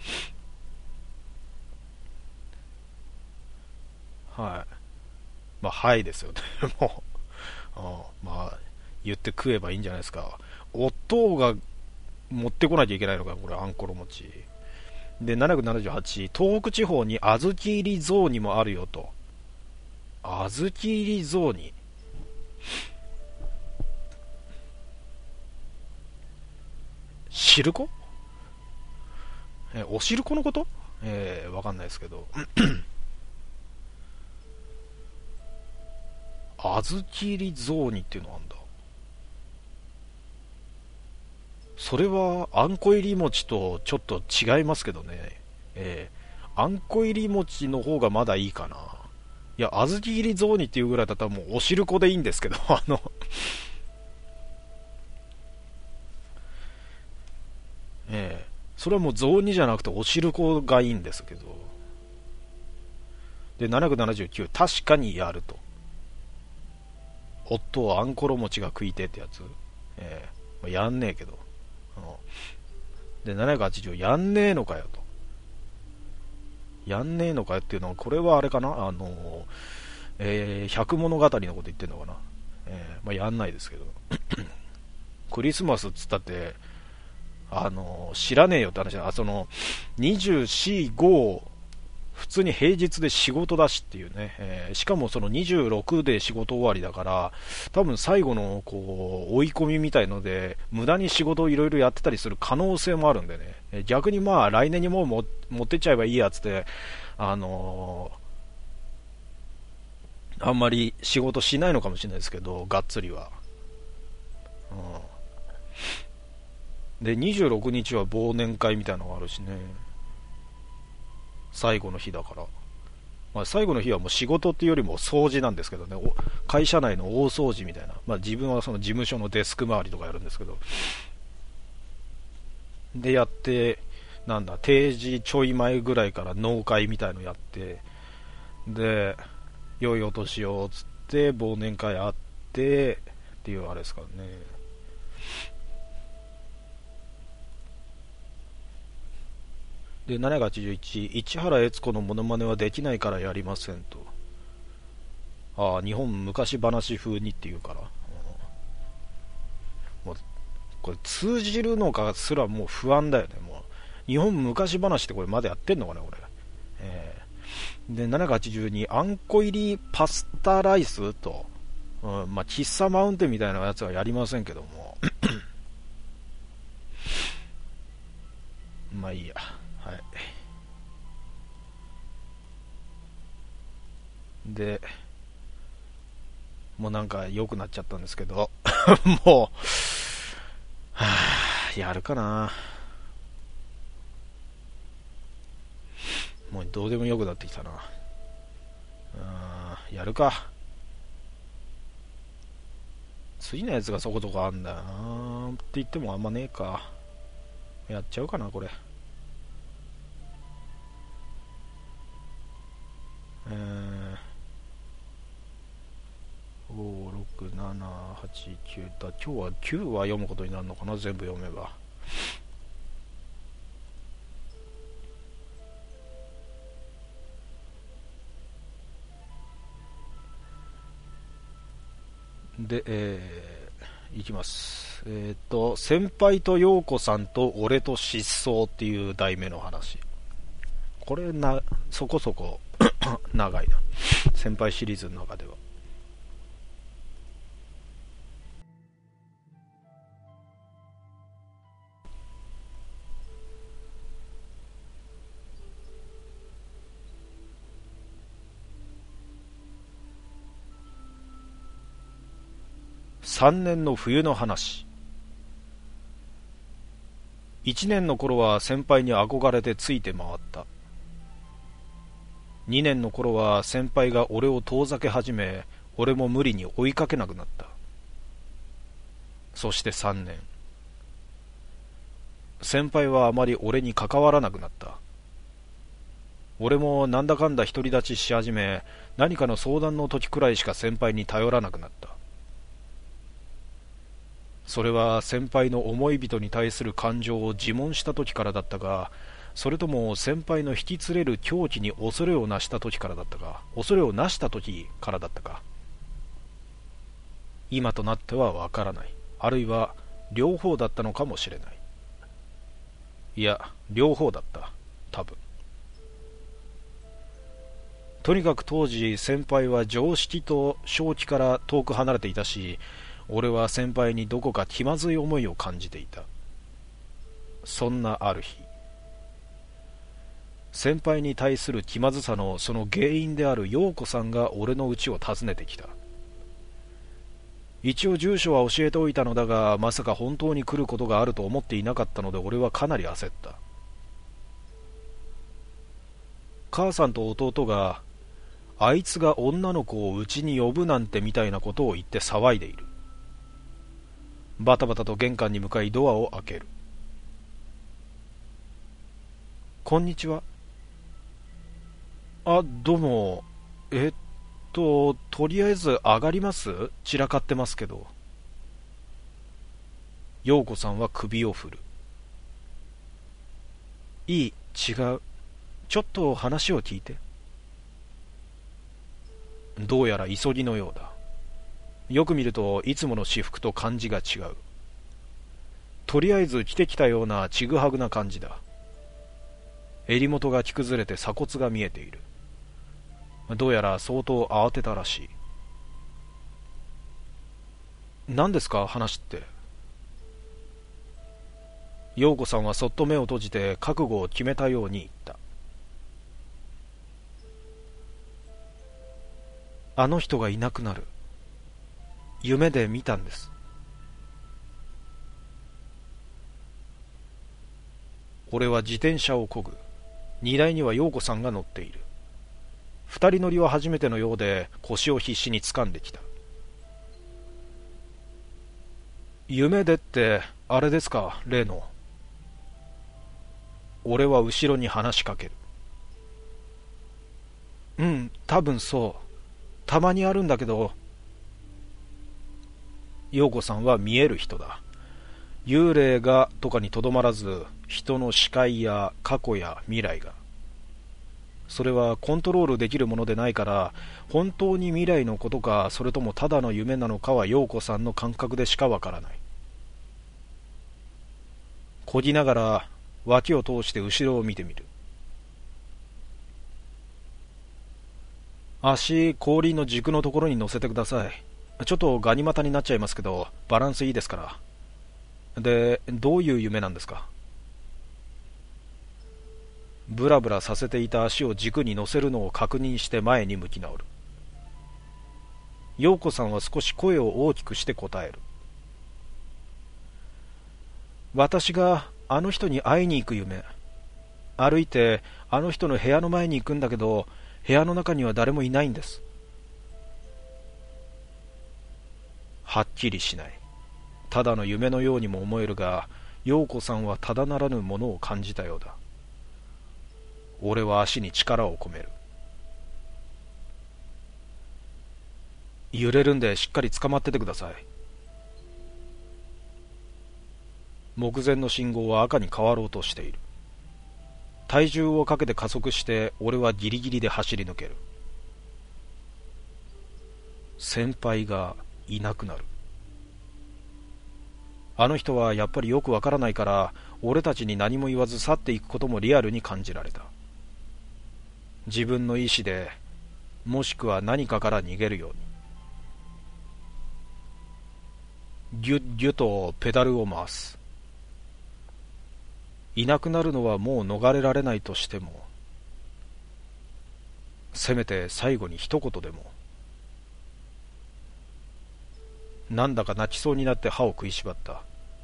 はい、まあはいですよねもう、まあ言って食えばいいんじゃないですか。夫が持ってこなきゃいけないのかこれ、あんころ餅で。778、東北地方に小豆入り雑煮もあるよと。小豆入り雑煮、汁粉、お汁粉のこと、わかんないですけど小豆入り雑煮っていうのあんだ。それはあんこ入り餅とちょっと違いますけどね、あんこ入り餅の方がまだいいかな。いや、小豆入り雑煮っていうぐらいだったらもうお汁粉でいいんですけどそれはもう雑煮じゃなくてお汁粉がいいんですけど。で779、確かにやると。夫はあんころ餅が食いてってやつ、まあ、やんねえけど、で780、やんねえのかよと。やんねえのかよっていうのはこれはあれかな、百物語のこと言ってんのかな、まあ、やんないですけどクリスマスっつったって知らねえよって話だ。24、5普通に平日で仕事だしっていうね、しかもその26で仕事終わりだから、多分最後のこう追い込みみたいので無駄に仕事をいろいろやってたりする可能性もあるんでね、逆にまあ来年にもう持ってっちゃえばいいやつって、あんまり仕事しないのかもしれないですけど、がっつりは、で26日は忘年会みたいなのがあるしね、最後の日だから、 まあ、最後の日はもう仕事っていうよりも掃除なんですけどね、会社内の大掃除みたいな、まあ、自分はその事務所のデスク周りとかやるんですけど、でやって、なんだ、定時ちょい前ぐらいから納会みたいのやって、で、良いお年をつって忘年会あってっていうあれですからね。で、781、市原悦子のモノマネはできないからやりませんと。ああ、日本昔話風にっていうから。もうこれ通じるのかすらもう不安だよね。もう日本昔話ってこれまだやってんのかな、これ。で、782、あんこ入りパスタライスと、まあ、喫茶マウンテンみたいなやつはやりませんけども。まあいいや。はい。で、もうなんか良くなっちゃったんですけど、もう、はぁ、やるかな。もうどうでもよくなってきたな。やるか。次のやつがそこそこあんだよなって言ってもあんまねえか。やっちゃうかな、これ。5、6、7、8、9だ。今日は9は読むことになるのかな、全部読めば。で、いきます。先輩と陽子さんと俺と失踪っていう題名の話。これそこそこ長いな。先輩シリーズの中では。3年の冬の話。1年の頃は先輩に憧れてついて回った。2年の頃は先輩が俺を遠ざけ始め、俺も無理に追いかけなくなった。そして3年。先輩はあまり俺に関わらなくなった。俺もなんだかんだ独り立ちし始め、何かの相談の時くらいしか先輩に頼らなくなった。それは先輩の思い人に対する感情を自問した時からだったが、それとも先輩の引き連れる狂気に恐れをなした時からだったか、恐れをなした時からだったか、今となってはわからない。あるいは両方だったのかもしれない。いや、両方だった、多分。とにかく当時先輩は常識と正気から遠く離れていたし、俺は先輩にどこか気まずい思いを感じていた。そんなある日、先輩に対する気まずさのその原因である陽子さんが俺の家を訪ねてきた。一応住所は教えておいたのだが、まさか本当に来ることがあると思っていなかったので俺はかなり焦った。母さんと弟が、あいつが女の子を家に呼ぶなんてみたいなことを言って騒いでいる。バタバタと玄関に向かいドアを開ける。こんにちは。あ、どうも。とりあえず上がります？散らかってますけど。陽子さんは首を振る。いい、違う。ちょっと話を聞いて。どうやら急ぎのようだ。よく見るといつもの私服と感じが違う。とりあえず着てきたようなちぐはぐな感じだ。襟元が着崩れて鎖骨が見えている。どうやら相当慌てたらしい。何ですか、話って。陽子さんはそっと目を閉じて覚悟を決めたように言った。あの人がいなくなる。夢で見たんです。俺は自転車を漕ぐ。荷台には陽子さんが乗っている。 二人乗りは初めてのようで腰を必死に掴んできた。夢でってあれですか、例の。俺は後ろに話しかける。うん、多分そう。たまにあるんだけど。陽子さんは見える人だ。幽霊がとかにとどまらず、人の視界や過去や未来が。それはコントロールできるものでないから、本当に未来のことか、それともただの夢なのかは陽子さんの感覚でしかわからない。こぎながら脇を通して後ろを見てみる。足、後輪の軸のところに乗せてください。ちょっとガニ股になっちゃいますけど、バランスいいですから。で、どういう夢なんですか？ブラブラさせていた足を軸に乗せるのを確認して前に向き直る。陽子さんは少し声を大きくして答える。私があの人に会いに行く夢。歩いてあの人の部屋の前に行くんだけど、部屋の中には誰もいないんです。はっきりしない。ただの夢のようにも思えるが、陽子さんはただならぬものを感じたようだ。俺は足に力を込める。揺れるんでしっかり捕まっててください。目前の信号は赤に変わろうとしている。体重をかけて加速して俺はギリギリで走り抜ける。先輩がいなくなる。あの人はやっぱりよくわからないから、俺たちに何も言わず去っていくこともリアルに感じられた。自分の意志で、もしくは何かから逃げるように。ギュッギュとペダルを回す。いなくなるのはもう逃れられないとしても、せめて最後に一言でも。なんだか泣きそうになって歯を食いしばった。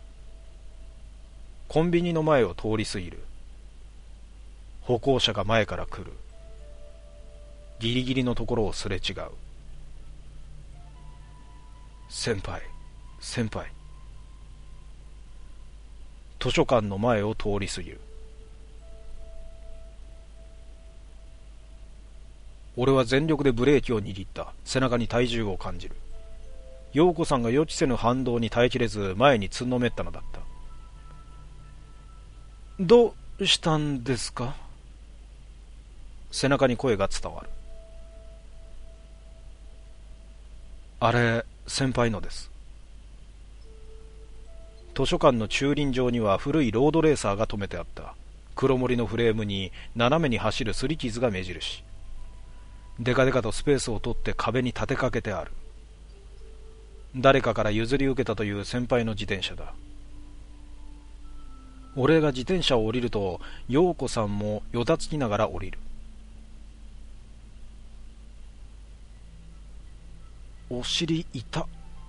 コンビニの前を通り過ぎる。歩行者が前から来る。ギリギリのところをすれ違う。先輩、先輩。図書館の前を通り過ぎる。俺は全力でブレーキを握った。背中に体重を感じる。陽子さんが予期せぬ反動に耐えきれず前につんのめったのだった。どうしたんですか？背中に声が伝わる。あれ、先輩のです。図書館の駐輪場には古いロードレーサーが止めてあった。黒森のフレームに斜めに走る擦り傷が目印。デカデカとスペースを取って壁に立てかけてある。誰かから譲り受けたという先輩の自転車だ。俺が自転車を降りると、陽子さんもよだつきながら降りる。お尻痛。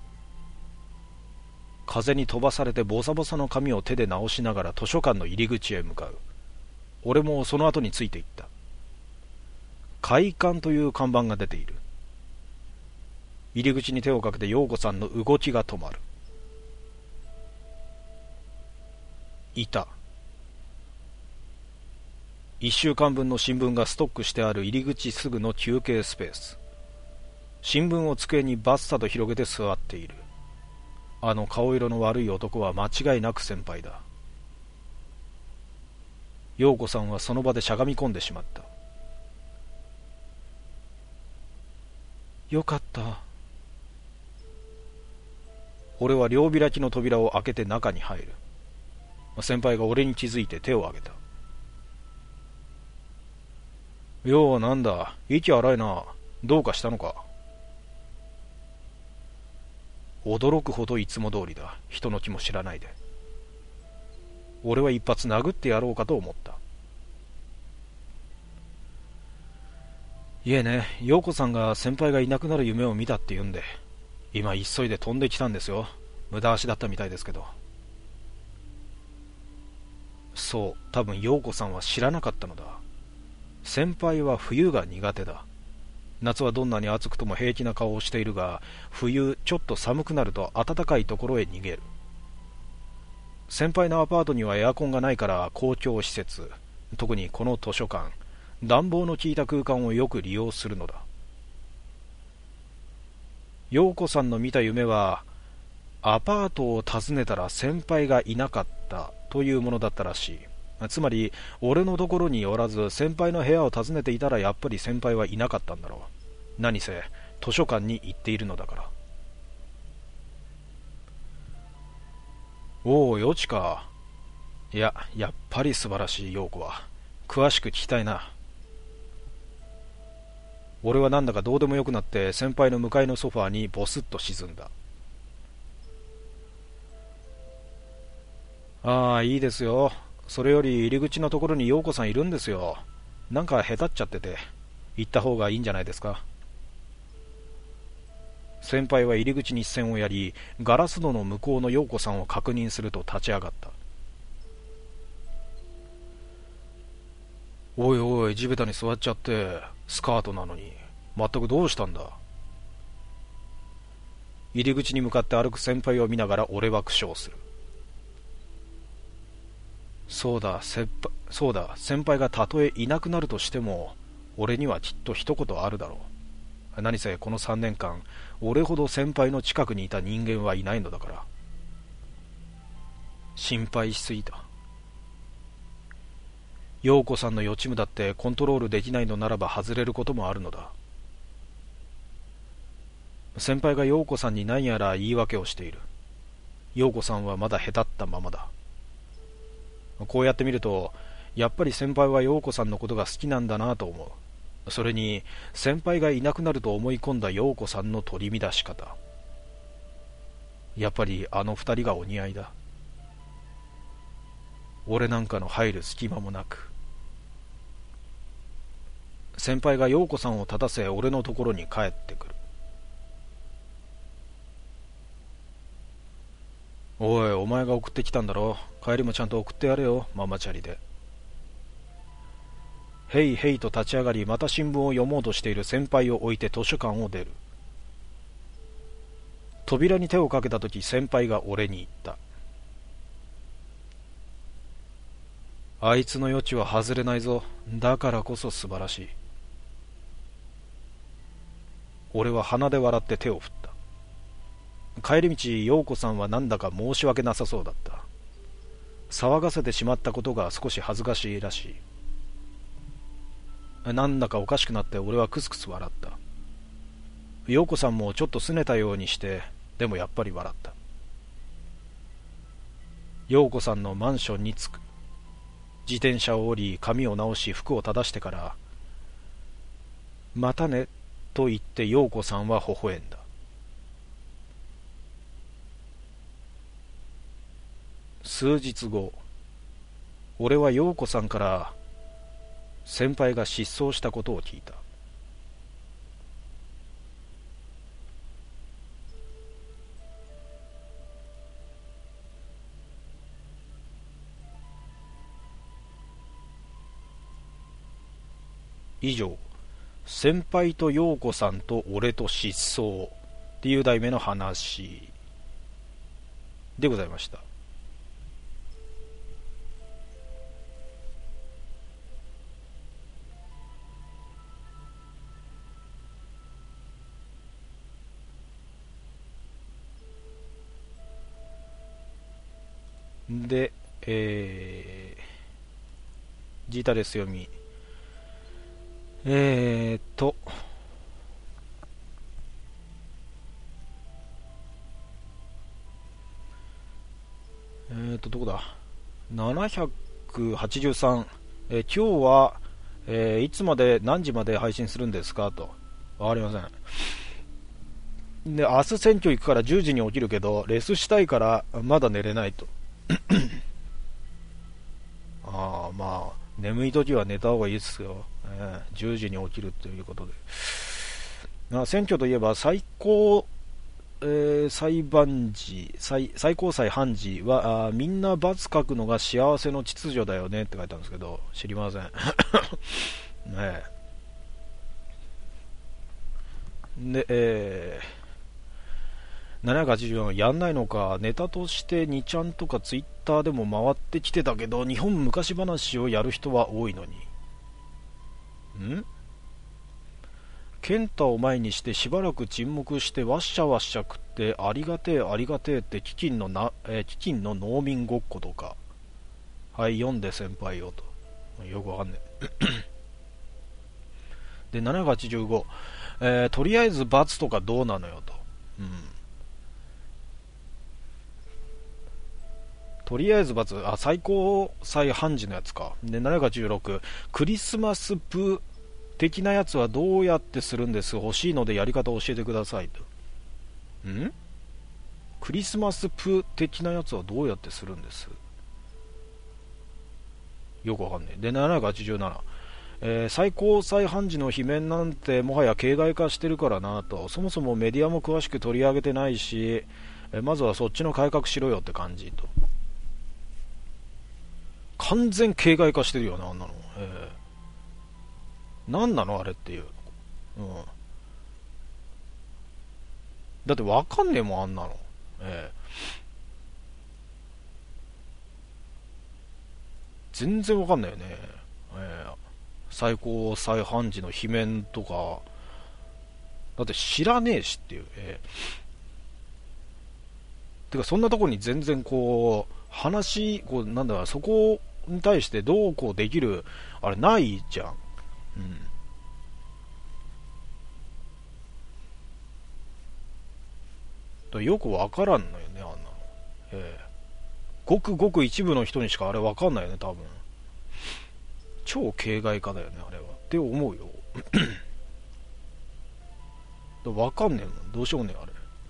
風に飛ばされてボサボサの髪を手で直しながら図書館の入り口へ向かう。俺もその後についていった。開館という看板が出ている。入り口に手をかけて陽子さんの動きが止まる。いた。1週間分の新聞がストックしてある入り口すぐの休憩スペース。新聞を机にバッサと広げて座っている。あの顔色の悪い男は間違いなく先輩だ。陽子さんはその場でしゃがみ込んでしまった。よかった。俺は両開きの扉を開けて中に入る。先輩が俺に気づいて手を挙げた。よう、なんだ、息荒いな。どうかしたのか。驚くほどいつも通りだ。人の気も知らないで。俺は一発殴ってやろうかと思った。いえね、陽子さんが先輩がいなくなる夢を見たって言うんで、今急いで飛んできたんですよ。無駄足だったみたいですけど。そう、多分陽子さんは知らなかったのだ。先輩は冬が苦手だ。 夏はどんなに暑くとも平気な顔をしているが、冬ちょっと寒くなると暖かいところへ逃げる。先輩のアパートにはエアコンがないから、公共施設、特にこの図書館、暖房の効いた空間をよく利用するのだ。陽子さんの見た夢は、アパートを訪ねたら先輩がいなかったというものだったらしい。つまり俺のところにおらず、先輩の部屋を訪ねていたらやっぱり先輩はいなかったんだろう。何せ図書館に行っているのだから。おお、よちか。いや、やっぱり素晴らしい。陽子は詳しく聞きたいな。俺はなんだかどうでもよくなって先輩の向かいのソファーにボスッと沈んだ。ああ、いいですよ。それより入り口のところに陽子さんいるんですよ。なんかへたっちゃってて、行った方がいいんじゃないですか。先輩は入り口に視線をやり、ガラス戸の向こうの陽子さんを確認すると立ち上がった。おいおい、地べたに座っちゃって、スカートなのに。まったくどうしたんだ。入り口に向かって歩く先輩を見ながら俺は苦笑する。そうだ、先輩がたとえいなくなるとしても、俺にはきっと一言あるだろう。何せこの3年間、俺ほど先輩の近くにいた人間はいないのだから。心配しすぎた。陽子さんの予知夢だってコントロールできないのならば外れることもあるのだ。先輩が陽子さんに何やら言い訳をしている。陽子さんはまだへたったままだ。こうやって見ると、やっぱり先輩は陽子さんのことが好きなんだなと思う。それに先輩がいなくなると思い込んだ陽子さんの取り乱し方。やっぱりあの二人がお似合いだ。俺なんかの入る隙間もなく。先輩が陽子さんを立たせ俺のところに帰ってくる。おい、お前が送ってきたんだろ。帰りもちゃんと送ってやれよ、ママチャリで。へいへいと立ち上がり、また新聞を読もうとしている先輩を置いて図書館を出る。扉に手をかけたとき、先輩が俺に言った。あいつの余地は外れないぞ。だからこそ素晴らしい。俺は鼻で笑って手を振った。帰り道、陽子さんはなんだか申し訳なさそうだった。騒がせてしまったことが少し恥ずかしいらしい。なんだかおかしくなって俺はクスクス笑った。陽子さんもちょっと拗ねたようにして、でもやっぱり笑った。陽子さんのマンションに着く。自転車を降り、髪を直し、服を正してから、またねと言って陽子さんは微笑んだ。数日後、俺は陽子さんから先輩が失踪したことを聞いた。以上、先輩と陽子さんと俺と失踪っていう題名の話でございました。で、ジータレス読み。どこだ ?783、今日は、いつまで何時まで配信するんですかと。わかりません。で、明日選挙行くから10時に起きるけど、レスしたいからまだ寝れないと。ああ、まあ、眠い時は寝た方がいいですよ。10時に起きるということで。選挙といえば最高、裁判時、最高裁判事はみんな罰書くのが幸せの秩序だよねって書いてあるんですけど、知りません。ねえ。 で、784やんないのか。ネタとして2ちゃんとかツイッターでも回ってきてたけど、日本昔話をやる人は多いのに。健太を前にしてしばらく沈黙してわっしゃわっしゃ食ってありがてえありがてえって飢饉の農民ごっことか。はい、読んで先輩よと。よくわかんねえ。で、785、とりあえず罰とかどうなのよと。とりあえず罰、最高裁判事のやつか。で、786、クリスマスプ的なやつはどうやってするんです、欲しいのでやり方を教えてくださいと。クリスマスプ的なやつはどうやってするんです、よくわかんねえ。で、787、最高裁判事の罷免なんてもはや形骸化してるからなと。そもそもメディアも詳しく取り上げてないし、まずはそっちの改革しろよって感じと。完全形骸化してるよな、あんなの。何なのあれっていう、だって分かんねえもんあんなの。全然分かんないよね。最高裁判事の罷免とかだって知らねえしっていう。てかそんなとこに全然こう話こうなんだそこに対してどうこうできるあれないじゃん。よくわからんのよね、あんなの。ごくごく一部の人にしかあれわかんないよね、多分。超形骸化だよね、あれは。って思うよ。わかんねえもん、どうしようもねえ、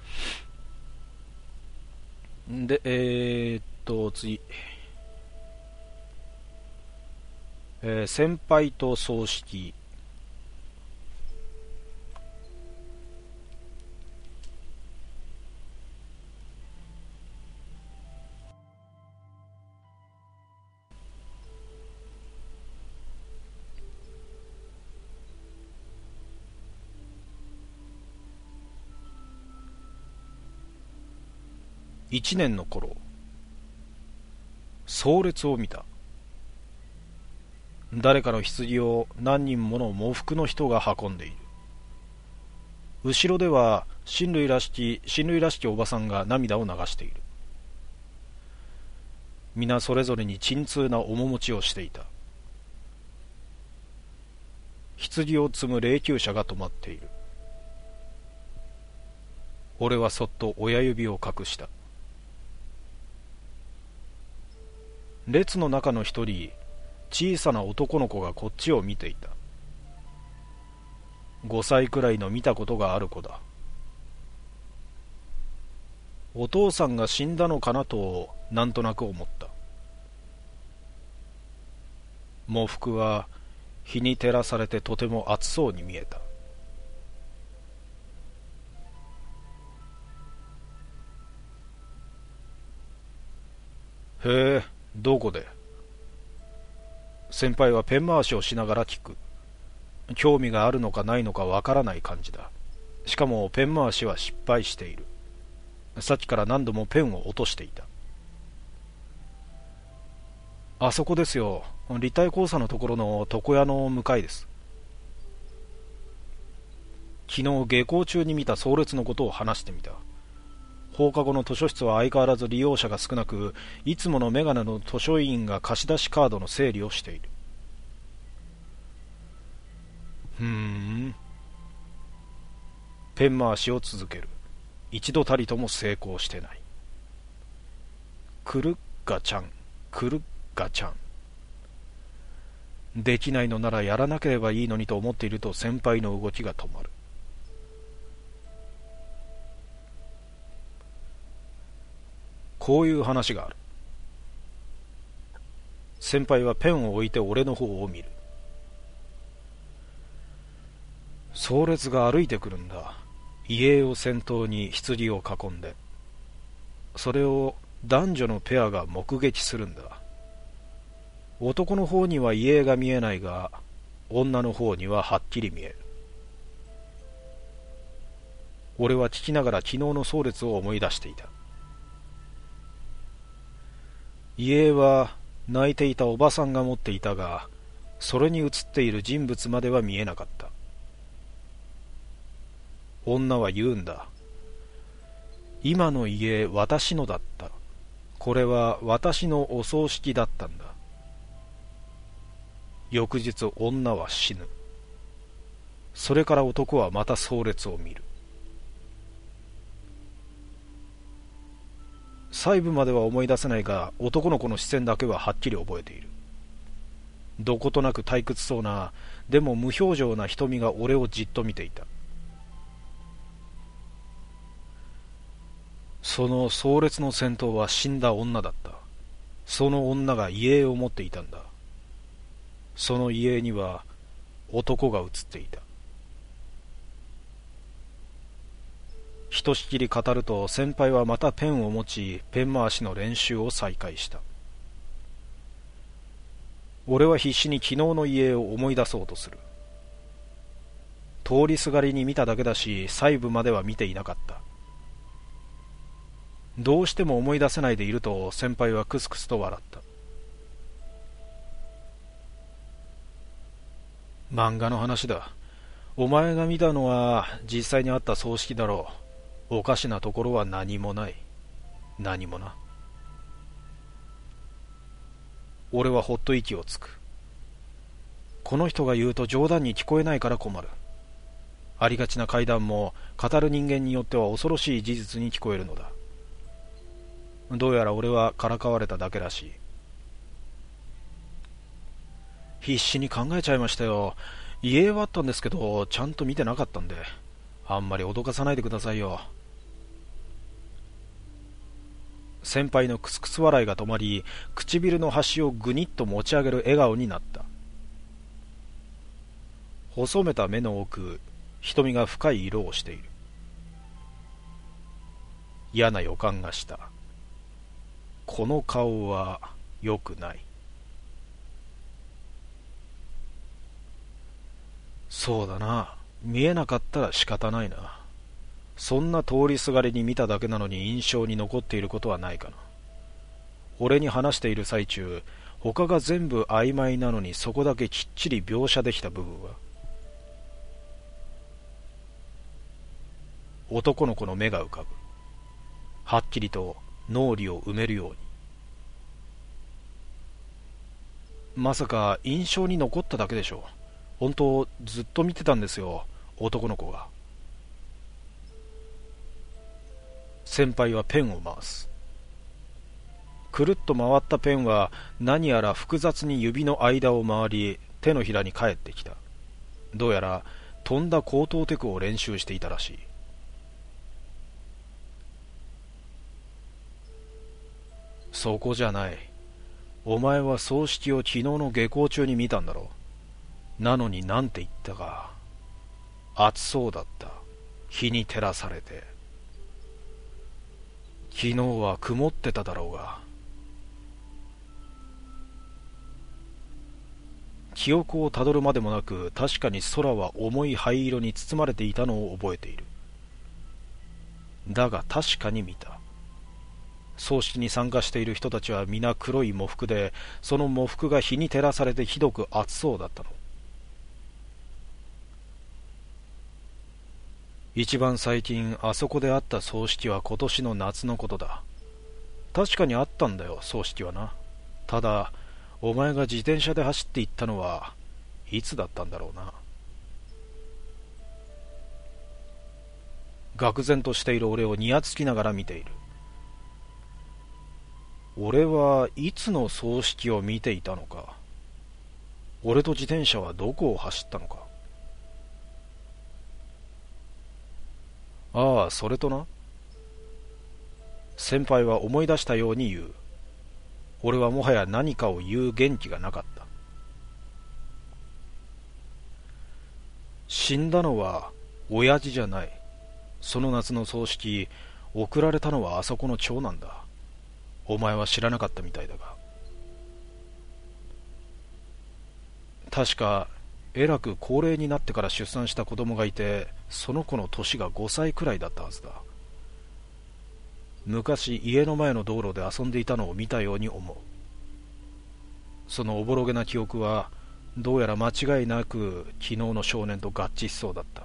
あれ。で、次。先輩と葬式。1年の頃、葬列を見た。誰かの棺を何人もの喪服の人が運んでいる。後ろでは親類らしきおばさんが涙を流している。皆それぞれに沈痛な面持ちをしていた。棺を積む霊柩車が止まっている。俺はそっと親指を隠した。列の中の一人、小さな男の子がこっちを見ていた。5歳くらいの見たことがある子だ。お父さんが死んだのかなとなんとなく思った。喪服は日に照らされてとても暑そうに見えた。へえ、どこで？先輩はペン回しをしながら聞く。興味があるのかないのかわからない感じだ。しかもペン回しは失敗している。さっきから何度もペンを落としていた。あそこですよ。立体交差のところの床屋の向かいです。昨日下校中に見た葬列のことを話してみた。放課後の図書室は相変わらず利用者が少なく、いつものメガネの図書委員が貸し出しカードの整理をしている。ペン回しを続ける。一度たりとも成功してない。くるっがちゃん、くるっがちゃん。できないのならやらなければいいのにと思っていると先輩の動きが止まる。こういう話がある。先輩はペンを置いて俺の方を見る。葬列が歩いてくるんだ。遺影を先頭に棺を囲んで。それを男女のペアが目撃するんだ。男の方には遺影が見えないが、女の方にははっきり見える。 俺は聞きながら昨日の葬列を思い出していた。遺影は泣いていたおばさんが持っていたが、それに写っている人物までは見えなかった。女は言うんだ。今の遺影私のだった。これは私のお葬式だったんだ。翌日女は死ぬ。それから男はまた葬列を見る。細部までは思い出せないが、男の子の視線だけははっきり覚えている。どことなく退屈そうな、でも無表情な瞳が俺をじっと見ていた。その壮烈の先頭は死んだ女だった。その女が遺影を持っていたんだ。その遺影には男が写っていた。ひとしきり語ると先輩はまたペンを持ち、ペン回しの練習を再開した。俺は必死に昨日の遺影を思い出そうとする。通りすがりに見ただけだし、細部までは見ていなかった。どうしても思い出せないでいると先輩はクスクスと笑った。漫画の話だ。お前が見たのは実際にあった葬式だろう。おかしなところは何もない。何もな。俺はほっと息をつく。この人が言うと冗談に聞こえないから困る。ありがちな怪談も語る人間によっては恐ろしい事実に聞こえるのだ。どうやら俺はからかわれただけらしい。必死に考えちゃいましたよ。遺影はあったんですけど、ちゃんと見てなかったんで、あんまり脅かさないでくださいよ。先輩のクスクス笑いが止まり、唇の端をぐにっと持ち上げる笑顔になった。細めた目の奥、瞳が深い色をしている。嫌な予感がした。この顔は良くない。そうだな。見えなかったら仕方ないな。そんな通りすがりに見ただけなのに印象に残っていることはないかな。俺に話している最中、他が全部曖昧なのにそこだけきっちり描写できた部分は。男の子の目が浮かぶ。はっきりと脳裏を埋めるように。まさか印象に残っただけでしょう。本当ずっと見てたんですよ、男の子が。先輩はペンを回す。くるっと回ったペンは何やら複雑に指の間を回り、手のひらに返ってきた。どうやら飛んだ高等テクを練習していたらしい。そこじゃない。お前は葬式を昨日の下校中に見たんだろう。なのになんて言ったか。暑そうだった。日に照らされて。昨日は曇ってただろうが。記憶をたどるまでもなく、確かに空は重い灰色に包まれていたのを覚えている。だが確かに見た。葬式に参加している人たちは皆黒い喪服で、その喪服が日に照らされてひどく暑そうだったの。一番最近あそこであった葬式は今年の夏のことだ。確かにあったんだよ、葬式はな。ただお前が自転車で走って行ったのはいつだったんだろうな。愕然としている俺をにやつきながら見ている。俺はいつの葬式を見ていたのか。俺と自転車はどこを走ったのか。ああ、それとな。先輩は思い出したように言う。俺はもはや何かを言う元気がなかった。死んだのは親父じゃない。その夏の葬式、送られたのはあそこの長男だ。お前は知らなかったみたいだが。確かえらく高齢になってから出産した子供がいて、その子の年が5歳くらいだったはずだ。昔家の前の道路で遊んでいたのを見たように思う。そのおぼろげな記憶はどうやら間違いなく昨日の少年と合致しそうだった。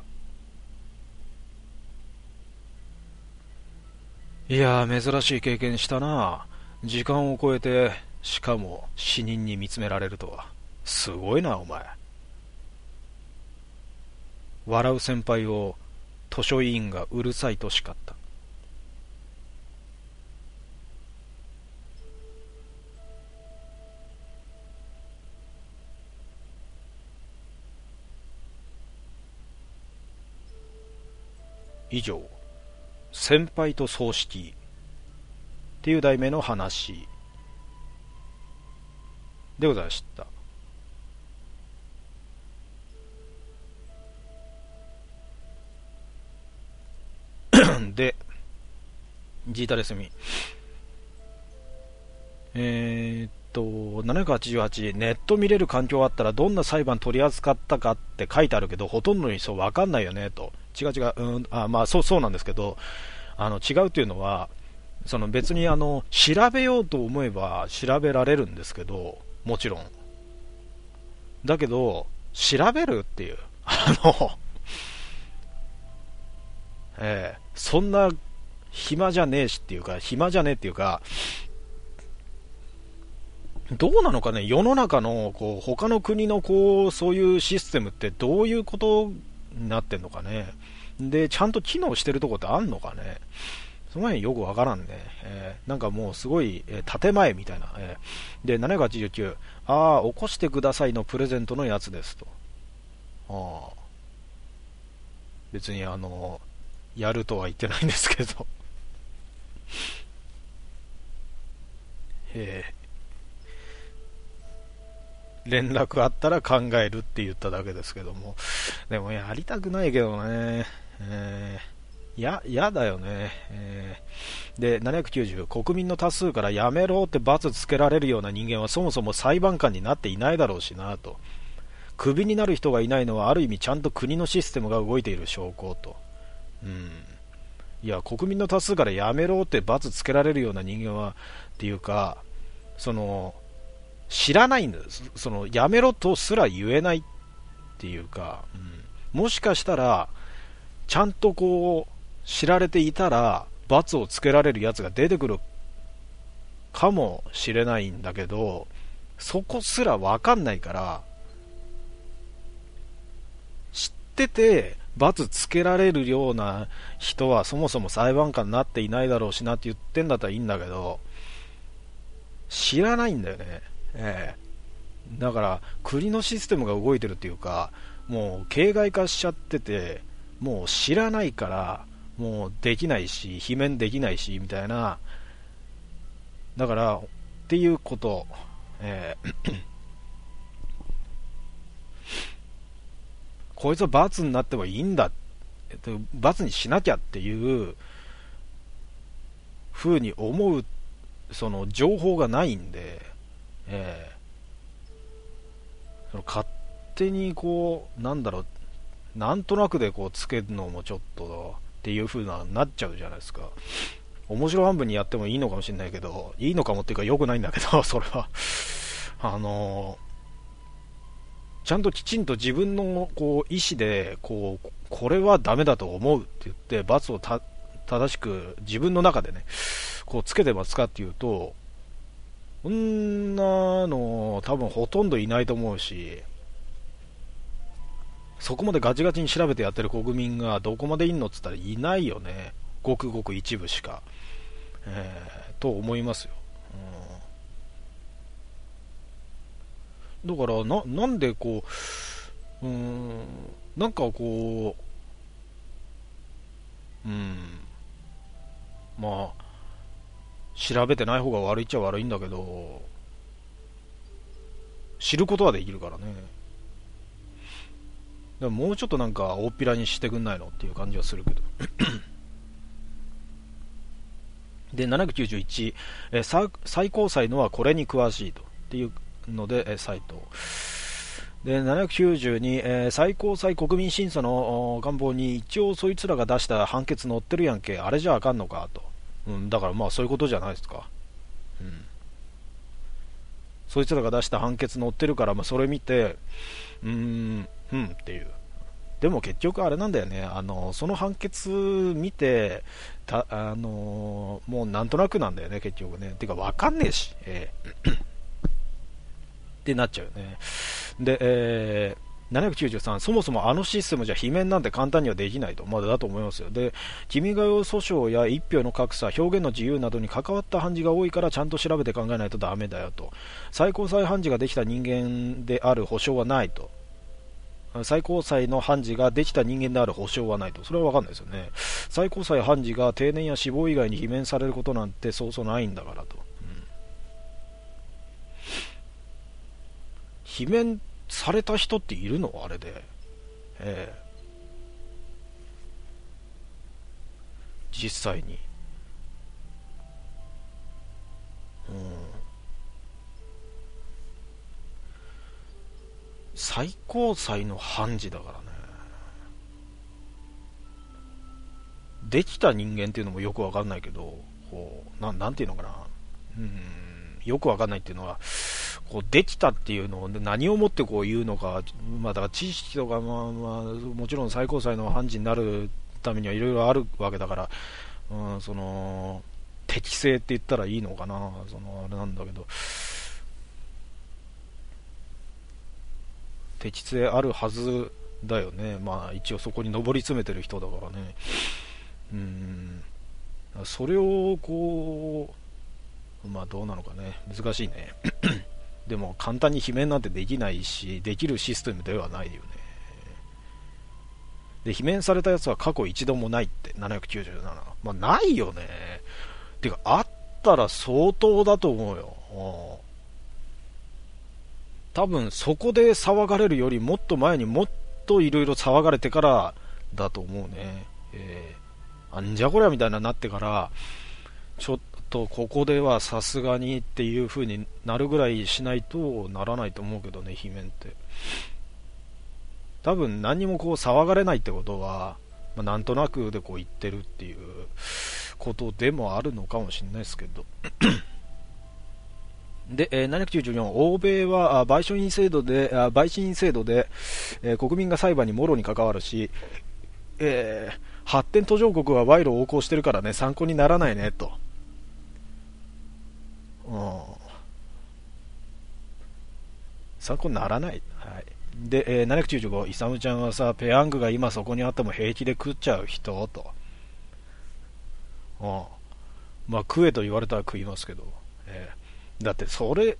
いやー、珍しい経験したな。時間を超えて、しかも死人に見つめられるとは。すごいなお前。笑う先輩を図書委員がうるさいと叱った。以上、先輩と葬式っていう題名の話でございました。で、ジータレスミ。788、ネット見れる環境あったらどんな裁判取り扱ったかって書いてあるけど、ほとんどの人分かんないよねと。違う、まあそうなんですけど、違うっていうのは、その別に調べようと思えば調べられるんですけど、もちろん。だけど、調べるっていう、そんな暇じゃねえしっていうか、暇じゃねえっていうか、どうなのかね、世の中のこう他の国のこうそういうシステムってどういうことになってんのかね。で、ちゃんと機能してるとこってあんのかね。その辺よくわからんね。なんかもうすごい、建前みたいな。で、789、起こしてくださいのプレゼントのやつですと。別にやるとは言ってないんですけど。連絡あったら考えるって言っただけですけども、でもやりたくないけどね、やだよね、で、790、国民の多数からやめろって罰つけられるような人間はそもそも裁判官になっていないだろうしなと。クビになる人がいないのはある意味ちゃんと国のシステムが動いている証拠と。いや、国民の多数からやめろって罰つけられるような人間はっていうか、その知らないんです。そのやめろとすら言えないっていうか、もしかしたらちゃんとこう知られていたら罰をつけられるやつが出てくるかもしれないんだけど、そこすら分かんないから、知ってて罰つけられるような人はそもそも裁判官になっていないだろうしなって言ってんだったらいいんだけど、知らないんだよね。だから国のシステムが動いてるっていうか、もう形骸化しちゃってて、もう知らないからもうできないし罷免できないしみたいな。だからっていうこと、こいつは罰になってもいいんだ、罰にしなきゃっていう風に思うその情報がないんで、その勝手にこうなんとなくでこうつけるのもちょっとっていう風ななっちゃうじゃないですか。面白半分にやってもいいのかもしれないけど、いいのかもっていうか良くないんだけど、それはちゃんときちんと自分のこう意思でこれはダメだと思うって言って罰を正しく自分の中でねこうつけてますかっていうと、そんなの多分ほとんどいないと思うし、そこまでガチガチに調べてやってる国民がどこまでいんのって言ったらいないよね。ごくごく一部しか、と思いますよ。だからなんでこう、なんかこう、まあ調べてない方が悪いっちゃ悪いんだけど、知ることはできるからね。でももうちょっとなんか大っぴらにしてくんないのっていう感じはするけどで、791、最高裁のはこれに詳しいとっていうので、サイト、 で792、最高裁国民審査の願望に一応そいつらが出した判決載ってるやんけ、あれじゃあかんのかと、だからまあそういうことじゃないですか、そいつらが出した判決載ってるから、まあ、それ見てっていう。でも結局あれなんだよね、その判決見てもうなんとなくなんだよね結局ね、てか分かんねえし、ってなっちゃうよね。で、793、そもそもあのシステムじゃ罷免なんて簡単にはできないと、まだだと思いますよ。で、君が代訴訟や一票の格差、表現の自由などに関わった判事が多いからちゃんと調べて考えないとダメだよと。最高裁判事ができた人間である保証はないと。最高裁の判事ができた人間である保証はないと。それは分かんないですよね。最高裁判事が定年や死亡以外に罷免されることなんてそうそうないんだからと。罷免された人っているのあれで、実際に、最高裁の判事だからね。できた人間っていうのもよくわかんないけど、なんていうのかな、よくわかんないっていうのは、こうできたっていうのを何をもってこう言うのか、まあ、だから知識とか、もちろん最高裁の判事になるためにはいろいろあるわけだから、その適正って言ったらいいのかな、あれなんだけど、適正あるはずだよね。まあ一応そこに上り詰めてる人だからね。それをこう、まあどうなのかね、難しいね。でも簡単に罷免なんてできないし、できるシステムではないよね。で、罷免されたやつは過去一度もないって797、まあないよね。てかあったら相当だと思うよ。多分そこで騒がれるよりもっと前にもっといろいろ騒がれてからだと思うね。あんじゃこりゃみたいななってからちょっとここではさすがにっていう風になるぐらいしないとならないと思うけどね、罷免って。多分何にもこう騒がれないってことは、なんとなくでこう言ってるっていうことでもあるのかもしれないですけどで、794、欧米は賠償人制度で、国民が裁判にもろに関わるし、発展途上国は賄賂を横行してるからね、参考にならないねと。参考にならない。はい。で、795、イサムちゃんはさ、ペヤングが今そこにあっても平気で食っちゃう人と。まあ食えと言われたら食いますけど。だって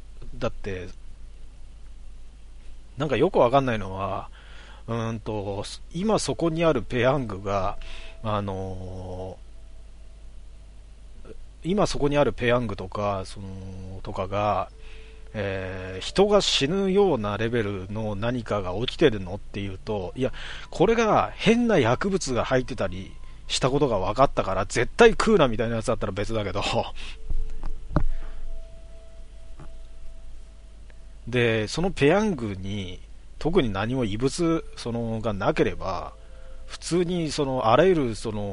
なんかよくわかんないのは、今そこにあるペヤングが、今そこにあるペヤングとか、とかが、人が死ぬようなレベルの何かが起きてるのっていうと、いや、これが変な薬物が入ってたりしたことが分かったから絶対食うなみたいなやつだったら別だけどで、そのペヤングに特に何も異物がなければ、普通にあらゆる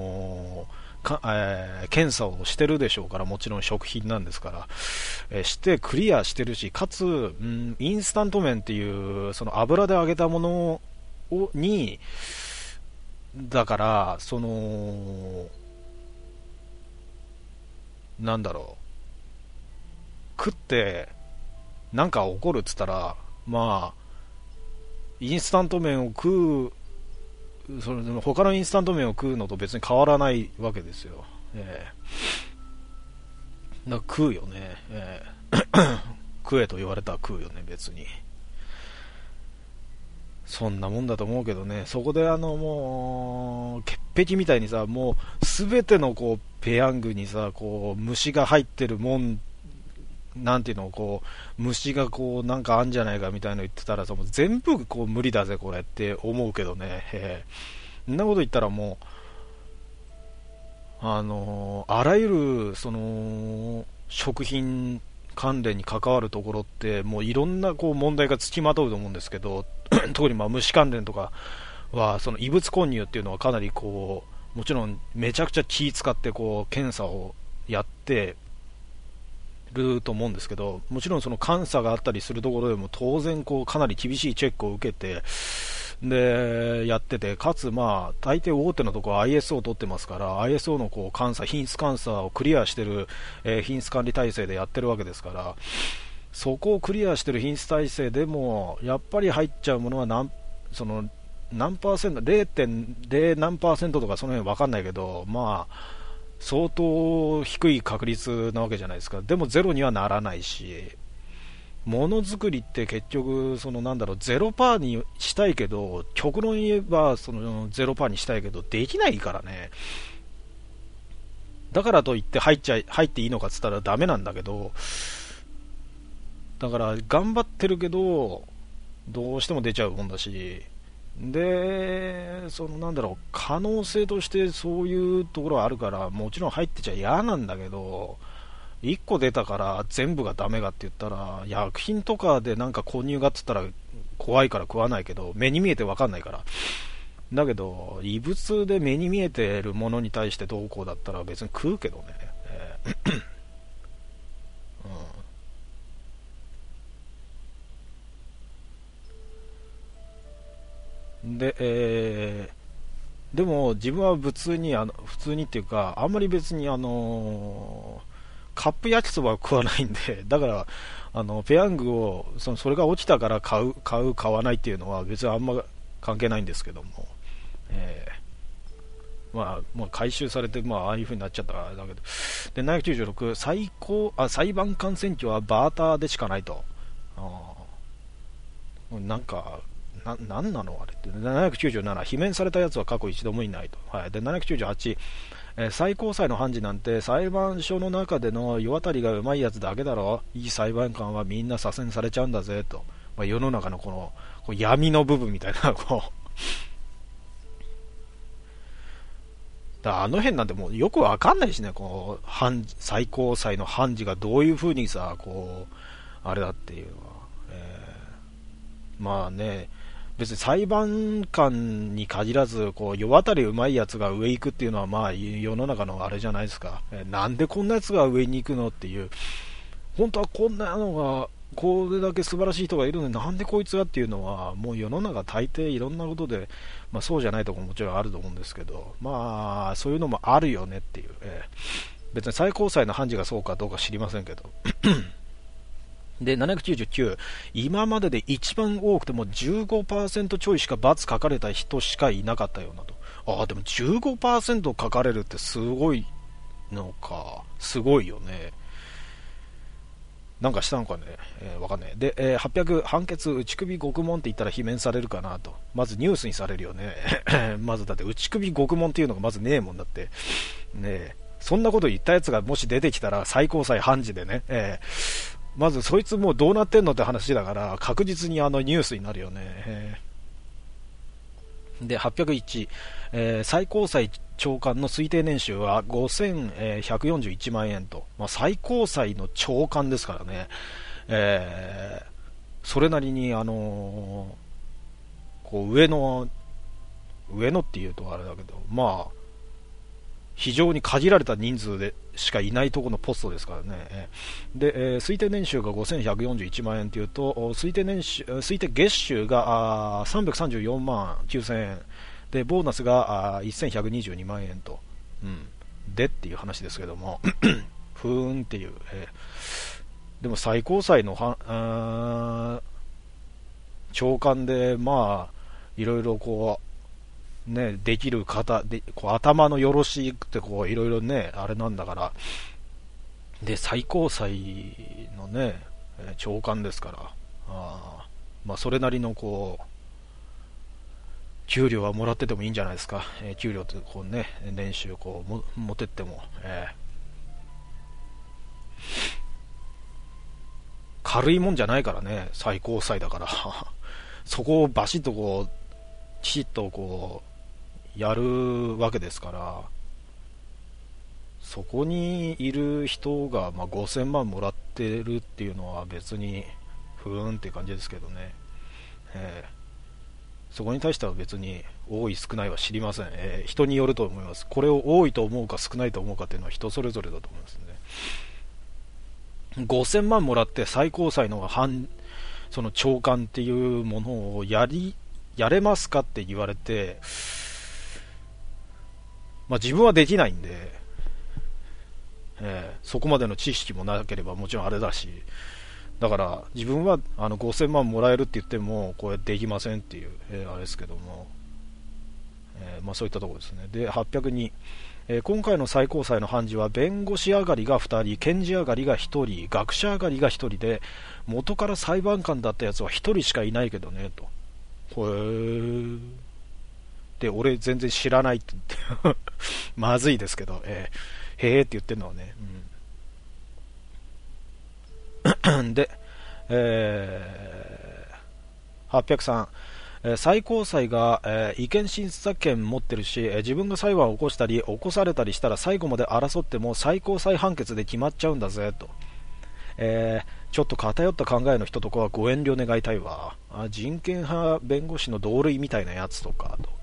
検査をしてるでしょうから、もちろん食品なんですから、してクリアしてるし、かつ、インスタント麺っていう油で揚げたものに、だからなんだろう、食ってなんか起こるっつったら、まあインスタント麺を食う、他のインスタント麺を食うのと別に変わらないわけですよ。だから食うよね。食えと言われたら食うよね、別に。そんなもんだと思うけどね。そこでもう潔癖みたいにさ、もうすべてのこうペヤングにさ、こう虫が入ってるもん、なんていうの、こう虫がこうなんかあんじゃないかみたいなの言ってたらさ、もう全部こう無理だぜこれって思うけどね。そんなこと言ったらもうあらゆる食品関連に関わるところってもういろんなこう問題がつきまとうと思うんですけど、 特に虫関連とかはその異物混入っていうのはかなりこうもちろんめちゃくちゃ気使ってこう検査をやってると思うんですけど、もちろんその監査があったりするところでも当然こうかなり厳しいチェックを受けてでやってて、かつ大抵大手のところは ISO を取ってますから ISO のこう監査、品質監査をクリアしてる、品質管理体制でやってるわけですから、そこをクリアしてる品質体制でもやっぱり入っちゃうものは何パーセント、 0.0 何パーセントとかその辺分かんないけど、相当低い確率なわけじゃないですか。でもゼロにはならないし、ものづくりって結局ゼロパーにしたいけど、極論言えばゼロパーにしたいけどできないからね。だからといって入っていいのかっつったらダメなんだけど、だから頑張ってるけどどうしても出ちゃうもんだし、で可能性としてそういうところはあるから、もちろん入ってちゃ嫌なんだけど、1個出たから全部がダメかって言ったら、薬品とかでなんか混入がって言ったら怖いから食わないけど、目に見えて分かんないから。だけど異物で目に見えてるものに対してどうこうだったら別に食うけどね、で、でも自分は普通にっていうか、あんまり別にカップ焼きそばは食わないんで、だからペヤングをそれが落ちたから買わないっていうのは別にあんま関係ないんですけども、もう回収されてああいう風になっちゃったからだけど、で796裁判官選挙はバーターでしかないと。なんかなんなのあれって。797、罷免されたやつは過去一度もいないと。で798、最高裁の判事なんて裁判所の中での世渡りがうまいやつだけだろ、いい裁判官はみんな左遷されちゃうんだぜと。世の中のこう闇の部分みたいなあの辺なんてもうよくわかんないしね、最高裁の判事がどういう風にあれだっていうのは、別に裁判官に限らず世渡りうまいやつが上行くっていうのは世の中のあれじゃないですか。なんでこんなやつが上に行くのっていう、本当はこんなのがこれだけ素晴らしい人がいるのになんでこいつがっていうのは、もう世の中大抵いろんなことで、そうじゃないところももちろんあると思うんですけど、そういうのもあるよねっていう、別に最高裁の判事がそうかどうか知りませんけどで799、今までで一番多くても 15% ちょいしか×書かれた人しかいなかったようなと。でも 15% 書かれるってすごいのか、すごいよね。なんかしたのかね、わかんない。で、800、判決内首獄門って言ったら罷免されるかなと。まずニュースにされるよねまずだって内首獄門っていうのがまずねえもんだってね。そんなこと言ったやつがもし出てきたら最高裁判事でね、まずそいつもうどうなってんのって話だから、確実にニュースになるよね。で801、最高裁長官の推定年収は5141万円と、最高裁の長官ですからね、それなりに上のっていうとあれだけど、非常に限られた人数でしかいないところのポストですからね。で、推定年収が5141万円というと、推定月収が334万9000円で、ボーナスが1122万円と、でっていう話ですけどもふーんっていう、でも最高裁の長官でいろいろできる方で頭のよろしくていろいろねあれなんだから、で最高裁のね長官ですから、それなりの給料はもらっててもいいんじゃないですか。給料って年収持ってっても、軽いもんじゃないからね、最高裁だからそこをバシッときちっとやるわけですから、そこにいる人が5000万もらってるっていうのは別にふーんっていう感じですけどね。 そこに対しては別に多い少ないは知りません、人によると思います。これを多いと思うか少ないと思うかっていうのは人それぞれだと思いますね。5000万もらって最高裁のその長官っていうものをやれますかって言われて、まあ、自分はできないんで、そこまでの知識もなければもちろんあれだし、だから自分は5000万もらえるって言ってもこれできませんっていう、あれですけども、まあ、そういったところですね。で802、今回の最高裁の判事は弁護士上がりが2人、検事上がりが1人、学者上がりが1人で、元から裁判官だったやつは1人しかいないけどねと。へーで、俺全然知らないって言ってまずいですけど、へーって言ってるのはね、で、803、最高裁が、違憲審査権持ってるし、自分が裁判を起こしたり起こされたりしたら最後まで争っても最高裁判決で決まっちゃうんだぜと、ちょっと偏った考えの人とかはご遠慮願いたいわ。人権派弁護士の同類みたいなやつとかと、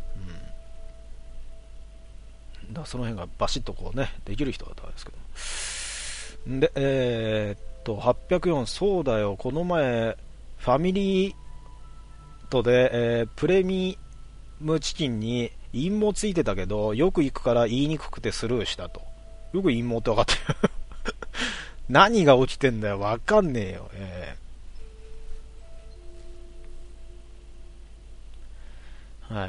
だその辺がバシッとこうねできる人だったんですけど、で804、そうだよ、この前ファミリーとで、プレミムチキンに陰謀ついてたけどよく行くから言いにくくてスルーしたと。よく陰謀って分かってる何が起きてんだよ、分かんねえよ、はい、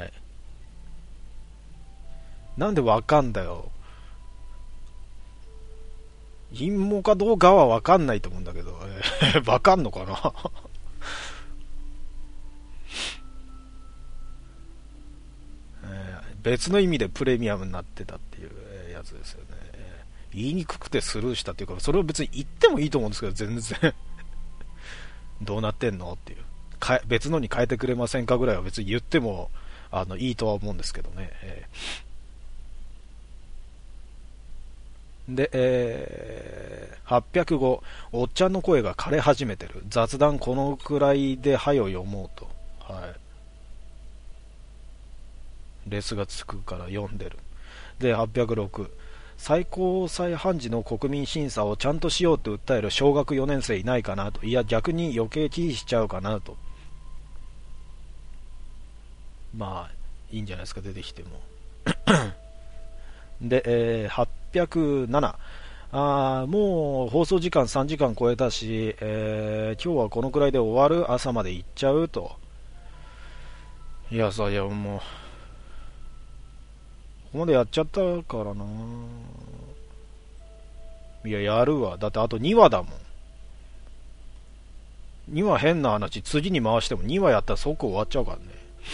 なんで分かんだよ。陰謀かどうかは分かんないと思うんだけど、分かんのかな別の意味でプレミアムになってたっていうやつですよね。言いにくくてスルーしたっていうか、それを別に言ってもいいと思うんですけど、全然どうなってんのっていう、別のに変えてくれませんかぐらいは別に言ってもいいとは思うんですけどね。で、805、おっちゃんの声が枯れ始めてる、雑談このくらいではよ読もうと、はい、レスがつくから読んでる。で806、最高裁判事の国民審査をちゃんとしようと訴える小学4年生いないかなと。いや逆に余計気にしちゃうかなと。まあいいんじゃないですか、出てきてもで、807、もう放送時間3時間超えたし、今日はこのくらいで終わる、朝まで行っちゃうと。いやさ、いやもうここまでやっちゃったからな。いややるわ、だってあと2話だもん。2話変な話、次に回しても2話やったら即終わっちゃうからね。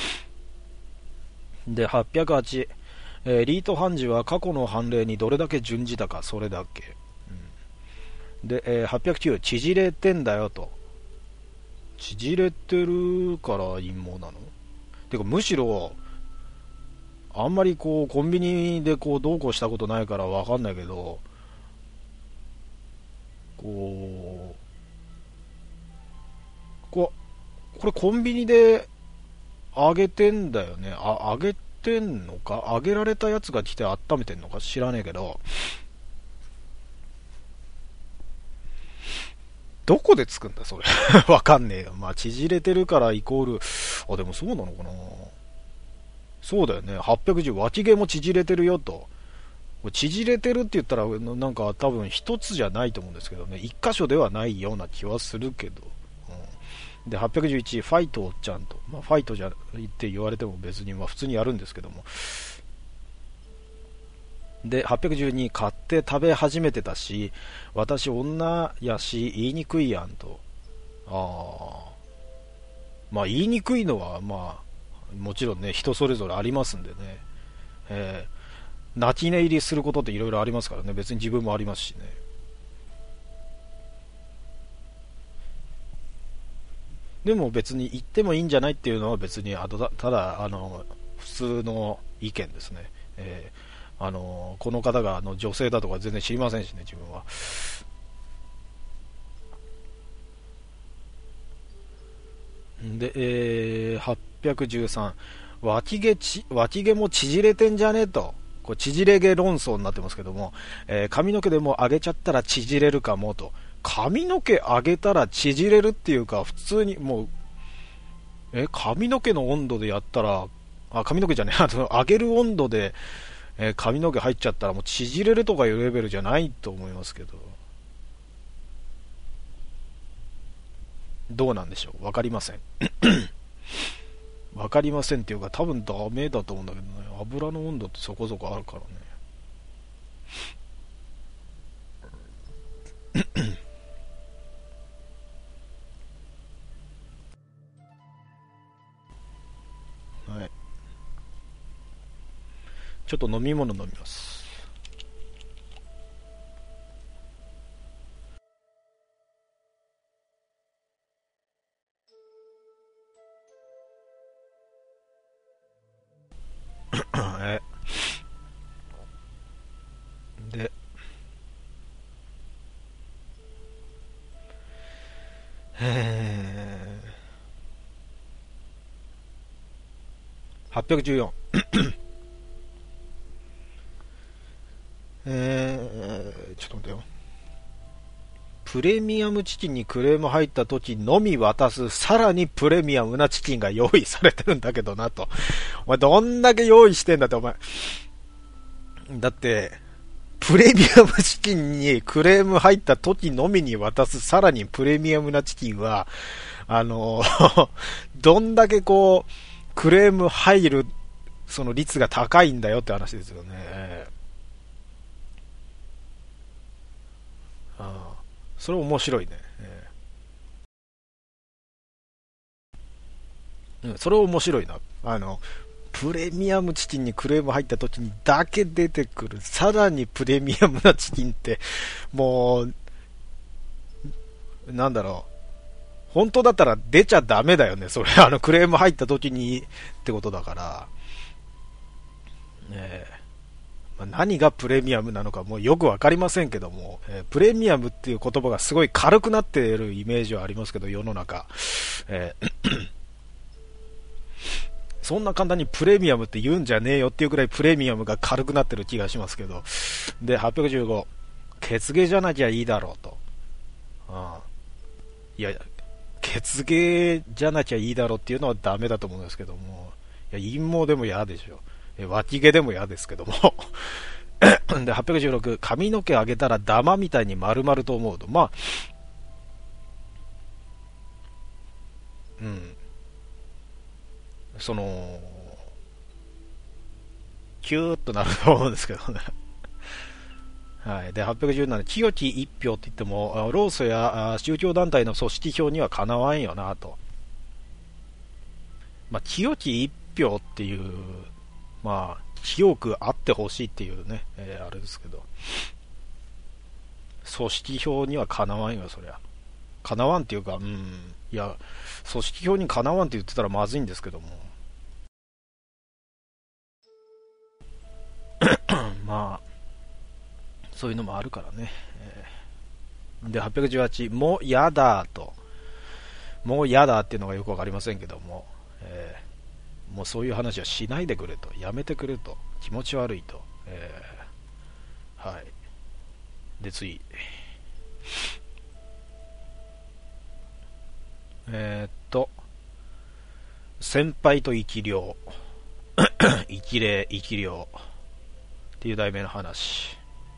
で808、リート判事は過去の判例にどれだけ準じたか、それだけ、で、809、縮れてんだよと。縮れてるから陰謀なの？てかむしろあんまりこうコンビニでこうどうこうしたことないからわかんないけど、これコンビニで揚げてんだよね。揚げてんのか、揚げられたやつが来て温めてんのか知らねえけど、どこでつくんだそれわかんねえよ。まあ縮れてるからイコール、でもそうなのかな。そうだよね。810、脇毛も縮れてるよと。縮れてるって言ったらなんか多分一つじゃないと思うんですけどね、一箇所ではないような気はするけど、で811、ファイトおっちゃんと、ファイトじゃって言われても別に普通にやるんですけども。で812、買って食べ始めてたし私女やし言いにくいやんと。言いにくいのはもちろんね人それぞれありますんでね、泣き寝入りすることっていろいろありますからね、別に自分もありますしね。でも別に言ってもいいんじゃないっていうのは別にただ普通の意見ですね。この方が女性だとか全然知りませんしね、自分は。で、 813、脇毛も縮れてんじゃねえと、こう縮れ毛論争になってますけども、髪の毛でも上げちゃったら縮れるかもと。髪の毛上げたら縮れるっていうか、普通にもう、髪の毛の温度でやったら、髪の毛じゃねえ、上げる温度で、髪の毛入っちゃったらもう縮れるとかいうレベルじゃないと思いますけど、どうなんでしょう、わかりません。わかりませんっていうか、多分ダメだと思うんだけどね。油の温度ってそこそこあるからね。はい。ちょっと飲み物飲みます。で、814。ちょっと待ってよ。プレミアムチキンにクレーム入った時のみ渡す、さらにプレミアムなチキンが用意されてるんだけどなと。お前どんだけ用意してんだって、お前。だって、プレミアムチキンにクレーム入った時のみに渡す、さらにプレミアムなチキンは、どんだけこう、クレーム入る、その率が高いんだよって話ですよね。それ面白いね。それ面白いな。プレミアムチキンにクレーム入った時にだけ出てくる、さらにプレミアムなチキンって、もう、なんだろう。本当だったら出ちゃダメだよね。それ、クレーム入った時にってことだから。何がプレミアムなのかもうよくわかりませんけども、プレミアムっていう言葉がすごい軽くなっているイメージはありますけど、世の中。そんな簡単にプレミアムって言うんじゃねえよっていうくらいプレミアムが軽くなってる気がしますけど。で、815。血芸じゃなきゃいいだろうと。いや、血芸じゃなきゃいいだろうっていうのはダメだと思うんですけども。いや、陰謀でも嫌でしょ。脇毛でも嫌ですけども。で、816。髪の毛上げたらダマみたいに丸々と思うと。まあ、うん。キューッとなると思うんですけどね。はい。で、817、清き一票って言っても、労組や宗教団体の組織票にはかなわんよなと。まあ、清き一票っていう、まあ、清くあってほしいっていうね、あれですけど、組織票にはかなわんよ、そりゃ。かなわんっていうか、いや、組織票にかなわんって言ってたらまずいんですけども。まあ、そういうのもあるからね。で、818、もうやだと。もうやだっていうのがよくわかりませんけども、もうそういう話はしないでくれと。やめてくれと。気持ち悪いと。はい。で、次。先輩と生き量。生き霊、生き量。っていう題名の話。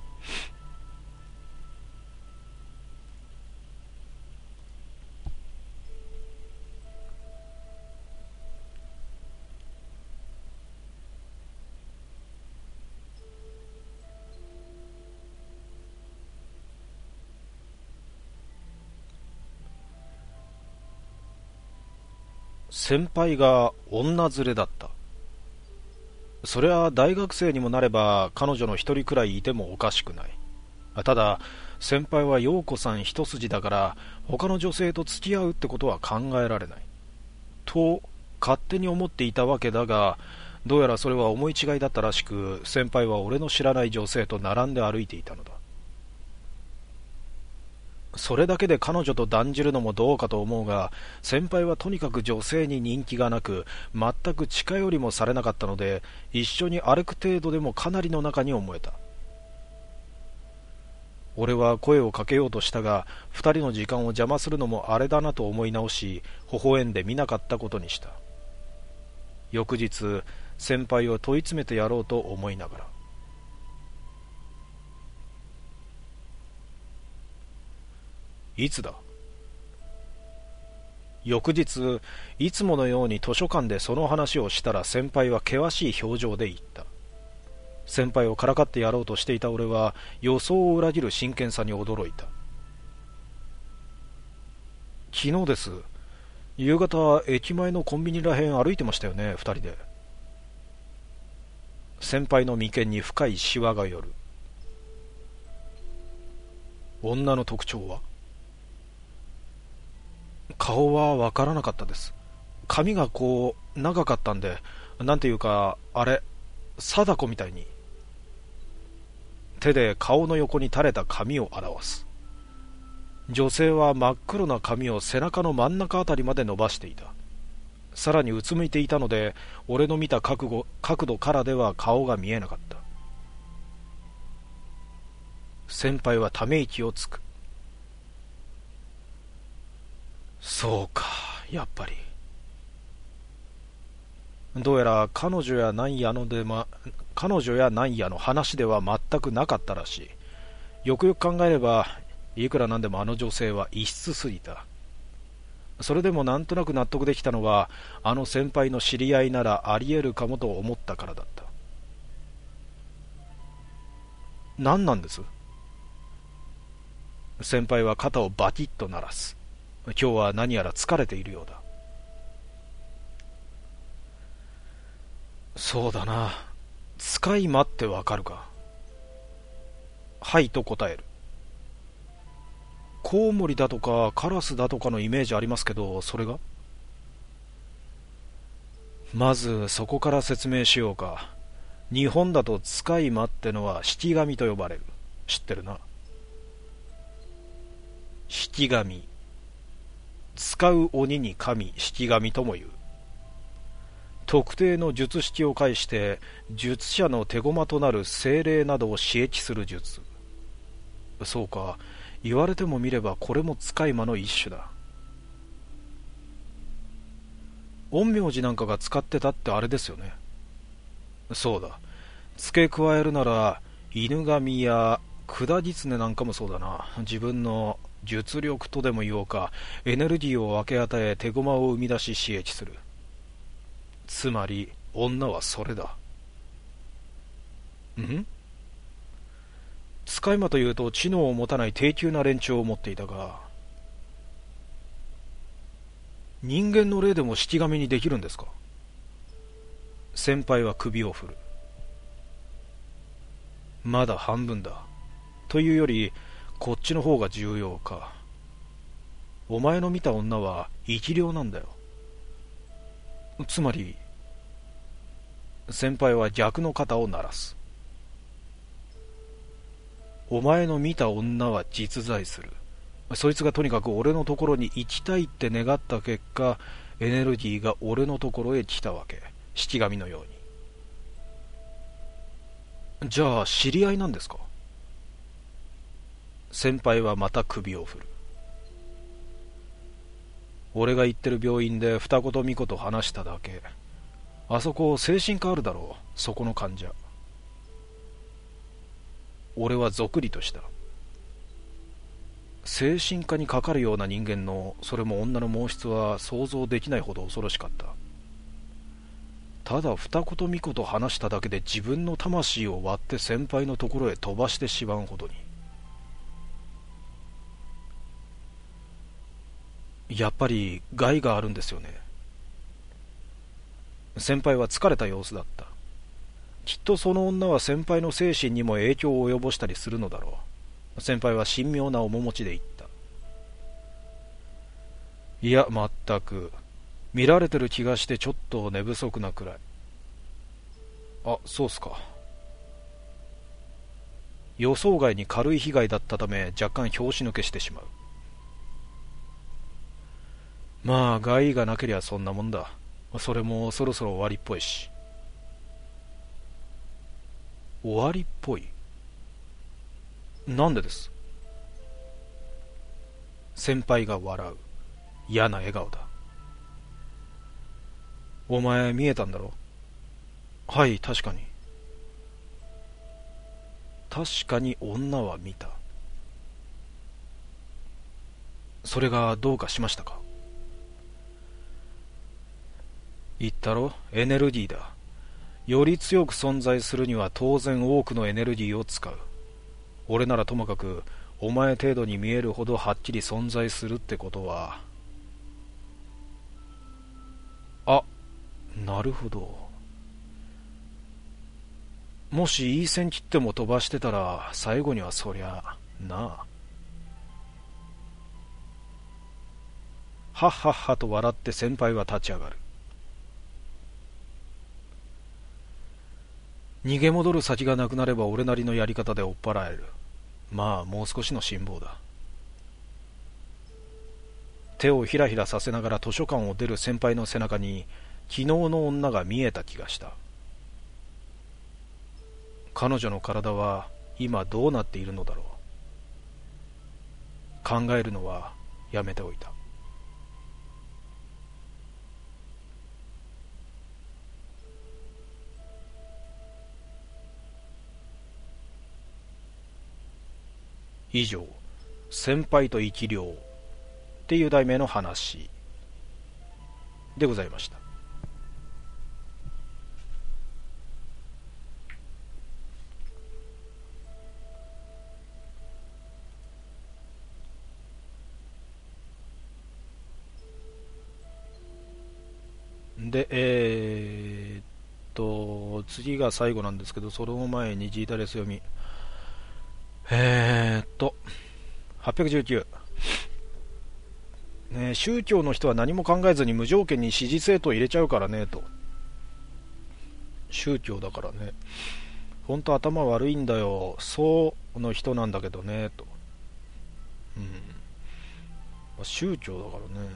先輩が女連れだった。そりゃ大学生にもなれば彼女の一人くらいいてもおかしくない。ただ先輩は陽子さん一筋だから他の女性と付き合うってことは考えられないと勝手に思っていたわけだが、どうやらそれは思い違いだったらしく、先輩は俺の知らない女性と並んで歩いていたのだ。 それだけで彼女と断じるのもどうかと思うが、先輩はとにかく女性に人気がなく、全く近寄りもされなかったので、一緒に歩く程度でもかなりの仲に思えた。俺は声をかけようとしたが、二人の時間を邪魔するのもあれだなと思い直し、微笑んで見なかったことにした。翌日、先輩を問い詰めてやろうと思いながら。いつだ？翌日、いつものように図書館でその話をしたら、先輩は険しい表情で言った。先輩をからかってやろうとしていた俺は、予想を裏切る真剣さに驚いた。昨日です。夕方、駅前のコンビニらへん歩いてましたよね、二人で。先輩の眉間に深いシワが寄る。女の特徴は？顔はわからなかったです。髪がこう長かったんで、なんていうかあれ、貞子みたいに。手で顔の横に垂れた髪を表す。女性は真っ黒な髪を背中の真ん中あたりまで伸ばしていた。さらにうつむいていたので、俺の見た角度からでは顔が見えなかった。先輩はため息をつく。そうか、やっぱり。どうやら彼女やなんやの話では全くなかったらしい。よくよく考えれば、いくらなんでもあの女性は異質すぎた。それでもなんとなく納得できたのは、あの先輩の知り合いならあり得るかもと思ったからだった。何なんです？先輩は肩をバキッと鳴らす。今日は何やら疲れているようだ。そうだな。使い魔ってわかるか？はいと答える。コウモリだとかカラスだとかのイメージありますけど、それが？まずそこから説明しようか。日本だと使い魔ってのは式神と呼ばれる。知ってるな？式神。使う鬼に神、式神とも言う。特定の術式を介して術者の手駒となる精霊などを刺激する術。そうか、言われてもみればこれも使い魔の一種だ。陰陽師なんかが使ってたってあれですよね。そうだ。付け加えるなら犬神や管狐なんかもそうだな。自分の術力とでも言おうか、エネルギーを分け与え手駒を生み出し刺激する。つまり女はそれだ。使い魔というと知能を持たない低級な連中を持っていたが、人間の霊でも式神にできるんですか？先輩は首を振る。まだ半分だ。というよりこっちの方が重要か。お前の見た女は生き霊なんだよ。つまり、先輩は逆の肩を鳴らす。お前の見た女は実在する。そいつがとにかく俺のところに行きたいって願った結果、エネルギーが俺のところへ来たわけ。式神のように。じゃあ知り合いなんですか？先輩はまた首を振る。俺が行ってる病院で二言三言話しただけ。あそこ精神科あるだろう、そこの患者。俺はぞくりとした。精神科にかかるような人間の、それも女の毛質は想像できないほど恐ろしかった。ただ二言三言話しただけで自分の魂を割って先輩のところへ飛ばしてしまうほどに。やっぱり害があるんですよね。先輩は疲れた様子だった。きっとその女は先輩の精神にも影響を及ぼしたりするのだろう。先輩は神妙な面持ちで言った。いや、全く。見られてる気がしてちょっと寝不足なくらい。あ、そうっすか。予想外に軽い被害だったため若干拍子抜けしてしまう。 まあ害がなけりゃそんなもんだ。それもそろそろ終わりっぽいし。終わりっぽい？なんでです？先輩が笑う。嫌な笑顔だ。お前見えたんだろ？はい、確かに。確かに女は見た。それがどうかしましたか？言ったろ、エネルギーだ。より強く存在するには当然多くのエネルギーを使う。俺ならともかくお前程度に見えるほどはっきり存在するってことは。あ、なるほど。もしいい線切っても飛ばしてたら最後にはそりゃなあ。はっはっはと笑って先輩は立ち上がる。逃げ戻る先がなくなれば俺なりのやり方で追っ払える。まあもう少しの辛抱だ。手をひらひらさせながら図書館を出る先輩の背中に昨日の女が見えた気がした。彼女の体は今どうなっているのだろう。考えるのはやめておいた。以上、先輩と生き量っていう題名の話でございました。で、次が最後なんですけど、その前にジータレス読み。819、ね、宗教の人は何も考えずに無条件に支持政党を入れちゃうからねと。宗教だからね、ほんと頭悪いんだよ、そうの人なんだけどねと。宗教だからね。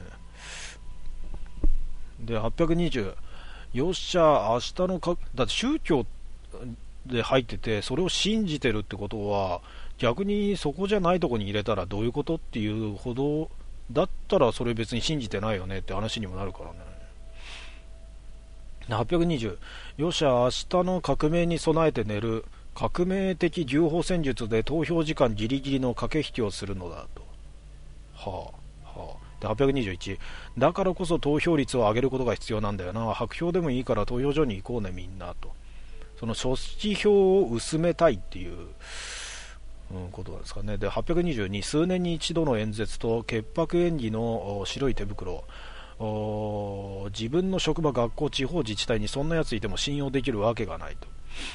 で820、よっしゃ明日のか、だって宗教で入っててそれを信じてるってことは逆にそこじゃないとこに入れたらどういうことっていうほどだったらそれ別に信じてないよねって話にもなるからね。820、よっしゃ明日の革命に備えて寝る。革命的牛歩戦術で投票時間ギリギリの駆け引きをするのだと。はあはあ。で821、だからこそ投票率を上げることが必要なんだよな。白票でもいいから投票所に行こうねみんなと。その組織票を薄めたいっていう、ことなんですかね。で822、数年に一度の演説と潔白演技の白い手袋。自分の職場、学校、地方自治体にそんなやついても信用できるわけがないと。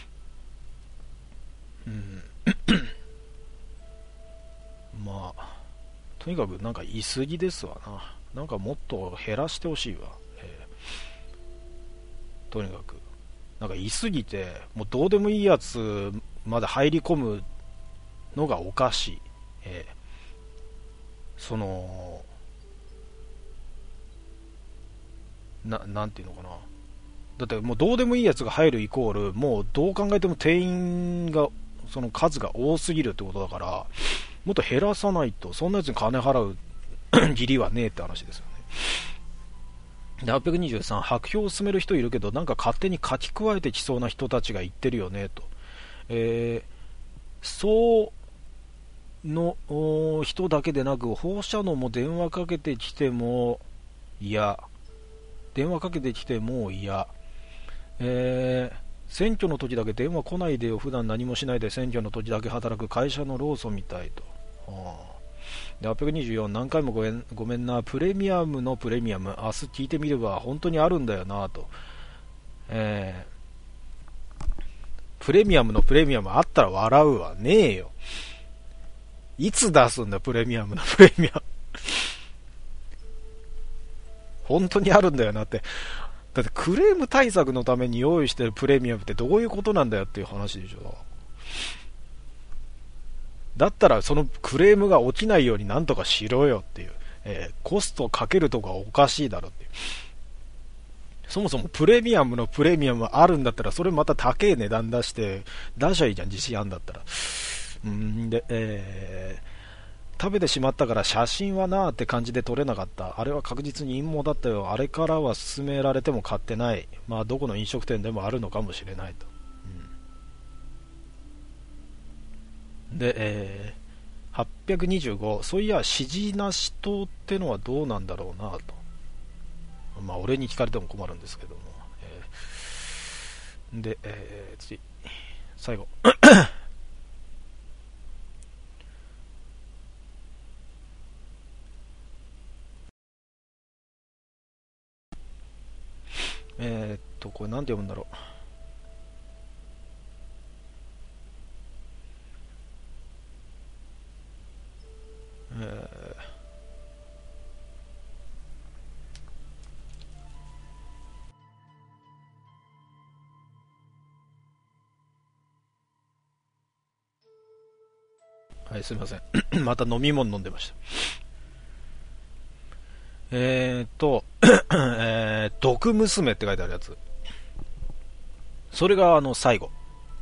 まあとにかくなんか言い過ぎですわな。なんかもっと減らしてほしいわ、とにかくなんか言い過ぎてもうどうでもいいやつまで入り込むのがおかしい、そのなんていうのかな。だってもうどうでもいいやつが入るイコールもうどう考えても定員がその数が多すぎるってことだから、もっと減らさないとそんなやつに金払う義理はねえって話ですよね。で823、白票を進める人いるけどなんか勝手に書き加えてきそうな人たちが言ってるよねと。そうの人だけでなく放射能も電話かけてきても嫌、電話かけてきても嫌、選挙の時だけ電話来ないでよ、普段何もしないで選挙の時だけ働く会社の労組みたいと。で824、何回もごめんな、プレミアムのプレミアム明日聞いてみれば本当にあるんだよなと。プレミアムのプレミアムあったら笑うわ。ねえよ、いつ出すんだプレミアムのプレミアム本当にあるんだよなって。だってクレーム対策のために用意してるプレミアムってどういうことなんだよっていう話でしょ。だったらそのクレームが起きないようになんとかしろよっていう。 コストかけるとかおかしいだろって。そもそもプレミアムのプレミアムあるんだったら、それまた高い値段出して出しゃいいじゃん、自信あんだったら。で、食べてしまったから写真はなーって感じで撮れなかった。あれは確実に陰謀だったよ。あれからは勧められても買ってない。まあどこの飲食店でもあるのかもしれないと。で、825、そういや指示なし党ってのはどうなんだろうなと。まあ俺に聞かれても困るんですけども、で、次最後これなんて読むんだろう。はい、すいませんまた飲み物飲んでました。毒娘って書いてあるやつ。それが最後。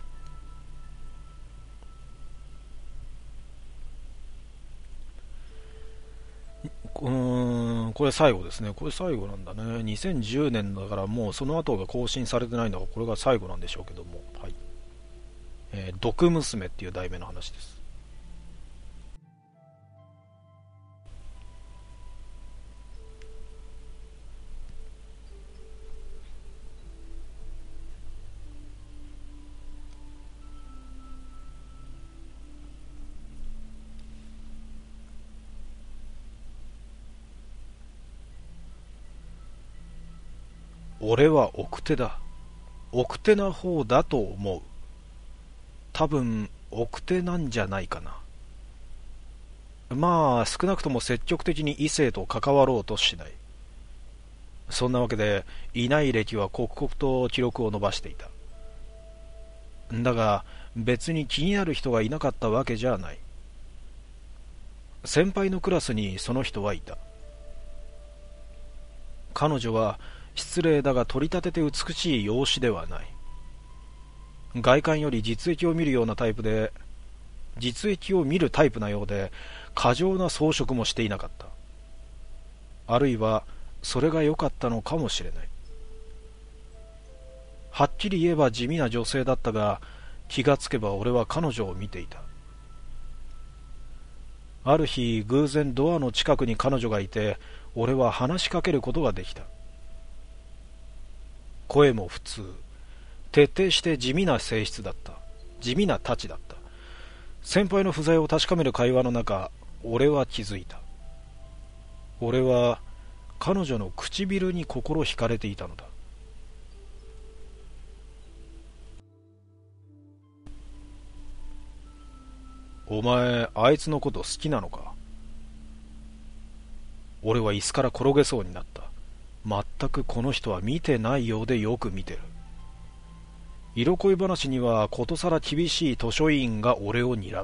これ最後ですね。これ最後なんだね。2010年だからもうその後が更新されてないんだから、これが最後なんでしょうけども。はい。毒娘っていう題名の話です。俺は奥手だ。奥手な方だと思う。多分奥手なんじゃないかな。まあ少なくとも積極的に異性と関わろうとしない。そんなわけでいない歴は刻々と記録を伸ばしていた。だが別に気になる人がいなかったわけじゃない。先輩のクラスにその人はいた。彼女は失礼だが取り立てて美しい容姿ではない。外観より実益を見るようなタイプで、実益を見るタイプなようで、過剰な装飾もしていなかった。あるいはそれが良かったのかもしれない。はっきり言えば地味な女性だったが、気がつけば俺は彼女を見ていた。ある日偶然ドアの近くに彼女がいて、俺は話しかけることができた。声も普通、徹底して地味な性質だった。地味な太刀だった。先輩の不在を確かめる会話の中、俺は気づいた。俺は彼女の唇に心惹かれていたのだ。お前あいつのこと好きなのか。俺は椅子から転げそうになった。全くこの人は見てないようでよく見てる。色恋話にはことさら厳しい図書委員が俺を睨む。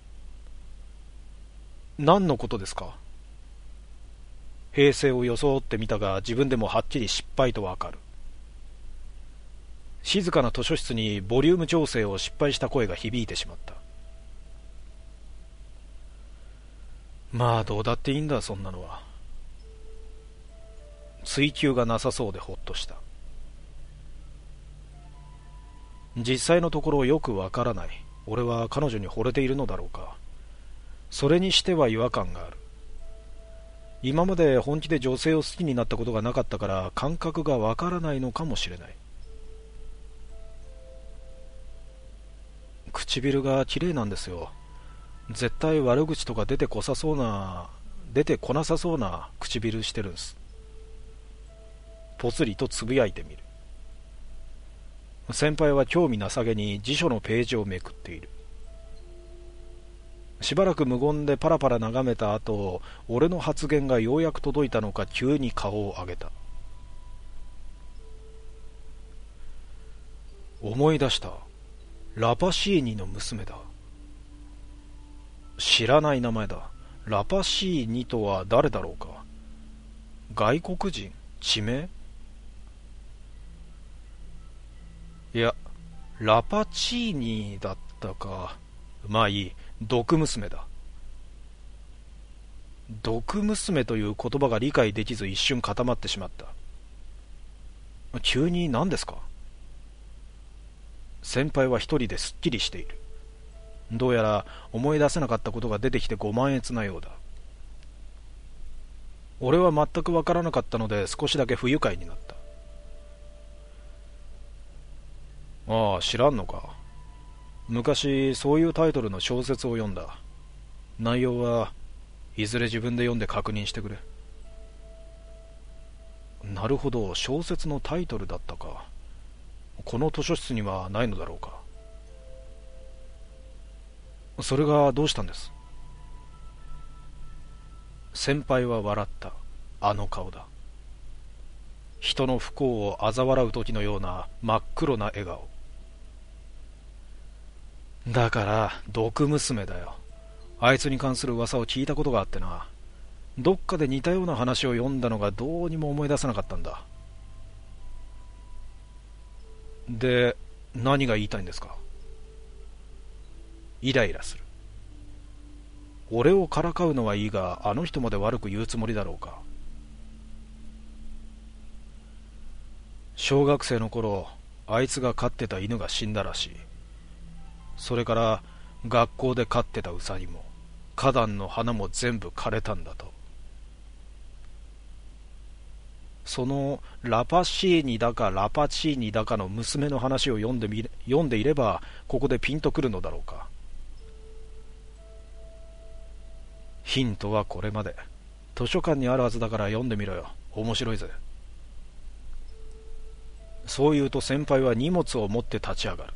何のことですか。平静を装ってみたが自分でもはっきり失敗とわかる。静かな図書室にボリューム調整を失敗した声が響いてしまった。まあどうだっていいんだそんなのは。追求がなさそうでほっとした。実際のところよくわからない。俺は彼女に惚れているのだろうか。それにしては違和感がある。今まで本気で女性を好きになったことがなかったから感覚がわからないのかもしれない。唇が綺麗なんですよ。絶対悪口とか出てこなさそうな唇してるんです。ぽつりとつぶやいてみる。先輩は興味なさげに辞書のページをめくっている。しばらく無言でパラパラ眺めた後、俺の発言がようやく届いたのか急に顔を上げた。思い出した。ラパシーニの娘だ。知らない名前だ。 ラパシーニとは誰だろうか。外国人？地名？いや、ラパチーニだったか。まあいい。毒娘だ。毒娘という言葉が理解できず一瞬固まってしまった。急に何ですか？先輩は一人ですっきりしている。どうやら思い出せなかったことが出てきてご満悦なようだ。俺は全くわからなかったので少しだけ不愉快になった。ああ、知らんのか。昔そういうタイトルの小説を読んだ。内容はいずれ自分で読んで確認してくれ。なるほど、小説のタイトルだったか。この図書室にはないのだろうか。それがどうしたんです？先輩は笑った。あの顔だ。人の不幸を嘲笑う時のような真っ黒な笑顔。だから毒娘だよ。あいつに関する噂を聞いたことがあってな。どっかで似たような話を読んだのがどうにも思い出せなかったんだ。で、何が言いたいんですか？イライラする。俺をからかうのはいいが、あの人まで悪く言うつもりだろうか。小学生の頃、あいつが飼ってた犬が死んだらしい。それから学校で飼ってたウサギも花壇の花も全部枯れたんだと。そのラパシーニだかラパチーニだかの娘の話を読んでいればここでピンとくるのだろうか。ヒントはこれまで。図書館にあるはずだから読んでみろよ。面白いぜ。そう言うと先輩は荷物を持って立ち上がる。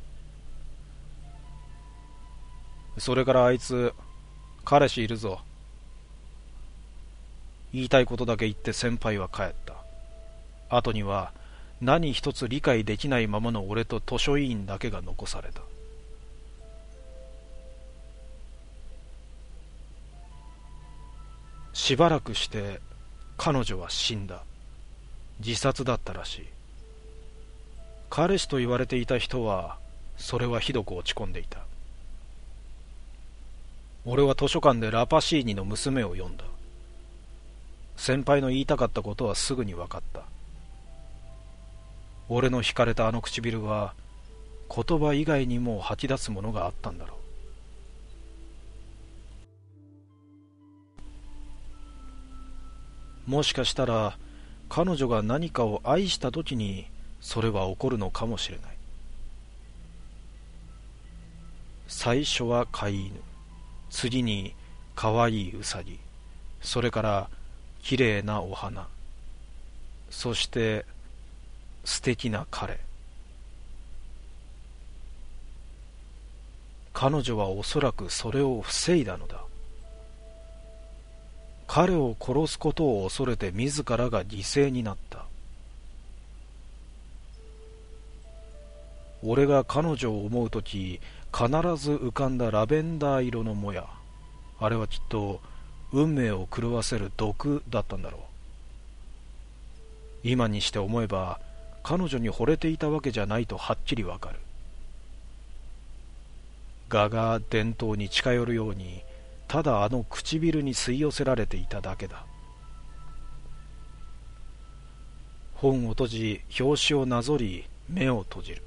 それからあいつ、彼氏いるぞ。言いたいことだけ言って先輩は帰った。後には何一つ理解できないままの俺と図書委員だけが残された。しばらくして彼女は死んだ。自殺だったらしい。彼氏と言われていた人はそれはひどく落ち込んでいた。俺は図書館でラパシーニの娘を読んだ。先輩の言いたかったことはすぐに分かった。俺の惹かれたあの唇は言葉以外にも吐き出すものがあったんだろう。もしかしたら彼女が何かを愛した時にそれは起こるのかもしれない。最初は飼い犬、次にかわいいウサギ、それからきれいなお花、そして素敵な彼。彼女はおそらくそれを防いだのだ。彼を殺すことを恐れて自らが犠牲になった。俺が彼女を思うとき必ず浮かんだラベンダー色のもや、あれはきっと運命を狂わせる毒だったんだろう。今にして思えば彼女に惚れていたわけじゃないとはっきりわかる。我が伝統に近寄るようにただあの唇に吸い寄せられていただけだ。本を閉じ表紙をなぞり目を閉じる。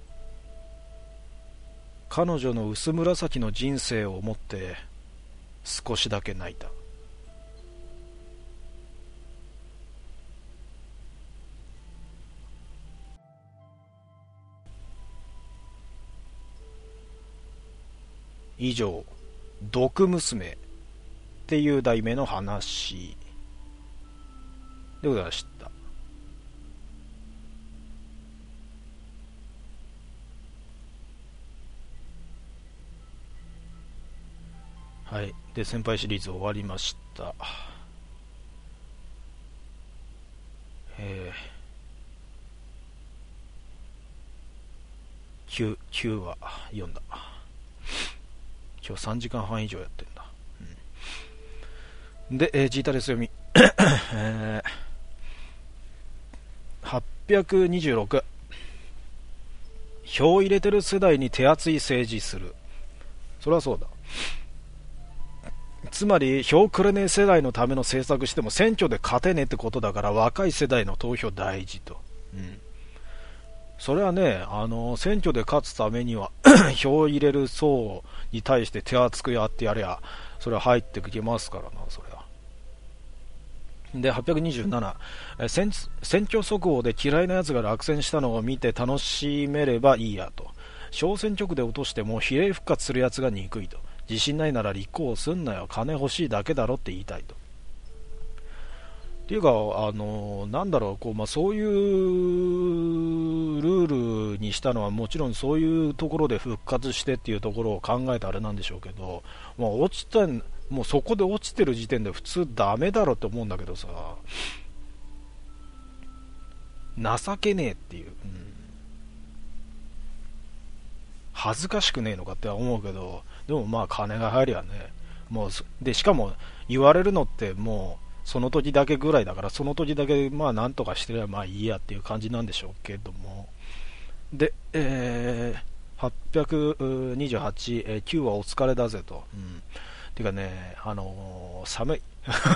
彼女の薄紫の人生を思って少しだけ泣いた。以上、毒娘っていう題名の話でございました。はい。で、先輩シリーズ終わりました。9話読んだ。今日3時間半以上やってんだ。 で、ジータレス読み、826、票入れてる世代に手厚い政治する。それはそうだ。つまり票くれねえ世代のための政策しても選挙で勝てねえってことだから、若い世代の投票大事と、それはね、選挙で勝つためには票入れる層に対して手厚くやってやりゃ、それは入ってきますからな、それは。で、827、選挙速報で嫌いなやつが落選したのを見て楽しめればいいやと。小選挙区で落としても比例復活するやつが憎いと。自信ないなら立候補すんなよ、金欲しいだけだろって言いたいと。っていうか、なんだろう、そういうルールにしたのはもちろんそういうところで復活してっていうところを考えてあれなんでしょうけど、もうそこで落ちてる時点で普通ダメだろって思うんだけどさ、情けねえっていう、恥ずかしくねえのかって思うけど、でもまあ金が入りゃね、もうでしかも言われるのってもうその時だけぐらいだから、その時だけまあなんとかしてればまあいいやっていう感じなんでしょうけども。で、828、9はお疲れだぜと。てかね、寒い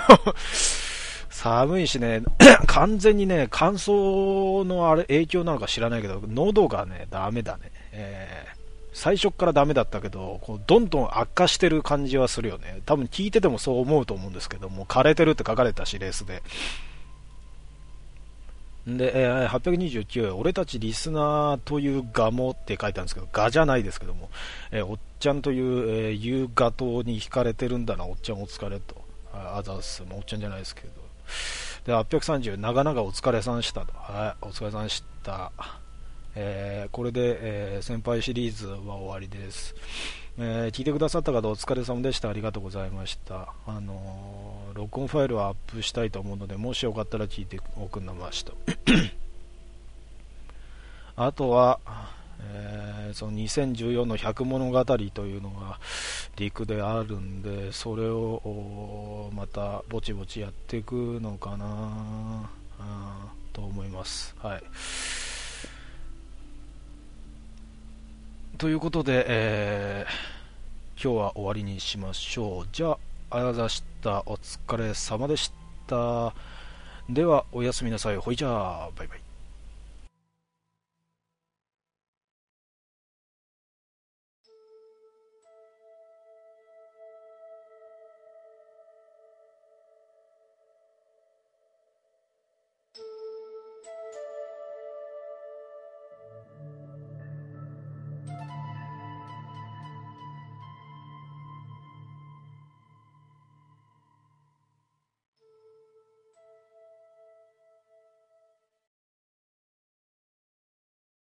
寒いしね完全にね、乾燥の影響なのか知らないけど、喉がねダメだね。最初からダメだったけど、どんどん悪化してる感じはするよね。多分聞いててもそう思うと思うんですけども、枯れてるって書かれたし、レースで。で、829、俺たちリスナーというガモって書いてあるんですけど、ガじゃないですけども、おっちゃんという、夕ガ島に惹かれてるんだな、おっちゃんお疲れと。あざっす、おっちゃんじゃないですけど。で、830、長々お疲れさんしたと。はい、お疲れさんした。これで、先輩シリーズは終わりです。聞いてくださった方お疲れ様でした。ありがとうございました。録音ファイルはアップしたいと思うので、もしよかったら聞いておくんなましと。あとは、その2014の百物語というのがリクであるんで、それをまたぼちぼちやっていくのかなと思います。はい。ということで、今日は終わりにしましょう。じゃあ、ありがとうございました。お疲れ様でした。では、おやすみなさい。ほいじゃあ、バイバイ。